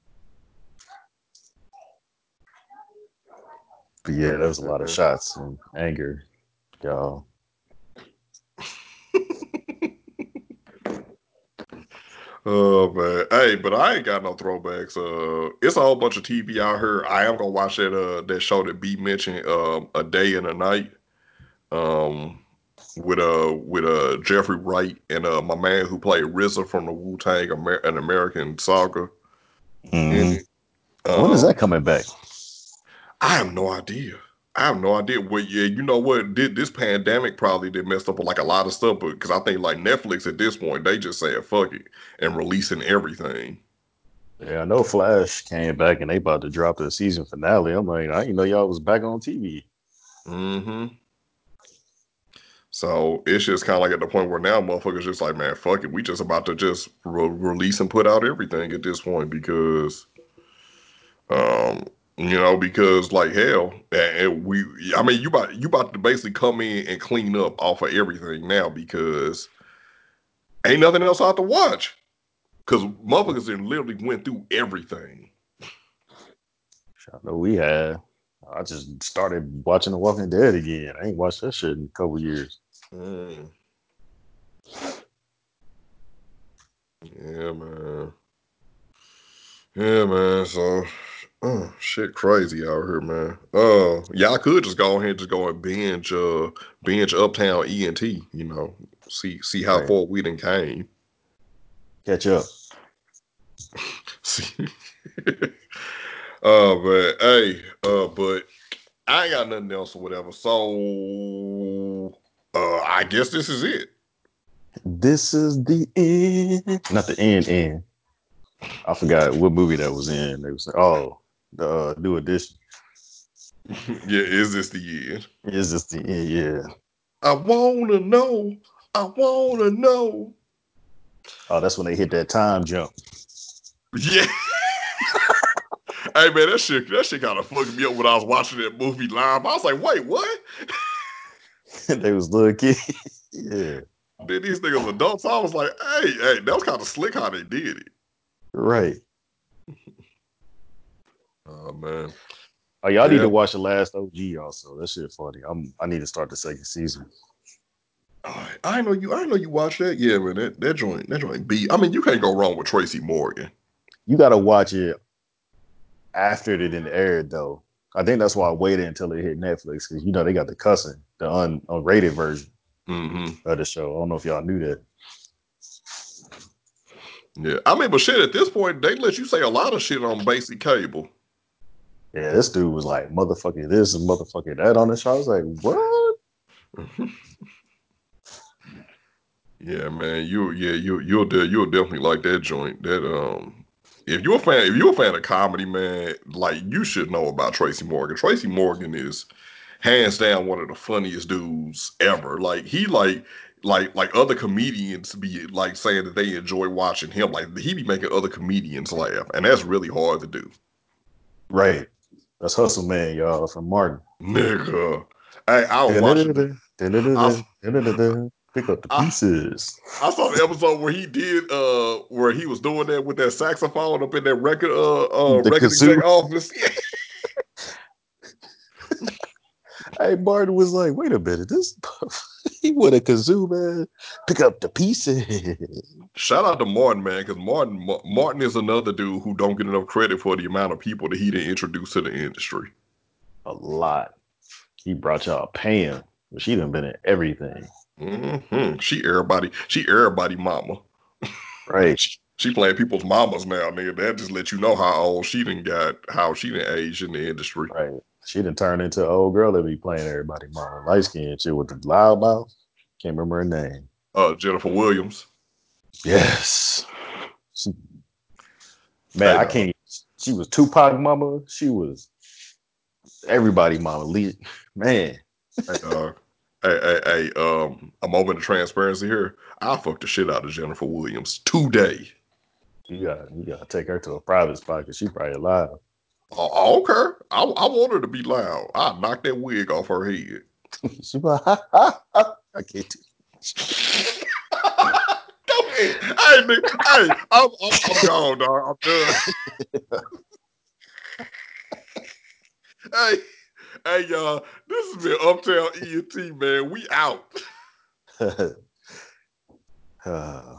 But yeah, there was a lot of shots and anger, y'all. Oh man. Hey, but I ain't got no throwbacks. It's a whole bunch of TV out here. I am gonna watch that show that B mentioned, A Day and a Night. Um with Jeffrey Wright and my man who played RZA from the Wu-Tang an American Saga. Mm-hmm. When is that Um, coming back? I have no idea. I have no idea. Well, yeah, you know what? This pandemic probably did messed up with like a lot of stuff, but because I think like Netflix at this point, they just saying fuck it and releasing everything. Yeah, I know Flash came back and they about to drop the season finale. I'm like, I didn't know y'all was back on TV. Mm-hmm. So it's just kind of like at the point where now motherfuckers just like, man, fuck it. We just about to just release and put out everything at this point because Um, because like hell, I mean, you about to basically come in and clean up off of everything now because ain't nothing else out to watch. Because motherfuckers done literally went through everything. I know we had. I just started watching The Walking Dead again. I ain't watched that shit in a couple years. Mm, yeah, man. Yeah, man. So, shit, crazy out here, man. Y'all could just go ahead and just go and binge Uptown ENT. See how Right. far we done came. Catch up. See. But hey, but I ain't got nothing else or whatever. So, I guess this is it. This is the end. Not the end. I forgot what movie that was in. They was the new edition. Yeah, is this the end? Is this the end? Yeah. I wanna know. I wanna know. Oh, that's when they hit that time jump. Yeah. Hey man, that shit kind of fucked me up when I was watching that movie live. I was like, wait, what? They was little kids. Yeah. Then these niggas adults. I was like, hey, that was kind of slick how they did it. Right. Oh man. Oh, y'all need Yeah. to watch the last OG also. That shit funny. I need to start the second season. I know you. I know you watch that. Yeah, man. That joint beat. I mean, you can't go wrong with Tracy Morgan. You gotta watch it after it didn't air though. I think that's why I waited until it hit Netflix because they got the cussing, the unrated version Mm-hmm. of the show. I don't know if y'all knew that. Yeah, I mean, but shit. At this point, they let you say a lot of shit on basic cable. Yeah, this dude was like motherfucking this and motherfucking that on the show. I was like, what? Yeah, man. You'll definitely like that joint. If you're a fan of comedy, man, like you should know about Tracy Morgan. Tracy Morgan is hands down one of the funniest dudes ever. Like he like other comedians be like saying that they enjoy watching him. Like he be making other comedians laugh, and that's really hard to do. Right. That's Hustle Man, y'all, from Martin. Nigga, hey, I was watching. I Pick up the I pieces. I saw the episode where he did where he was doing that with that saxophone up in that The record exec kazoo. office. Hey, Martin was like, wait a minute, this. He with a kazoo, man. Pick up the pieces. Shout out to Martin, man, because Martin is another dude who don't get enough credit for the amount of people that he didn't introduce to the industry. A lot. He brought y'all Pam. She done been in everything. Mm-hmm. She everybody mama. Right. She playing people's mamas now, nigga. That just let you know how old she done got, how she done aged in the industry. Right. She done turned into an old girl that be playing everybody mama. Light skin shit with the loud mouth. Can't remember her name. Jennifer Williams. Yes. Man, Hey, I dog. can't. She was Tupac mama. She was everybody mama. Man, Hey, dog. Hey, a moment of transparency here. I fucked the shit out of Jennifer Williams today. you gotta take her to a private spot because she probably alive. I don't care. I want her to be loud. I knock that wig off her head. She like, ha, ha, ha. I can't do Go ahead. Hey, nigga. Hey, I'm gone, dog. I'm done. Hey, hey, y'all. This has been Uptown ENT, man. We out.